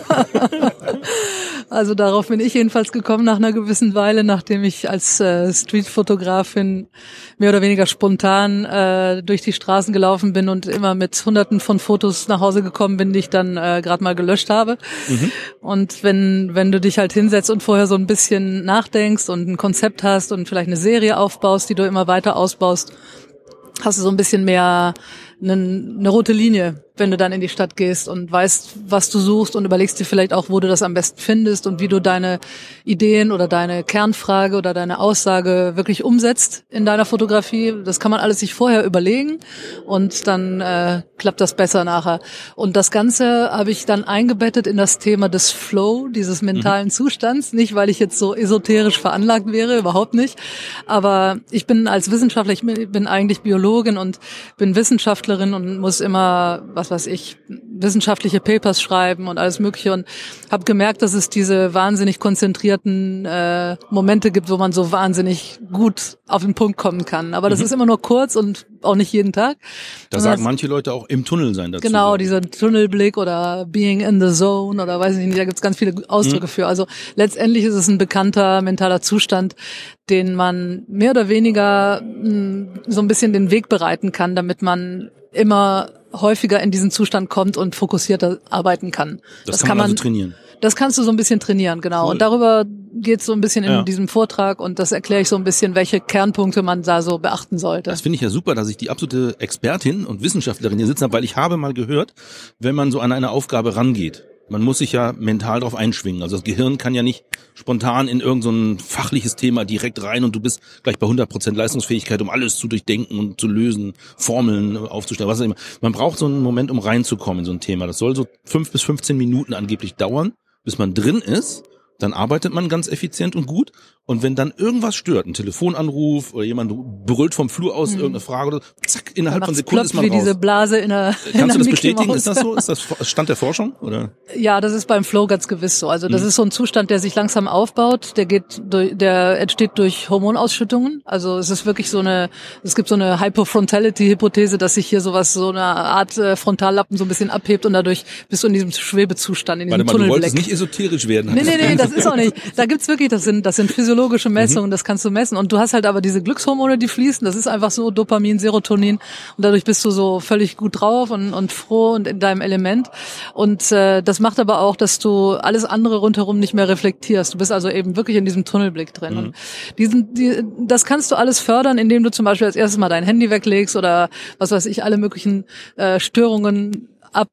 Also darauf bin ich jedenfalls gekommen nach einer gewissen Weile, nachdem ich als äh, Streetfotografin mehr oder weniger spontan äh, durch die Straßen gelaufen bin und immer mit Hunderten von Fotos nach Hause gekommen bin, die ich dann äh, gerade mal gelöscht habe. Mhm. Und wenn wenn du dich halt hinsetzt und vorher so ein bisschen nachdenkst und ein Konzept hast und vielleicht eine Serie aufbaust, die du immer weiter ausbaust, hast du so ein bisschen mehr eine, eine rote Linie, wenn du dann in die Stadt gehst und weißt, was du suchst und überlegst dir vielleicht auch, wo du das am besten findest und wie du deine Ideen oder deine Kernfrage oder deine Aussage wirklich umsetzt in deiner Fotografie. Das kann man alles sich vorher überlegen und dann äh, klappt das besser nachher. Und das Ganze habe ich dann eingebettet in das Thema des Flow, dieses mentalen mhm. Zustands. Nicht, weil ich jetzt so esoterisch veranlagt wäre, überhaupt nicht. Aber ich bin als Wissenschaftler, ich bin eigentlich Biologin und bin Wissenschaftlerin und muss immer was weiß ich, wissenschaftliche Papers schreiben und alles Mögliche und habe gemerkt, dass es diese wahnsinnig konzentrierten äh, Momente gibt, wo man so wahnsinnig gut auf den Punkt kommen kann. Aber das mhm. ist immer nur kurz und auch nicht jeden Tag. Da sagen das, manche Leute auch im Tunnel sein dazu. Genau, dieser Tunnelblick oder being in the zone oder weiß ich nicht, da gibt's ganz viele Ausdrücke mhm. für. Also letztendlich ist es ein bekannter mentaler Zustand, den man mehr oder weniger mh, so ein bisschen den Weg bereiten kann, damit man immer häufiger in diesen Zustand kommt und fokussierter arbeiten kann. Das, das kann man, man also trainieren. Das kannst du so ein bisschen trainieren, genau. Cool. Und darüber geht's so ein bisschen in ja. diesem Vortrag und das erkläre ich so ein bisschen, welche Kernpunkte man da so beachten sollte. Das finde ich ja super, dass ich die absolute Expertin und Wissenschaftlerin hier sitzen habe, weil ich habe mal gehört, wenn man so an eine Aufgabe rangeht, man muss sich ja mental drauf einschwingen. Also das Gehirn kann ja nicht spontan in irgend so ein fachliches Thema direkt rein und du bist gleich bei hundert Prozent Leistungsfähigkeit, um alles zu durchdenken und zu lösen, Formeln aufzustellen, was auch immer. Man braucht so einen Moment, um reinzukommen in so ein Thema. Das soll so fünf bis fünfzehn Minuten angeblich dauern, bis man drin ist. Dann arbeitet man ganz effizient und gut. Und wenn dann irgendwas stört, ein Telefonanruf oder jemand brüllt vom Flur aus, mhm. irgendeine Frage oder zack, innerhalb von Sekunden ist man wie raus. diese Blase in der Kannst in du das bestätigen? Ist das so? Ist das Stand der Forschung? Oder? Ja, das ist beim Flow ganz gewiss so. Also das mhm. ist so ein Zustand, der sich langsam aufbaut. Der geht, durch, der entsteht durch Hormonausschüttungen. Also es ist wirklich so eine, es gibt so eine Hypofrontality-Hypothese, dass sich hier sowas, so eine Art äh, Frontallappen so ein bisschen abhebt und dadurch bist du in diesem Schwebezustand, in diesem Warte mal, Tunnelblick. Du wolltest nicht esoterisch werden. Nee, nee, nee, das ist auch nicht. Da gibt's wirklich, das sind, das sind physiologische Messungen, mhm. das kannst du messen. Und du hast halt aber diese Glückshormone, die fließen. Das ist einfach so Dopamin, Serotonin. Und dadurch bist du so völlig gut drauf und, und froh und in deinem Element. Und äh, das macht aber auch, dass du alles andere rundherum nicht mehr reflektierst. Du bist also eben wirklich in diesem Tunnelblick drin. Mhm. Und diesen, die, das kannst du alles fördern, indem du zum Beispiel als erstes mal dein Handy weglegst oder was weiß ich, alle möglichen äh, Störungen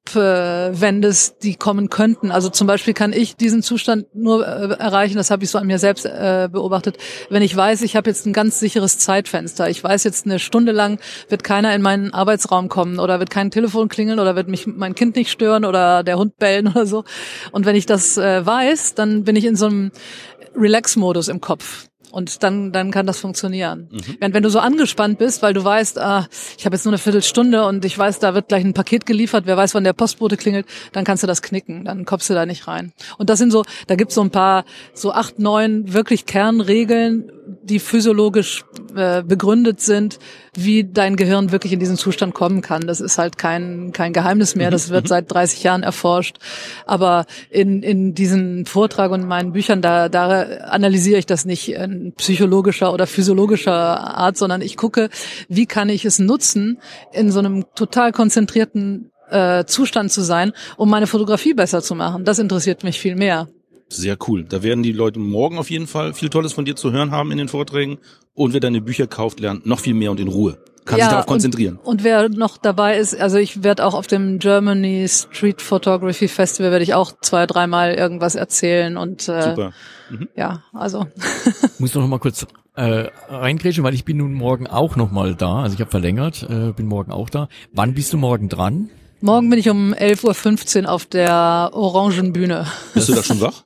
abwendest, die kommen könnten. Also zum Beispiel kann ich diesen Zustand nur äh, erreichen, das habe ich so an mir selbst äh, beobachtet, wenn ich weiß, ich habe jetzt ein ganz sicheres Zeitfenster. Ich weiß jetzt, eine Stunde lang wird keiner in meinen Arbeitsraum kommen oder wird kein Telefon klingeln oder wird mich mein Kind nicht stören oder der Hund bellen oder so. Und wenn ich das äh, weiß, dann bin ich in so einem Relax-Modus im Kopf. Und dann dann kann das funktionieren. Mhm. Während wenn du so angespannt bist, weil du weißt, ah, ich habe jetzt nur eine Viertelstunde und ich weiß, da wird gleich ein Paket geliefert, wer weiß, wann der Postbote klingelt, dann kannst du das knicken, dann kommst du da nicht rein. Und das sind so, da gibt's so ein paar, so acht, neun wirklich Kernregeln, die physiologisch äh, begründet sind, wie dein Gehirn wirklich in diesen Zustand kommen kann. Das ist halt kein kein Geheimnis mehr, das wird seit dreißig Jahren erforscht. Aber in in diesem Vortrag und in meinen Büchern, da da analysiere ich das nicht in psychologischer oder physiologischer Art, sondern ich gucke, wie kann ich es nutzen, in so einem total konzentrierten äh, Zustand zu sein, um meine Fotografie besser zu machen. Das interessiert mich viel mehr. Sehr cool. Da werden die Leute morgen auf jeden Fall viel Tolles von dir zu hören haben in den Vorträgen. Und wer deine Bücher kauft, lernt noch viel mehr und in Ruhe. kann ja, sich darauf konzentrieren. Und, und wer noch dabei ist, also ich werde auch auf dem Germany Street Photography Festival werde ich auch zwei, dreimal irgendwas erzählen und äh, Super. Mhm. Ja, also. Muss doch noch mal kurz äh, reingrätschen, weil ich bin nun morgen auch noch mal da. Also ich habe verlängert, äh, bin morgen auch da. Wann bist du morgen dran? Morgen bin ich um elf Uhr fünfzehn auf der Orangenbühne. Bist du da schon wach?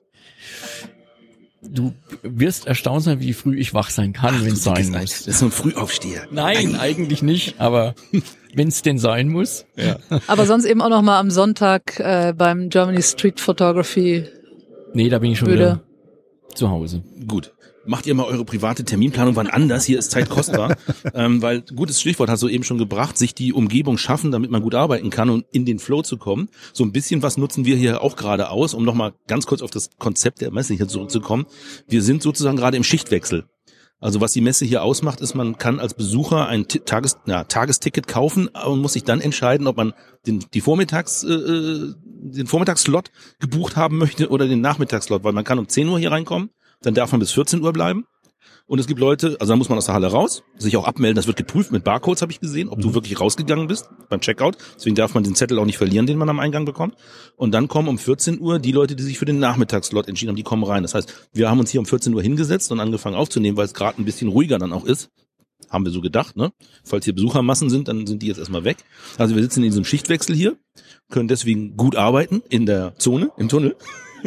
Du wirst erstaunt sein, wie früh ich wach sein kann, wenn es sein muss. Das ist so ein Frühaufsteher. Nein, Nein, eigentlich nicht, aber wenn es denn sein muss. Ja. Aber sonst eben auch noch mal am Sonntag äh, beim Germany Street Photography. Nee, da bin ich schon Bühne. wieder zu Hause. Gut. Macht ihr mal eure private Terminplanung wann anders? Hier ist Zeit kostbar. ähm, weil, gutes Stichwort hast du eben schon gebracht, sich die Umgebung schaffen, damit man gut arbeiten kann und in den Flow zu kommen. So ein bisschen was nutzen wir hier auch gerade aus, um nochmal ganz kurz auf das Konzept der Messe hier zurückzukommen. Wir sind sozusagen gerade im Schichtwechsel. Also was die Messe hier ausmacht, ist, man kann als Besucher ein T- Tages, na, Tagesticket kaufen und muss sich dann entscheiden, ob man den, die Vormittags, äh, den Vormittagsslot gebucht haben möchte oder den Nachmittagsslot, weil man kann um zehn Uhr hier reinkommen. Dann darf man bis vierzehn Uhr bleiben. Und es gibt Leute, also dann muss man aus der Halle raus, sich auch abmelden. Das wird geprüft mit Barcodes, habe ich gesehen, ob mhm. du wirklich rausgegangen bist beim Checkout. Deswegen darf man den Zettel auch nicht verlieren, den man am Eingang bekommt. Und dann kommen um vierzehn Uhr die Leute, die sich für den Nachmittagsslot entschieden haben, die kommen rein. Das heißt, wir haben uns hier um vierzehn Uhr hingesetzt und angefangen aufzunehmen, weil es gerade ein bisschen ruhiger dann auch ist. Haben wir so gedacht, ne? Falls hier Besuchermassen sind, dann sind die jetzt erstmal weg. Also wir sitzen in diesem Schichtwechsel hier, können deswegen gut arbeiten in der Zone, im Tunnel.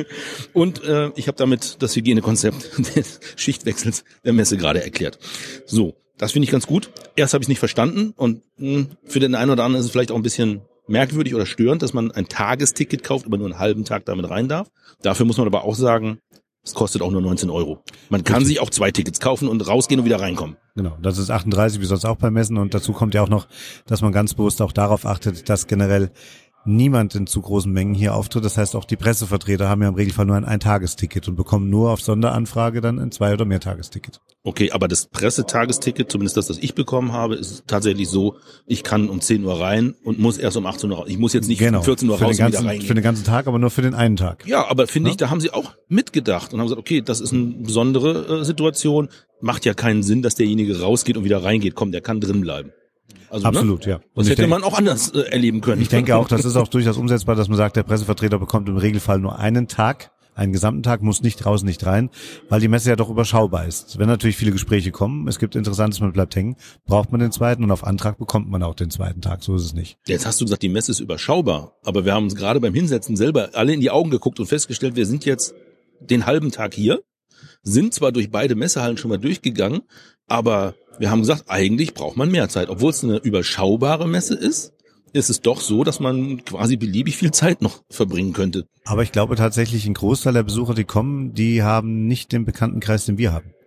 Und äh, ich habe damit das Hygienekonzept des Schichtwechsels der Messe gerade erklärt. So, das finde ich ganz gut. Erst habe ich es nicht verstanden und mh, für den einen oder anderen ist es vielleicht auch ein bisschen merkwürdig oder störend, dass man ein Tagesticket kauft, aber nur einen halben Tag damit rein darf. Dafür muss man aber auch sagen, es kostet auch nur neunzehn Euro. Man kann Richtig. sich auch zwei Tickets kaufen und rausgehen und wieder reinkommen. Genau, das ist achtunddreißig, wie sonst auch bei Messen. Und dazu kommt ja auch noch, dass man ganz bewusst auch darauf achtet, dass generell niemand in zu großen Mengen hier auftritt. Das heißt, auch die Pressevertreter haben ja im Regelfall nur ein Eintagesticket und bekommen nur auf Sonderanfrage dann ein Zwei- oder Mehrtagesticket. Okay, aber das Pressetagesticket, zumindest das, das ich bekommen habe, ist tatsächlich so, ich kann um zehn Uhr rein und muss erst um achtzehn Uhr raus. Ich muss jetzt nicht genau. um vierzehn Uhr für raus den und ganzen, wieder reingehen. Für den ganzen Tag, aber nur für den einen Tag. Ja, aber finde ja? ich, da haben sie auch mitgedacht und haben gesagt, okay, das ist eine besondere äh, Situation. Macht ja keinen Sinn, dass derjenige rausgeht und wieder reingeht. Komm, der kann drin bleiben. Also, Absolut, ne? ja. Das hätte denk, man auch anders äh, erleben können. Ich denke auch, das ist auch durchaus umsetzbar, dass man sagt, der Pressevertreter bekommt im Regelfall nur einen Tag, einen gesamten Tag, muss nicht draußen, nicht rein, weil die Messe ja doch überschaubar ist. Wenn natürlich viele Gespräche kommen, es gibt Interessantes, man bleibt hängen, braucht man den zweiten und auf Antrag bekommt man auch den zweiten Tag, so ist es nicht. Jetzt hast du gesagt, die Messe ist überschaubar, aber wir haben uns gerade beim Hinsetzen selber alle in die Augen geguckt und festgestellt, wir sind jetzt den halben Tag hier, sind zwar durch beide Messehallen schon mal durchgegangen, aber wir haben gesagt, eigentlich braucht man mehr Zeit. Obwohl es eine überschaubare Messe ist, ist es doch so, dass man quasi beliebig viel Zeit noch verbringen könnte. Aber ich glaube tatsächlich, ein Großteil der Besucher, die kommen, die haben nicht den Bekanntenkreis, den wir haben.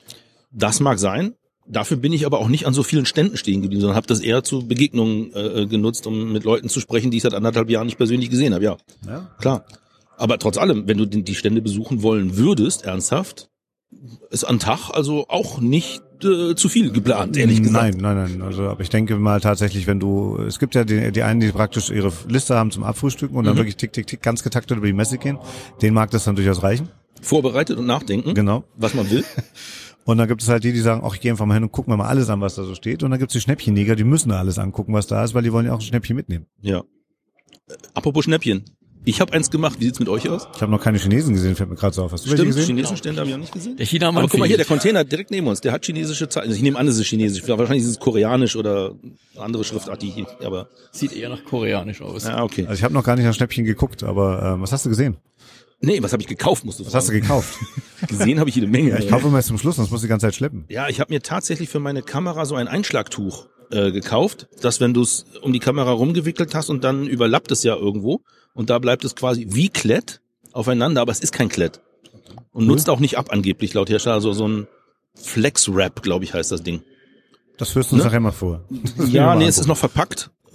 Das mag sein. Dafür bin ich aber auch nicht an so vielen Ständen stehen geblieben, sondern habe das eher zu Begegnungen äh, genutzt, um mit Leuten zu sprechen, die ich seit anderthalb Jahren nicht persönlich gesehen habe. Ja, ja. Klar. Aber trotz allem, wenn du die Stände besuchen wollen würdest, ernsthaft, ist an Tag also auch nicht äh, zu viel geplant, ehrlich gesagt. Nein, nein, nein. Also, aber ich denke mal tatsächlich, wenn du, es gibt ja die, die einen, die praktisch ihre Liste haben zum Abfrühstücken und dann mhm. wirklich tick, tick, tick, ganz getaktet über die Messe gehen. Denen mag das dann durchaus reichen. Vorbereitet und nachdenken. Genau. Was man will. Und dann gibt es halt die, die sagen, ach, ich gehe einfach mal hin und gucken wir mal alles an, was da so steht. Und dann gibt es die Schnäppchenjäger, die müssen da alles angucken, was da ist, weil die wollen ja auch ein Schnäppchen mitnehmen. Ja. Apropos Schnäppchen. Ich habe eins gemacht. Wie sieht's mit euch aus? Ich habe noch keine Chinesen gesehen, fällt mir gerade so auf. Hast du Stimmt, welche gesehen? Chinesenstände habe ich auch nicht gesehen. Der China Aber guck mal hier, der Container direkt neben uns, der hat chinesische Zeichen. Also ich nehme an, es ist chinesisch. Wahrscheinlich ist es koreanisch oder andere Schriftart, die hier, aber sieht eher nach koreanisch aus. Ja, okay. Also ich habe noch gar nicht nach Schnäppchen geguckt, aber ähm, was hast du gesehen? Nee, was habe ich gekauft, musst du Was fragen. hast du gekauft? Gesehen habe ich jede Menge. Ja, ich kaufe immer erst zum Schluss, sonst muss ich die ganze Zeit schleppen. Ja, ich habe mir tatsächlich für meine Kamera so ein Einschlagtuch äh, gekauft, dass wenn du es um die Kamera rumgewickelt hast und dann überlappt es ja irgendwo und da bleibt es quasi wie Klett aufeinander, aber es ist kein Klett. Und mhm. nutzt auch nicht ab angeblich laut Hersteller, also so ein Flex-Wrap, glaube ich, heißt das Ding. Das führst du uns ne? nachher mal vor. Ja, nee, es ist noch verpackt.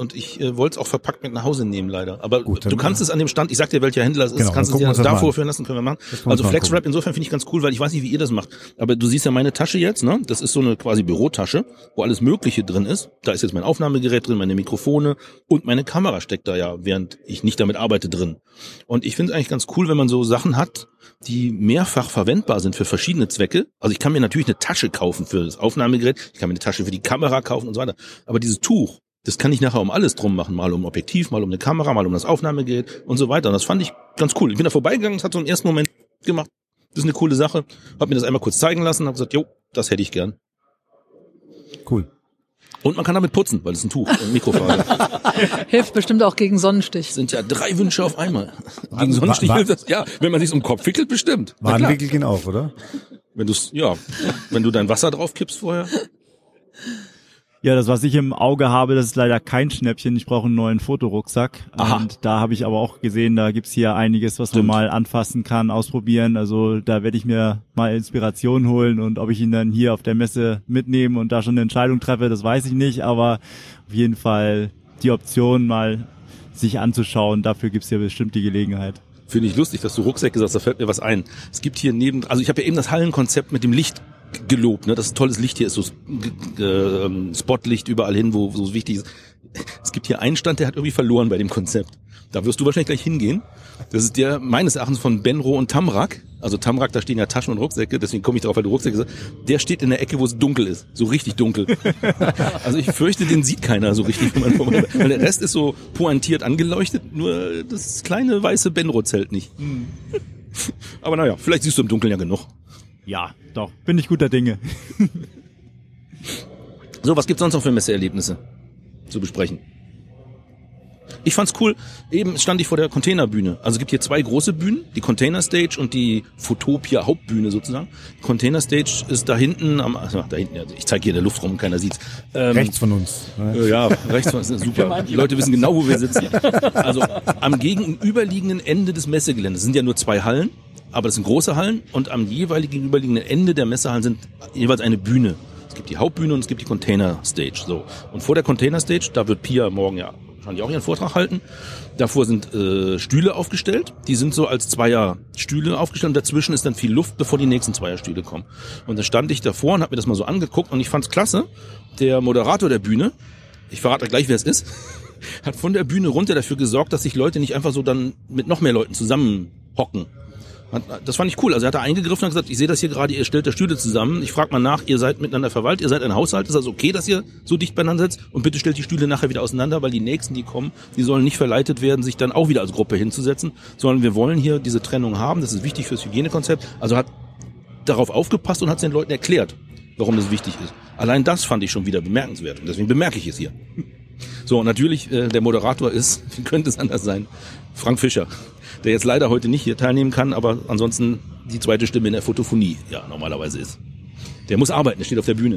und ich äh, wollte es auch verpackt mit nach Hause nehmen, leider. Aber Gut, du kannst es an dem Stand, ich sag dir, welcher Händler es ist, Genau, kannst dann du es gucken dir wir uns das da mal vorführen lassen, können wir machen. Das können wir Also uns mal FlexWrap gucken. insofern finde ich ganz cool, weil ich weiß nicht, wie ihr das macht. Aber du siehst ja meine Tasche jetzt, ne? Das ist so eine quasi Bürotasche, wo alles Mögliche drin ist. Da ist jetzt mein Aufnahmegerät drin, meine Mikrofone und meine Kamera steckt da ja, während ich nicht damit arbeite, drin. Und ich finde es eigentlich ganz cool, wenn man so Sachen hat, die mehrfach verwendbar sind für verschiedene Zwecke. Also ich kann mir natürlich eine Tasche kaufen für das Aufnahmegerät, ich kann mir eine Tasche für die Kamera kaufen und so weiter. Aber dieses Tuch, das kann ich nachher um alles drum machen, mal um Objektiv, mal um eine Kamera, mal um das Aufnahmegerät und so weiter. Und das fand ich ganz cool. Ich bin da vorbeigegangen, das hat so im ersten Moment gemacht, das ist eine coole Sache. Hab mir das einmal kurz zeigen lassen, hab gesagt, jo, das hätte ich gern. Cool. Und man kann damit putzen, weil es ein Tuch und Mikrofaser. Hilft bestimmt auch gegen Sonnenstich. Das sind ja drei Wünsche auf einmal. Gegen Sonnenstich wa- hilft das, ja, wenn man sich's um den Kopf wickelt, bestimmt. Na klar. Wadenwickel gehen auch, oder? Wenn du's, ja, wenn du dein Wasser drauf kippst vorher. Ja, das, was ich im Auge habe, das ist leider kein Schnäppchen. Ich brauche einen neuen Fotorucksack. Aha. Und da habe ich aber auch gesehen, da gibt's hier einiges, was Stimmt. man mal anfassen kann, ausprobieren. Also da werde ich mir mal Inspiration holen und ob ich ihn dann hier auf der Messe mitnehme und da schon eine Entscheidung treffe, das weiß ich nicht. Aber auf jeden Fall die Option mal sich anzuschauen, dafür gibt's hier bestimmt die Gelegenheit. Finde ich lustig, dass du Rucksäcke sagst, da fällt mir was ein. Es gibt hier neben, also ich habe ja eben das Hallenkonzept mit dem Licht gelobt, ne, dass tolles Licht hier ist, so äh, Spotlicht überall hin, wo so wichtig ist. Es gibt hier einen Stand, der hat irgendwie verloren bei dem Konzept. Da wirst du wahrscheinlich gleich hingehen. Das ist der meines Erachtens von Benro und Tamrak. Also Tamrak, da stehen ja Taschen und Rucksäcke, deswegen komme ich darauf, weil du Rucksäcke sagst. Der steht in der Ecke, wo es dunkel ist, so richtig dunkel. Also ich fürchte, den sieht keiner so richtig, wenn man vorbei. Weil der Rest ist so pointiert angeleuchtet, nur das kleine weiße Benro-Zelt nicht. Aber naja, vielleicht siehst du im Dunkeln ja genug. Ja, doch, bin ich guter Dinge. So, was gibt's sonst noch für Messeerlebnisse zu besprechen? Ich fand's cool, eben stand ich vor der Containerbühne. Also es gibt hier zwei große Bühnen, die Container Stage und die Photopia Hauptbühne sozusagen. Container Stage ist da hinten, am, also da hinten, ich zeige hier in der Luft rum, keiner sieht's. Ähm, Rechts von uns. äh, Ja, rechts von uns, ist super. Die Leute wissen genau, wo wir sitzen. Also am gegenüberliegenden Ende des Messegeländes sind ja nur zwei Hallen, aber das sind große Hallen und am jeweiligen gegenüberliegenden Ende der Messehallen sind jeweils eine Bühne. Es gibt die Hauptbühne und es gibt die Container Stage. So. Und vor der Container Stage, da wird Pia morgen ja wahrscheinlich auch ihren Vortrag halten. Davor sind äh, Stühle aufgestellt. Die sind so als Zweier-Stühle aufgestellt und dazwischen ist dann viel Luft, bevor die nächsten Zweier-Stühle kommen. Und dann stand ich davor und habe mir das mal so angeguckt und ich fand's klasse. Der Moderator der Bühne, ich verrate gleich, wer es ist, hat von der Bühne runter dafür gesorgt, dass sich Leute nicht einfach so dann mit noch mehr Leuten zusammenhocken. Das fand ich cool. Also er hat da eingegriffen und gesagt, ich sehe das hier gerade, ihr stellt da Stühle zusammen. Ich frage mal nach, ihr seid miteinander verwaltet, ihr seid ein Haushalt. Ist das okay, dass ihr so dicht beieinander sitzt? Und bitte stellt die Stühle nachher wieder auseinander, weil die Nächsten, die kommen, die sollen nicht verleitet werden, sich dann auch wieder als Gruppe hinzusetzen, sondern wir wollen hier diese Trennung haben. Das ist wichtig fürs Hygienekonzept. Also hat darauf aufgepasst und hat es den Leuten erklärt, warum das wichtig ist. Allein das fand ich schon wieder bemerkenswert. Und deswegen bemerke ich es hier. So, und natürlich, äh, der Moderator ist, wie könnte es anders sein, Frank Fischer, der jetzt leider heute nicht hier teilnehmen kann, aber ansonsten die zweite Stimme in der Fotophonie ja normalerweise ist. Der muss arbeiten, der steht auf der Bühne.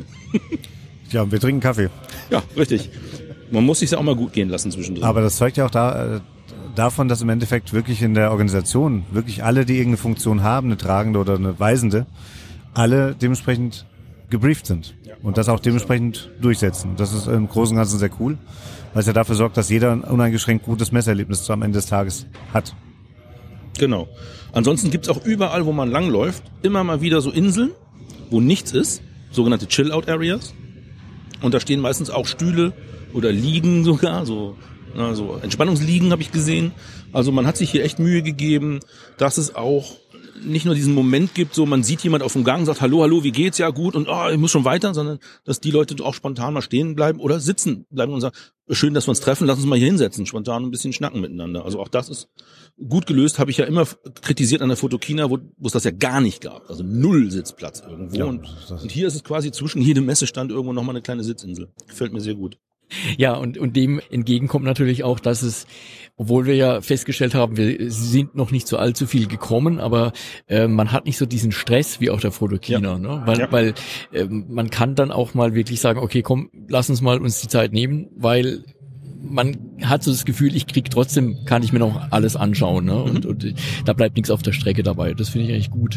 Ja, wir trinken Kaffee. Ja, richtig. Man muss sich ja auch mal gut gehen lassen zwischendrin. Aber das zeugt ja auch da, äh, davon, dass im Endeffekt wirklich in der Organisation wirklich alle, die irgendeine Funktion haben, eine tragende oder eine weisende, alle dementsprechend gebrieft sind und das auch dementsprechend durchsetzen. Das ist im Großen und Ganzen sehr cool, weil es ja dafür sorgt, dass jeder ein uneingeschränkt gutes Messerlebnis am Ende des Tages hat. Genau. Ansonsten gibt's auch überall, wo man langläuft, immer mal wieder so Inseln, wo nichts ist, sogenannte Chill-Out-Areas. Und da stehen meistens auch Stühle oder Liegen sogar, so, na, so Entspannungsliegen habe ich gesehen. Also man hat sich hier echt Mühe gegeben, dass es auch nicht nur diesen Moment gibt, so man sieht jemand auf dem Gang, sagt hallo, hallo, wie geht's? Ja, gut und oh, ich muss schon weiter, sondern dass die Leute auch spontan mal stehen bleiben oder sitzen bleiben und sagen, schön, dass wir uns treffen, lass uns mal hier hinsetzen, spontan ein bisschen schnacken miteinander. Also auch das ist gut gelöst, habe ich ja immer kritisiert an der Fotokina, wo wo es das ja gar nicht gab. Also null Sitzplatz irgendwo. Ja, und, und hier ist es quasi zwischen jedem Messestand irgendwo nochmal eine kleine Sitzinsel. Gefällt mir sehr gut. Ja, und, und dem entgegenkommt natürlich auch, dass es, obwohl wir ja festgestellt haben, wir sind noch nicht so allzu viel gekommen, aber äh, man hat nicht so diesen Stress wie auf der Fotokina, Ja. ne? Weil, Ja. weil äh, man kann dann auch mal wirklich sagen, okay, komm, lass uns mal uns die Zeit nehmen, weil man hat so das Gefühl, ich krieg trotzdem, kann ich mir noch alles anschauen, ne? Und, Mhm. und da bleibt nichts auf der Strecke dabei. Das finde ich eigentlich gut.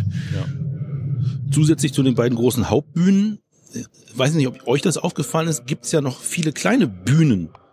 Zusätzlich zu den beiden großen Hauptbühnen, ich weiß nicht, ob euch das aufgefallen ist, gibt's ja noch viele kleine Bühnen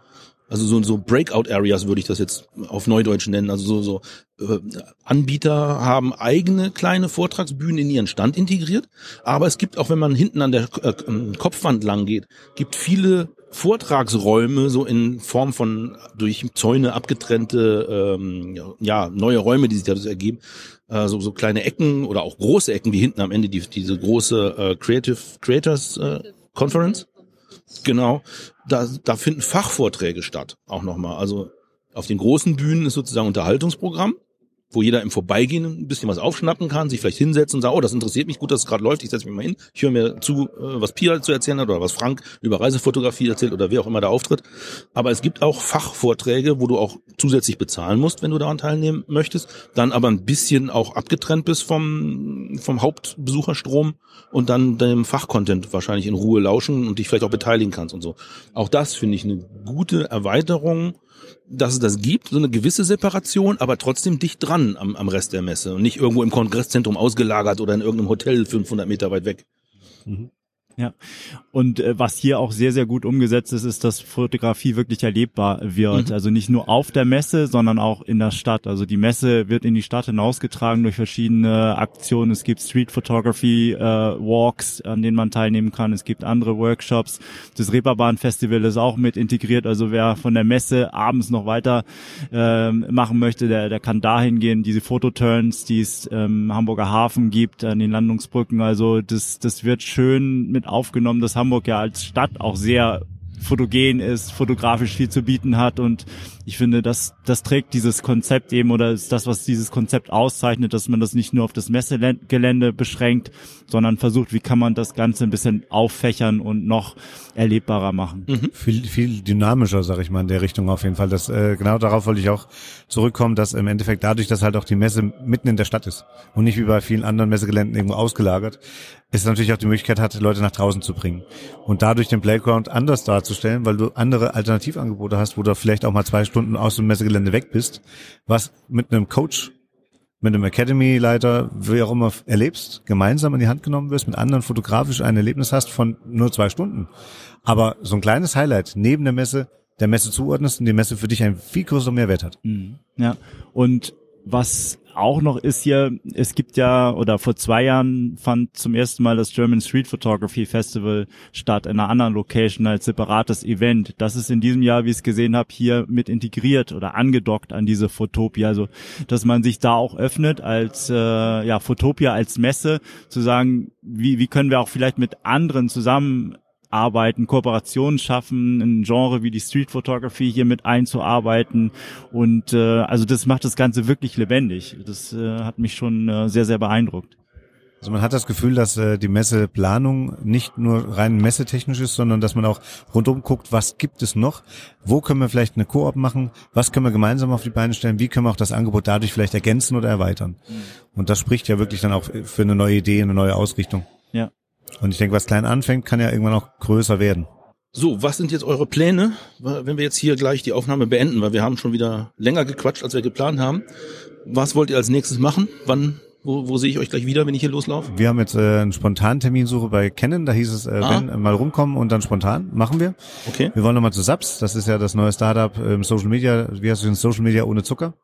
Also so, so Breakout-Areas würde ich das jetzt auf Neudeutsch nennen. Also so, so äh, Anbieter haben eigene kleine Vortragsbühnen in ihren Stand integriert. Aber es gibt auch, wenn man hinten an der äh, Kopfwand lang geht, gibt viele Vortragsräume so in Form von durch Zäune abgetrennte ähm, ja neue Räume, die sich dadurch ergeben. Äh, so, so kleine Ecken oder auch große Ecken wie hinten am Ende die, diese große äh, Creative Creators äh, Conference. Genau, da, da finden Fachvorträge statt, auch nochmal. Also auf den großen Bühnen ist sozusagen Unterhaltungsprogramm, wo jeder im Vorbeigehen ein bisschen was aufschnappen kann, sich vielleicht hinsetzen und sagen, oh, das interessiert mich, gut, dass es gerade läuft, ich setze mich mal hin, ich höre mir zu, was Pia zu erzählen hat oder was Frank über Reisefotografie erzählt oder wer auch immer da auftritt. Aber es gibt auch Fachvorträge, wo du auch zusätzlich bezahlen musst, wenn du daran teilnehmen möchtest, dann aber ein bisschen auch abgetrennt bist vom, vom Hauptbesucherstrom und dann deinem Fachcontent wahrscheinlich in Ruhe lauschen und dich vielleicht auch beteiligen kannst und so. Auch das finde ich eine gute Erweiterung, dass es das gibt, so eine gewisse Separation, aber trotzdem dicht dran am, am Rest der Messe und nicht irgendwo im Kongresszentrum ausgelagert oder in irgendeinem Hotel fünfhundert Meter weit weg. Mhm. Ja, und äh, was hier auch sehr, sehr gut umgesetzt ist, ist, dass Fotografie wirklich erlebbar wird. Mhm. Also nicht nur auf der Messe, sondern auch in der Stadt. Also die Messe wird in die Stadt hinausgetragen durch verschiedene Aktionen. Es gibt Street Photography äh, Walks, an denen man teilnehmen kann. Es gibt andere Workshops. Das Reeperbahn Festival ist auch mit integriert. Also wer von der Messe abends noch weiter äh, machen möchte, der, der kann dahin gehen. Diese Fototurns, die es ähm, im Hamburger Hafen gibt, an den Landungsbrücken. Also das, das wird schön mit aufgenommen, dass Hamburg ja als Stadt auch sehr fotogen ist, fotografisch viel zu bieten hat und ich finde, das das trägt dieses Konzept eben oder ist das, was dieses Konzept auszeichnet, dass man das nicht nur auf das Messegelände beschränkt, sondern versucht, wie kann man das Ganze ein bisschen auffächern und noch erlebbarer machen. Mhm. Viel viel dynamischer, sag ich mal, in der Richtung auf jeden Fall. Das äh, genau darauf wollte ich auch zurückkommen, dass im Endeffekt dadurch, dass halt auch die Messe mitten in der Stadt ist und nicht wie bei vielen anderen Messegeländen irgendwo ausgelagert, ist natürlich auch die Möglichkeit hat, Leute nach draußen zu bringen und dadurch den Playground anders darzustellen, weil du andere Alternativangebote hast, wo du vielleicht auch mal zwei Stunden aus dem Messegelände weg bist, was mit einem Coach, mit einem Academy-Leiter, wie auch immer erlebst, gemeinsam in die Hand genommen wirst, mit anderen fotografisch ein Erlebnis hast von nur zwei Stunden. Aber so ein kleines Highlight neben der Messe, der Messe zuordnest und die Messe für dich einen viel größeren Mehrwert hat. Ja, und was auch noch ist hier, es gibt ja, oder vor zwei Jahren fand zum ersten Mal das German Street Photography Festival statt, in einer anderen Location als separates Event. Das ist in diesem Jahr, wie ich es gesehen habe, hier mit integriert oder angedockt an diese Fotopia. Also, dass man sich da auch öffnet als äh, ja Fotopia als Messe, zu sagen, wie wie können wir auch vielleicht mit anderen zusammen arbeiten, Kooperationen schaffen, ein Genre wie die Street Photography hier mit einzuarbeiten und äh, also das macht das Ganze wirklich lebendig. Das äh, hat mich schon äh, sehr, sehr beeindruckt. Also man hat das Gefühl, dass äh, die Messeplanung nicht nur rein messetechnisch ist, sondern dass man auch rundum guckt, was gibt es noch, wo können wir vielleicht eine Koop machen, was können wir gemeinsam auf die Beine stellen, wie können wir auch das Angebot dadurch vielleicht ergänzen oder erweitern. Mhm. Und das spricht ja wirklich dann auch für eine neue Idee, eine neue Ausrichtung. Ja. Und ich denke, was klein anfängt, kann ja irgendwann auch größer werden. So, was sind jetzt eure Pläne, wenn wir jetzt hier gleich die Aufnahme beenden, weil wir haben schon wieder länger gequatscht, als wir geplant haben. Was wollt ihr als nächstes machen? Wann, wo, wo sehe ich euch gleich wieder, wenn ich hier loslaufe? Wir haben jetzt äh, einen Spontan-Terminsuche bei Canon, da hieß es, äh, ah. wenn, mal rumkommen und dann spontan, machen wir. Okay. Wir wollen nochmal zu Saps, das ist ja das neue Startup im Social Media, wie heißt es, Social Media ohne Zucker?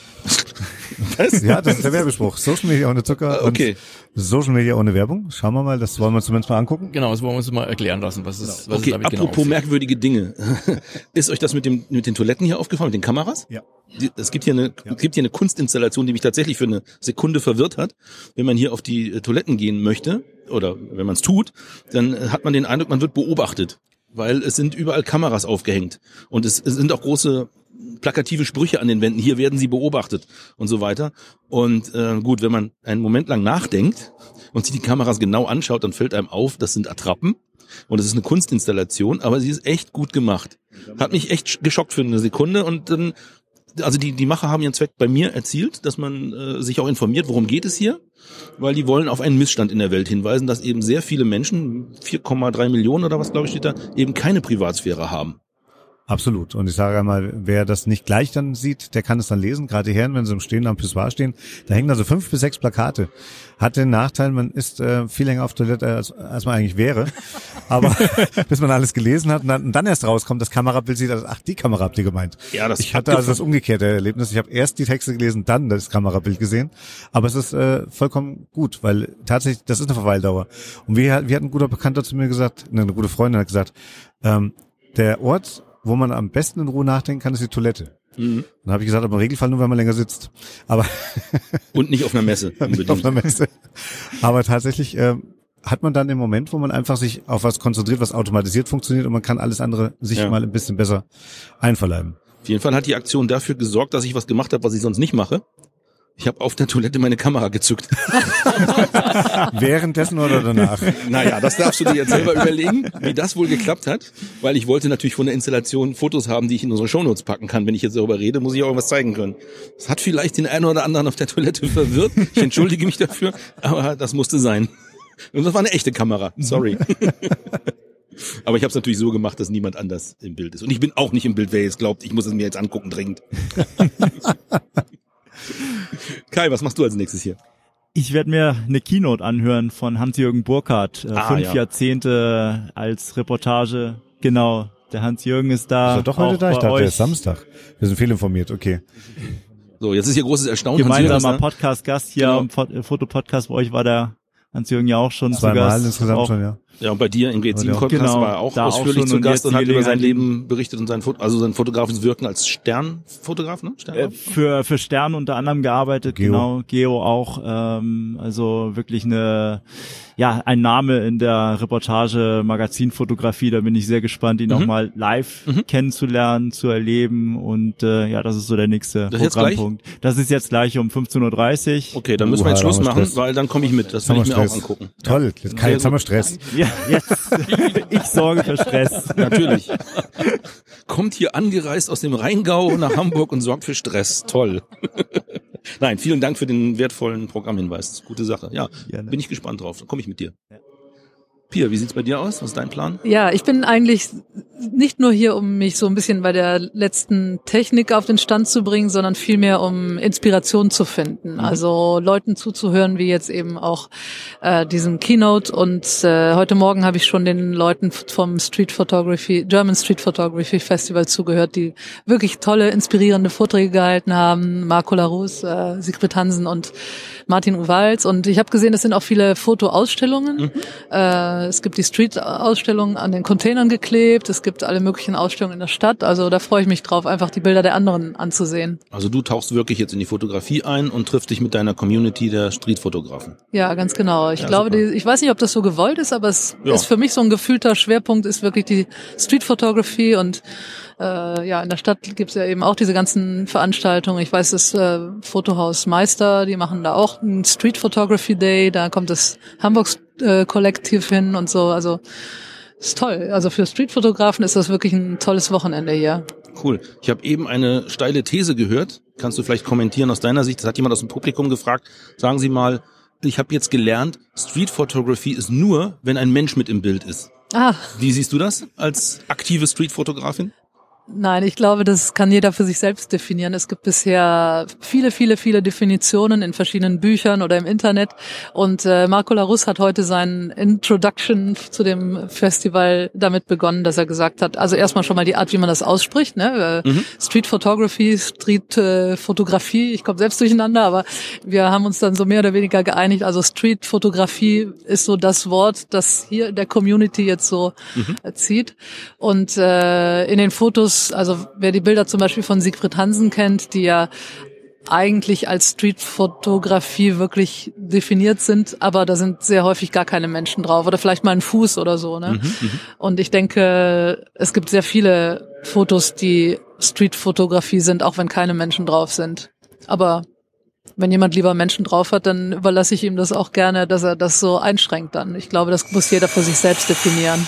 Was? Ja, das ist der Werbespruch. Social Media ohne Zucker okay. und Social Media ohne Werbung. Schauen wir mal, das wollen wir uns zumindest mal angucken. Genau, das wollen wir uns mal erklären lassen, was es, genau. was okay, es damit apropos genau merkwürdige Dinge. Ist euch das mit dem mit den Toiletten hier aufgefallen, mit den Kameras? Ja. Es gibt hier eine ja. es gibt hier eine Kunstinstallation, die mich tatsächlich für eine Sekunde verwirrt hat. Wenn man hier auf die äh, Toiletten gehen möchte oder wenn man es tut, dann äh, hat man den Eindruck, man wird beobachtet, weil es sind überall Kameras aufgehängt und es, es sind auch große plakative Sprüche an den Wänden, hier werden sie beobachtet und so weiter. Und äh, gut, wenn man einen Moment lang nachdenkt und sich die Kameras genau anschaut, dann fällt einem auf, das sind Attrappen und es ist eine Kunstinstallation, aber sie ist echt gut gemacht. Hat mich echt geschockt für eine Sekunde und dann, also die die Macher haben ihren Zweck bei mir erzielt, dass man äh, sich auch informiert, worum geht es hier, weil die wollen auf einen Missstand in der Welt hinweisen, dass eben sehr viele Menschen, vier Komma drei Millionen oder was glaube ich steht da, eben keine Privatsphäre haben. Absolut. Und ich sage einmal, wer das nicht gleich dann sieht, der kann es dann lesen. Gerade die Herren, wenn sie im Stehen am Pissoir stehen, da hängen also fünf bis sechs Plakate. Hat den Nachteil, man ist äh, viel länger auf Toilette, als, als man eigentlich wäre. Aber bis man alles gelesen hat und dann, und dann erst rauskommt, das Kamerabild sieht, also, ach, die Kamera habt ihr gemeint. Ja, das ich hatte also das umgekehrte Erlebnis. Ich habe erst die Texte gelesen, dann das Kamerabild gesehen. Aber es ist äh, vollkommen gut, weil tatsächlich, das ist eine Verweildauer. Und wir, wir hatten ein guter Bekannter zu mir gesagt, eine gute Freundin hat gesagt, ähm, der Ort, wo man am besten in Ruhe nachdenken kann, ist die Toilette. Mhm. Dann habe ich gesagt, aber im Regelfall nur, wenn man länger sitzt. Aber und nicht auf einer Messe. Nicht auf einer Messe. Aber tatsächlich äh, hat man dann den Moment, wo man einfach sich auf was konzentriert, was automatisiert funktioniert und man kann alles andere sich ja. mal ein bisschen besser einverleiben. Auf jeden Fall hat die Aktion dafür gesorgt, dass ich was gemacht habe, was ich sonst nicht mache. Ich habe auf der Toilette meine Kamera gezückt. Währenddessen oder danach? Naja, das darfst du dir jetzt selber überlegen, wie das wohl geklappt hat. Weil ich wollte natürlich von der Installation Fotos haben, die ich in unsere Shownotes packen kann. Wenn ich jetzt darüber rede, muss ich auch irgendwas zeigen können. Das hat vielleicht den einen oder anderen auf der Toilette verwirrt. Ich entschuldige mich dafür, aber das musste sein. Und das war eine echte Kamera, sorry. Aber ich habe es natürlich so gemacht, dass niemand anders im Bild ist. Und ich bin auch nicht im Bild, wer jetzt glaubt, ich muss es mir jetzt angucken dringend. Kai, was machst du als nächstes hier? Ich werde mir eine Keynote anhören von Hans-Jürgen Burkhardt. Äh, ah, fünf ja. Jahrzehnte als Reportage. Genau, der Hans-Jürgen ist da. Ist er doch heute da? Ich dachte, euch. der ist Samstag. Wir sind viel informiert, okay. So, jetzt ist hier großes Erstaunen. Gemeinsamer Podcast-Gast hier genau. am Fot- Fotopodcast. Bei euch war der Hans-Jürgen ja auch schon Zweimal zu Gast. insgesamt auch schon, ja. Ja, und bei dir im G sieben Podcast genau, war er auch da ausführlich auch zu Gast und hat über sein Gelegenheit. Leben berichtet und sein Foto, also sein fotografisches Wirken als Sternfotograf, ne? Äh, für für Stern unter anderem gearbeitet, Geo. genau, Geo auch, ähm, also wirklich eine, ja, ein Name in der Reportage, Magazinfotografie. Da bin ich sehr gespannt, ihn Mhm. auch mal live Mhm. kennenzulernen, zu erleben und äh, ja, das ist so der nächste Das ist jetzt Programmpunkt. Das ist jetzt gleich um fünfzehn Uhr dreißig. Okay, dann müssen wir jetzt Uha, da Schluss haben wir machen, Stress. weil dann komme ich mit. Das will Haben ich wir mir auch Stress. angucken. Toll, jetzt, Kai, jetzt haben wir Stress. Ja, jetzt ich sorge für Stress. Natürlich. Kommt hier angereist aus dem Rheingau nach Hamburg und sorgt für Stress. Toll. Nein, vielen Dank für den wertvollen Programmhinweis. Gute Sache. Ja, Gerne. bin ich gespannt drauf. Dann komme ich mit dir. Pia, wie sieht's bei dir aus? Was ist dein Plan? Ja, ich bin eigentlich nicht nur hier, um mich so ein bisschen bei der letzten Technik auf den Stand zu bringen, sondern vielmehr, um Inspiration zu finden. Mhm. Also Leuten zuzuhören, wie jetzt eben auch äh, diesem Keynote. Und äh, heute Morgen habe ich schon den Leuten vom Street Photography, German Street Photography Festival zugehört, die wirklich tolle, inspirierende Vorträge gehalten haben. Marco Larus, äh, Sigrid Hansen und Martin Uwalz. Und ich habe gesehen, es sind auch viele Fotoausstellungen. Mhm. Äh, es gibt die Street-Ausstellung an den Containern geklebt. Es gibt alle möglichen Ausstellungen in der Stadt. Also da freue ich mich drauf, einfach die Bilder der anderen anzusehen. Also du tauchst wirklich jetzt in die Fotografie ein und triffst dich mit deiner Community der Streetfotografen. Ja, ganz genau. Ich Ja, glaube, super. die, ich weiß nicht, ob das so gewollt ist, aber es Ja. ist für mich so ein gefühlter Schwerpunkt, ist wirklich die Street Photography. Und äh, ja, in der Stadt gibt's ja eben auch diese ganzen Veranstaltungen. Ich weiß, das äh, Fotohaus Meister, die machen da auch einen Street Photography Day. Da kommt das Hamburgs äh, Kollektiv hin und so. Also ist toll. Also für Streetfotografen ist das wirklich ein tolles Wochenende hier. Cool. Ich habe eben eine steile These gehört. Kannst du vielleicht kommentieren aus deiner Sicht? Das hat jemand aus dem Publikum gefragt. Sagen Sie mal, ich habe jetzt gelernt, Street Photography ist nur, wenn ein Mensch mit im Bild ist. Ah, Wie siehst du das als aktive Streetfotografin? nein, ich glaube, das kann jeder für sich selbst definieren. Es gibt bisher viele, viele, viele Definitionen in verschiedenen Büchern oder im Internet. Und äh, Marco Larus hat heute seinen Introduction zu dem Festival damit begonnen, dass er gesagt hat, also erstmal schon mal die Art, wie man das ausspricht, ne? Äh, Mhm. Street Photography, Street äh, Fotografie, ich komme selbst durcheinander, aber wir haben uns dann so mehr oder weniger geeinigt. Also Street Fotografie ist so das Wort, das hier in der Community jetzt so Mhm. äh, zieht. Und äh, in den Fotos, also wer die Bilder zum Beispiel von Sigrid Hansen kennt, die ja eigentlich als Streetfotografie wirklich definiert sind, aber da sind sehr häufig gar keine Menschen drauf oder vielleicht mal ein Fuß oder so, ne? Mhm. Und ich denke, es gibt sehr viele Fotos, die Streetfotografie sind, auch wenn keine Menschen drauf sind. Aber wenn jemand lieber Menschen drauf hat, dann überlasse ich ihm das auch gerne, dass er das so einschränkt dann. Ich glaube, das muss jeder für sich selbst definieren.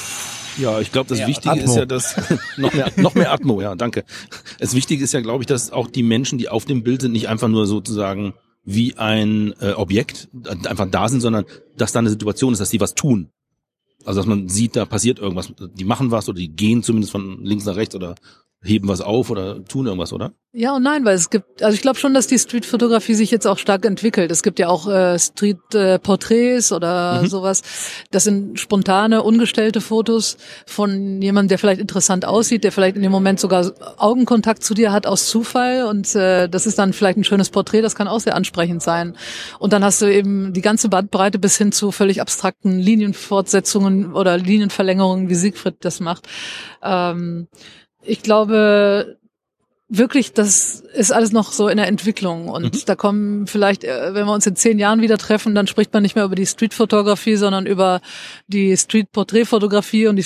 Ja, ich glaube, das Ja, Wichtige Atmo. ist ja, dass noch mehr, noch mehr Atmo, ja, danke. Das Wichtige ist ja, glaube ich, dass auch die Menschen, die auf dem Bild sind, nicht einfach nur sozusagen wie ein äh, Objekt äh, einfach da sind, sondern dass da eine Situation ist, dass sie was tun. Also dass man sieht, da passiert irgendwas. Die machen was oder die gehen zumindest von links nach rechts oder heben was auf oder tun irgendwas, oder? Ja und nein, weil es gibt, also ich glaube schon, dass die Streetfotografie sich jetzt auch stark entwickelt. Es gibt ja auch äh, Street-Porträts oder mhm. sowas. Das sind spontane, ungestellte Fotos von jemandem, der vielleicht interessant aussieht, der vielleicht in dem Moment sogar Augenkontakt zu dir hat aus Zufall und äh, das ist dann vielleicht ein schönes Porträt, das kann auch sehr ansprechend sein. Und dann hast du eben die ganze Bandbreite bis hin zu völlig abstrakten Linienfortsetzungen oder Linienverlängerungen, wie Siegfried das macht. Ähm, Ich glaube wirklich, das ist alles noch so in der Entwicklung und mhm. da kommen vielleicht, wenn wir uns in zehn Jahren wieder treffen, dann spricht man nicht mehr über die Streetfotografie, sondern über die Street-Porträtfotografie und die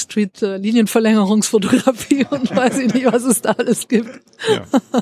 Street-Linienverlängerungsfotografie und weiß ich nicht, was es da alles gibt. Ja.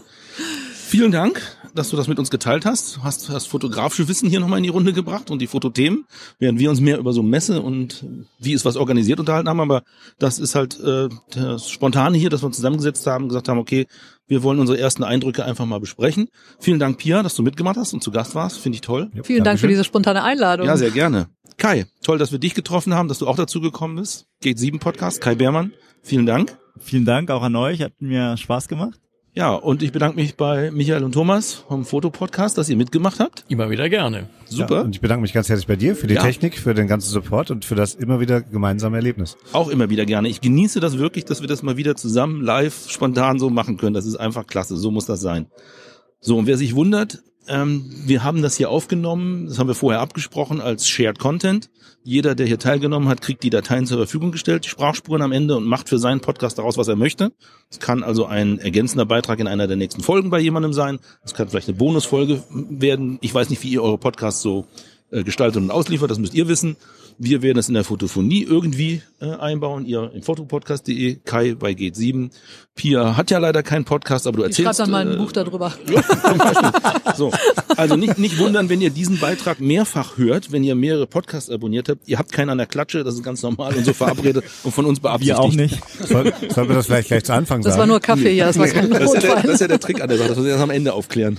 Vielen Dank, dass du das mit uns geteilt hast. Du hast das fotografische Wissen hier nochmal in die Runde gebracht und die Fotothemen, während wir uns mehr über so Messe und wie ist was organisiert unterhalten haben. Aber das ist halt äh, das Spontane hier, dass wir uns zusammengesetzt haben und gesagt haben, okay, wir wollen unsere ersten Eindrücke einfach mal besprechen. Vielen Dank, Pia, dass du mitgemacht hast und zu Gast warst. Finde ich toll. Ja, Vielen Dank für diese spontane Einladung. Ja, sehr gerne. Kai, toll, dass wir dich getroffen haben, dass du auch dazu gekommen bist. Geht sieben Podcast, Kai Beermann. Vielen Dank. Vielen Dank auch an euch. Hat mir Spaß gemacht. Ja, und ich bedanke mich bei Michael und Thomas vom Fotopodcast, dass ihr mitgemacht habt. Immer wieder gerne. Super. Ja, und ich bedanke mich ganz herzlich bei dir für die ja. Technik, für den ganzen Support und für das immer wieder gemeinsame Erlebnis. Auch immer wieder gerne. Ich genieße das wirklich, dass wir das mal wieder zusammen live spontan so machen können. Das ist einfach klasse. So muss das sein. So, und wer sich wundert, ähm, wir haben das hier aufgenommen, das haben wir vorher abgesprochen als Shared Content. Jeder, der hier teilgenommen hat, kriegt die Dateien zur Verfügung gestellt, die Sprachspuren am Ende und macht für seinen Podcast daraus, was er möchte. Es kann also ein ergänzender Beitrag in einer der nächsten Folgen bei jemandem sein. Es kann vielleicht eine Bonusfolge werden. Ich weiß nicht, wie ihr eure Podcasts so äh, gestaltet und ausliefert, das müsst ihr wissen. Wir werden es in der Fotophonie irgendwie äh, einbauen. Ihr im fotopodcast punkt de, Kai bei Geht sieben. Pia hat ja leider keinen Podcast, aber du erzählst... Ich schreibe dann mal ein äh, Buch darüber. Ja, zum Beispiel. So, also nicht, nicht wundern, wenn ihr diesen Beitrag mehrfach hört, wenn ihr mehrere Podcasts abonniert habt. Ihr habt keinen an der Klatsche, das ist ganz normal und so verabredet und von uns beabsichtigt. Wir auch nicht. Soll, sollen wir das vielleicht gleich zu Anfang das sagen? Das war nur Kaffee hier, das war kein das, ist ja der, Rotwein. das ist ja der Trick an der Sache, das müssen wir erst am Ende aufklären.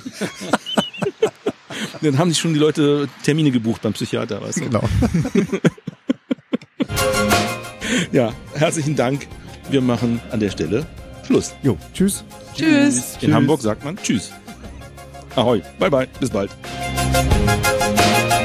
Dann haben sich schon die Leute Termine gebucht beim Psychiater, weißt du? Genau. Ja, herzlichen Dank. Wir machen an der Stelle Schluss. Jo, tschüss. Tschüss. In Hamburg sagt man Tschüss. Ahoi. Bye bye. Bis bald.